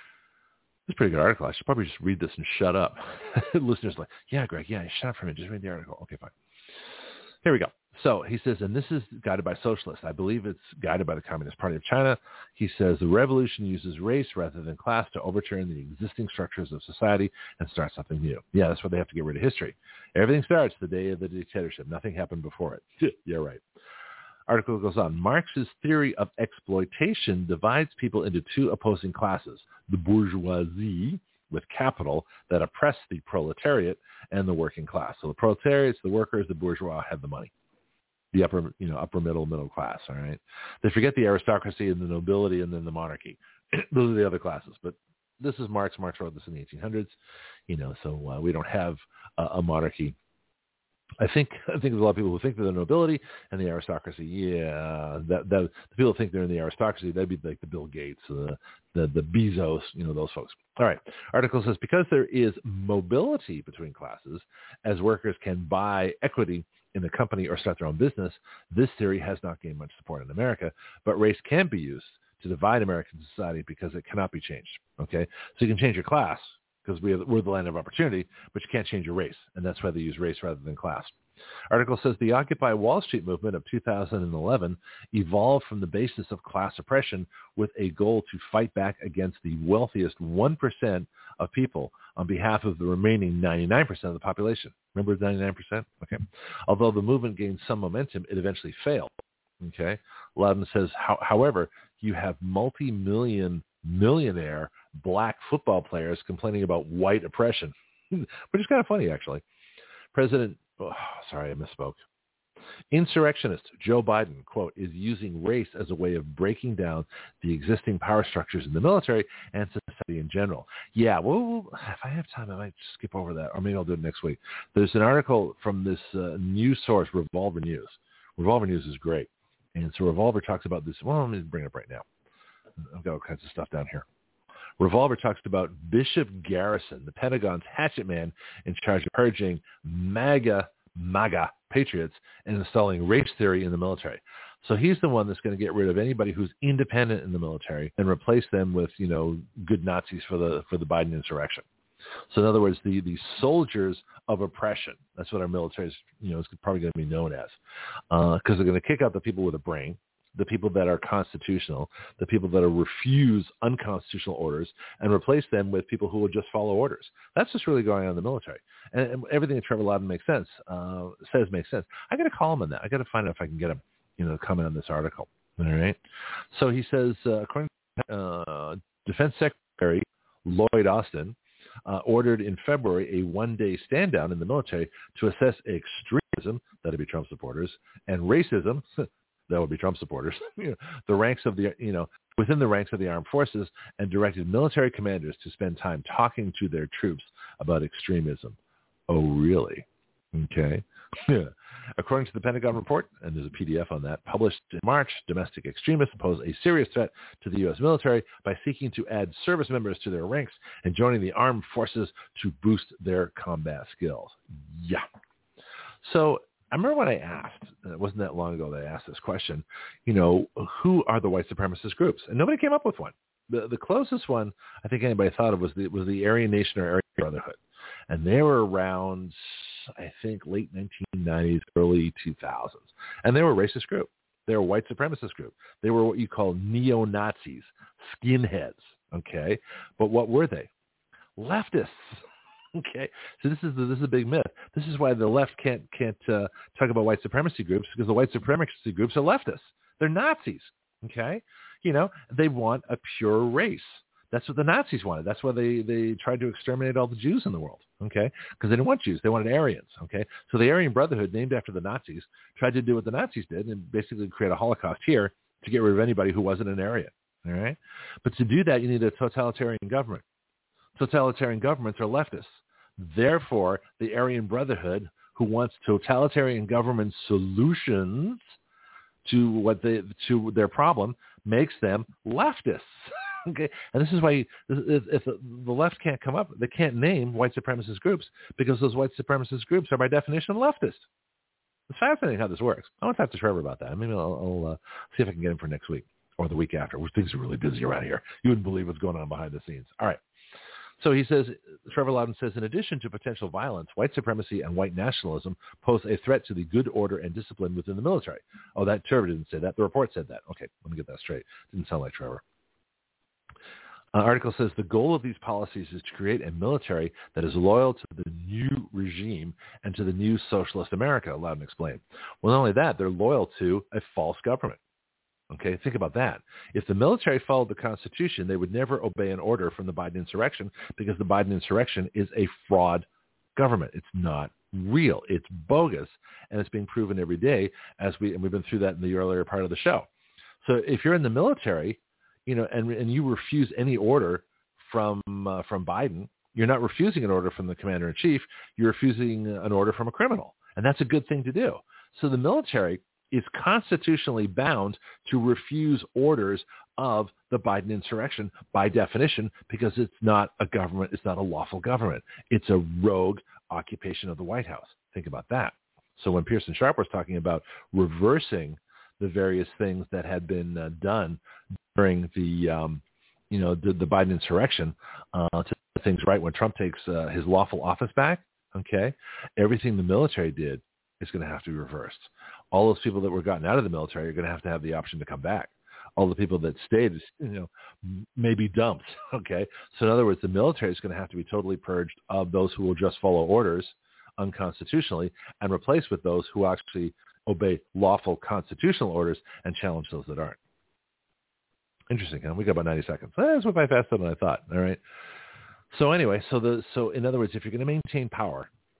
B: It's a pretty good article. I should probably just read this and shut up. Listeners are like, yeah, Greg, yeah, shut up for a minute. Just read the article. Okay, fine. Here we go. So he says, and this is guided by socialists. I believe it's guided by the Communist Party of China. He says the revolution uses race rather than class to overturn the existing structures of society and start something new. Yeah, that's why they have to get rid of history. Everything starts the day of the dictatorship. Nothing happened before it. Yeah, right. Article goes on. Marx's theory of exploitation divides people into two opposing classes, the bourgeoisie with capital that oppress the proletariat and the working class. So the proletariats, the workers, the bourgeois have the money. The upper middle class, all right? They forget the aristocracy and the nobility and then the monarchy. Those are the other classes. But this is Marx. Marx wrote this in the 1800s, so we don't have a monarchy. I think there's a lot of people who think they're the nobility and the aristocracy. Yeah, the people who think they're in the aristocracy, that'd be like the Bill Gates, the Bezos, those folks. All right. Article says, because there is mobility between classes, as workers can buy equity in the company or start their own business, this theory has not gained much support in America, but race can be used to divide American society because it cannot be changed. Okay, so you can change your class, because we're the land of opportunity, but you can't change your race, and that's why they use race rather than class. Article says the Occupy Wall Street movement of 2011 evolved from the basis of class oppression with a goal to fight back against the wealthiest 1% of people on behalf of the remaining 99% of the population. Remember 99%? Okay. Although the movement gained some momentum, it eventually failed. Okay. Loudon says, however, you have millionaire black football players complaining about white oppression, which is kind of funny, actually. I misspoke. Insurrectionist Joe Biden, quote, is using race as a way of breaking down the existing power structures in the military and society in general. Yeah, well, if I have time, I might skip over that, or maybe I'll do it next week. There's an article from this news source, Revolver News. Revolver News is great. And so Revolver talks about this. Well, let me bring it up right now. I've got all kinds of stuff down here. Revolver talks about Bishop Garrison, the Pentagon's hatchet man in charge of purging MAGA patriots and installing race theory in the military. So he's the one that's going to get rid of anybody who's independent in the military and replace them with, good Nazis for the Biden insurrection. So in other words, the soldiers of oppression, that's what our military is, is probably going to be known as, because they're going to kick out the people with a brain, the people that are constitutional, the people that refuse unconstitutional orders, and replace them with people who will just follow orders. That's what's really going on in the military. And everything that Trevor Loudon says makes sense. I got to call him on that. I got to find out if I can get him, to comment on this article. All right. So he says, according to Defense Secretary Lloyd Austin, ordered in February a one-day stand-down in the military to assess extremism, that would be Trump supporters, and racism, that would be Trump supporters, the ranks of within the ranks of the armed forces, and directed military commanders to spend time talking to their troops about extremism. Oh, really? Okay. According to the Pentagon report, and there's a PDF on that, published in March, domestic extremists pose a serious threat to the U.S. military by seeking to add service members to their ranks and joining the armed forces to boost their combat skills. Yeah. So I remember when I asked, it wasn't that long ago that I asked this question, who are the white supremacist groups? And nobody came up with one. The closest one I think anybody thought of was the Aryan Nation or Aryan Brotherhood. And they were around, I think, late 1990s, early 2000s. And they were a racist group. They were a white supremacist group. They were what you call neo-Nazis, skinheads, okay? But what were they? Leftists. Okay, so this is a big myth. This is why the left can't talk about white supremacy groups, because the white supremacy groups are leftists. They're Nazis. Okay, they want a pure race. That's what the Nazis wanted. That's why they tried to exterminate all the Jews in the world. Okay, because they didn't want Jews. They wanted Aryans. Okay, so the Aryan Brotherhood, named after the Nazis, tried to do what the Nazis did and basically create a Holocaust here to get rid of anybody who wasn't an Aryan. All right, but to do that, you need a totalitarian government. Totalitarian governments are leftists. Therefore, the Aryan Brotherhood, who wants totalitarian government solutions to their problem, makes them leftists. Okay, and this is why if the left can't come up, they can't name white supremacist groups, because those white supremacist groups are by definition leftist. It's fascinating how this works. I want to talk to Trevor about that. Maybe I'll see if I can get him for next week or the week after. Things are really busy around here. You wouldn't believe what's going on behind the scenes. All right. So he says, Trevor Loudon says, in addition to potential violence, white supremacy and white nationalism pose a threat to the good order and discipline within the military. Oh, that Trevor didn't say that. The report said that. Okay, let me get that straight. Didn't sound like Trevor. Article says the goal of these policies is to create a military that is loyal to the new regime and to the new socialist America, Loudon explained. Well, not only that, they're loyal to a false government. Okay, think about that. If the military followed the Constitution, they would never obey an order from the Biden insurrection, because the Biden insurrection is a fraud government. It's not real. It's bogus, and it's being proven every day, and we've been through that in the earlier part of the show. So if you're in the military, and you refuse any order from Biden, you're not refusing an order from the commander-in-chief. You're refusing an order from a criminal, and that's a good thing to do. So the military is constitutionally bound to refuse orders of the Biden insurrection by definition, because it's not a government. It's not a lawful government. It's a rogue occupation of the White House. Think about that. So when Pearson Sharp was talking about reversing the various things that had been done during the Biden insurrection to set things right when Trump takes his lawful office back, okay, everything the military did is going to have to be reversed. All those people that were gotten out of the military are going to have the option to come back. All the people that stayed, may be dumped, okay? So in other words, the military is going to have to be totally purged of those who will just follow orders unconstitutionally and replaced with those who actually obey lawful constitutional orders and challenge those that aren't. Interesting, huh? We got about 90 seconds. That's what I faster than I thought, all right? So anyway, so in other words, if you're going to maintain power,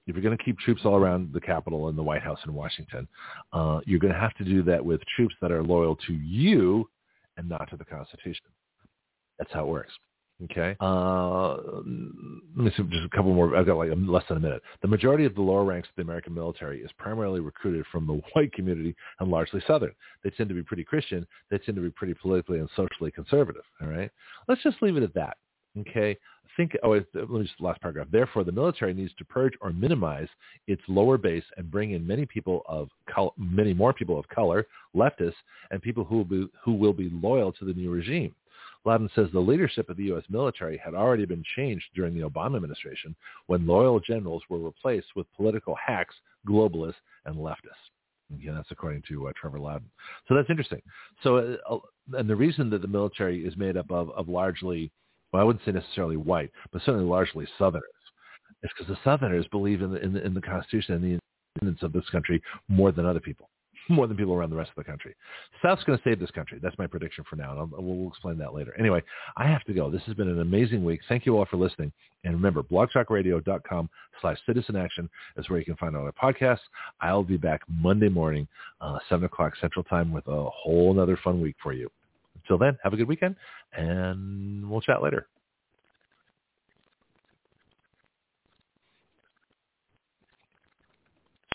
B: if you're going to keep troops all around the Capitol and the White House in Washington, you're going to have to do that with troops that are loyal to you and not to the Constitution. That's how it works. Okay. Let me see, just a couple more. I've got like less than a minute. The majority of the lower ranks of the American military is primarily recruited from the white community and largely Southern. They tend to be pretty Christian. They tend to be pretty politically and socially conservative. All right. Let's just leave it at that. Okay. Let me just last paragraph. Therefore, the military needs to purge or minimize its lower base and bring in many more people of color, leftists, and people who will be loyal to the new regime. Loudon says the leadership of the U.S. military had already been changed during the Obama administration when loyal generals were replaced with political hacks, globalists, and leftists. Again, that's according to Trevor Loudon. So that's interesting. So, and the reason that the military is made up of largely, well, I wouldn't say necessarily white, but certainly largely Southerners, is because the Southerners believe in the Constitution and the independence of this country more than other people. More than people around the rest of the country. South's going to save this country. That's my prediction for now, and we'll explain that later. Anyway, I have to go. This has been an amazing week. Thank you all for listening. And remember, blogtalkradio.com/citizanaction is where you can find all our podcasts. I'll be back Monday morning, 7 o'clock Central Time with a whole other fun week for you. Until then, have a good weekend, and we'll chat later.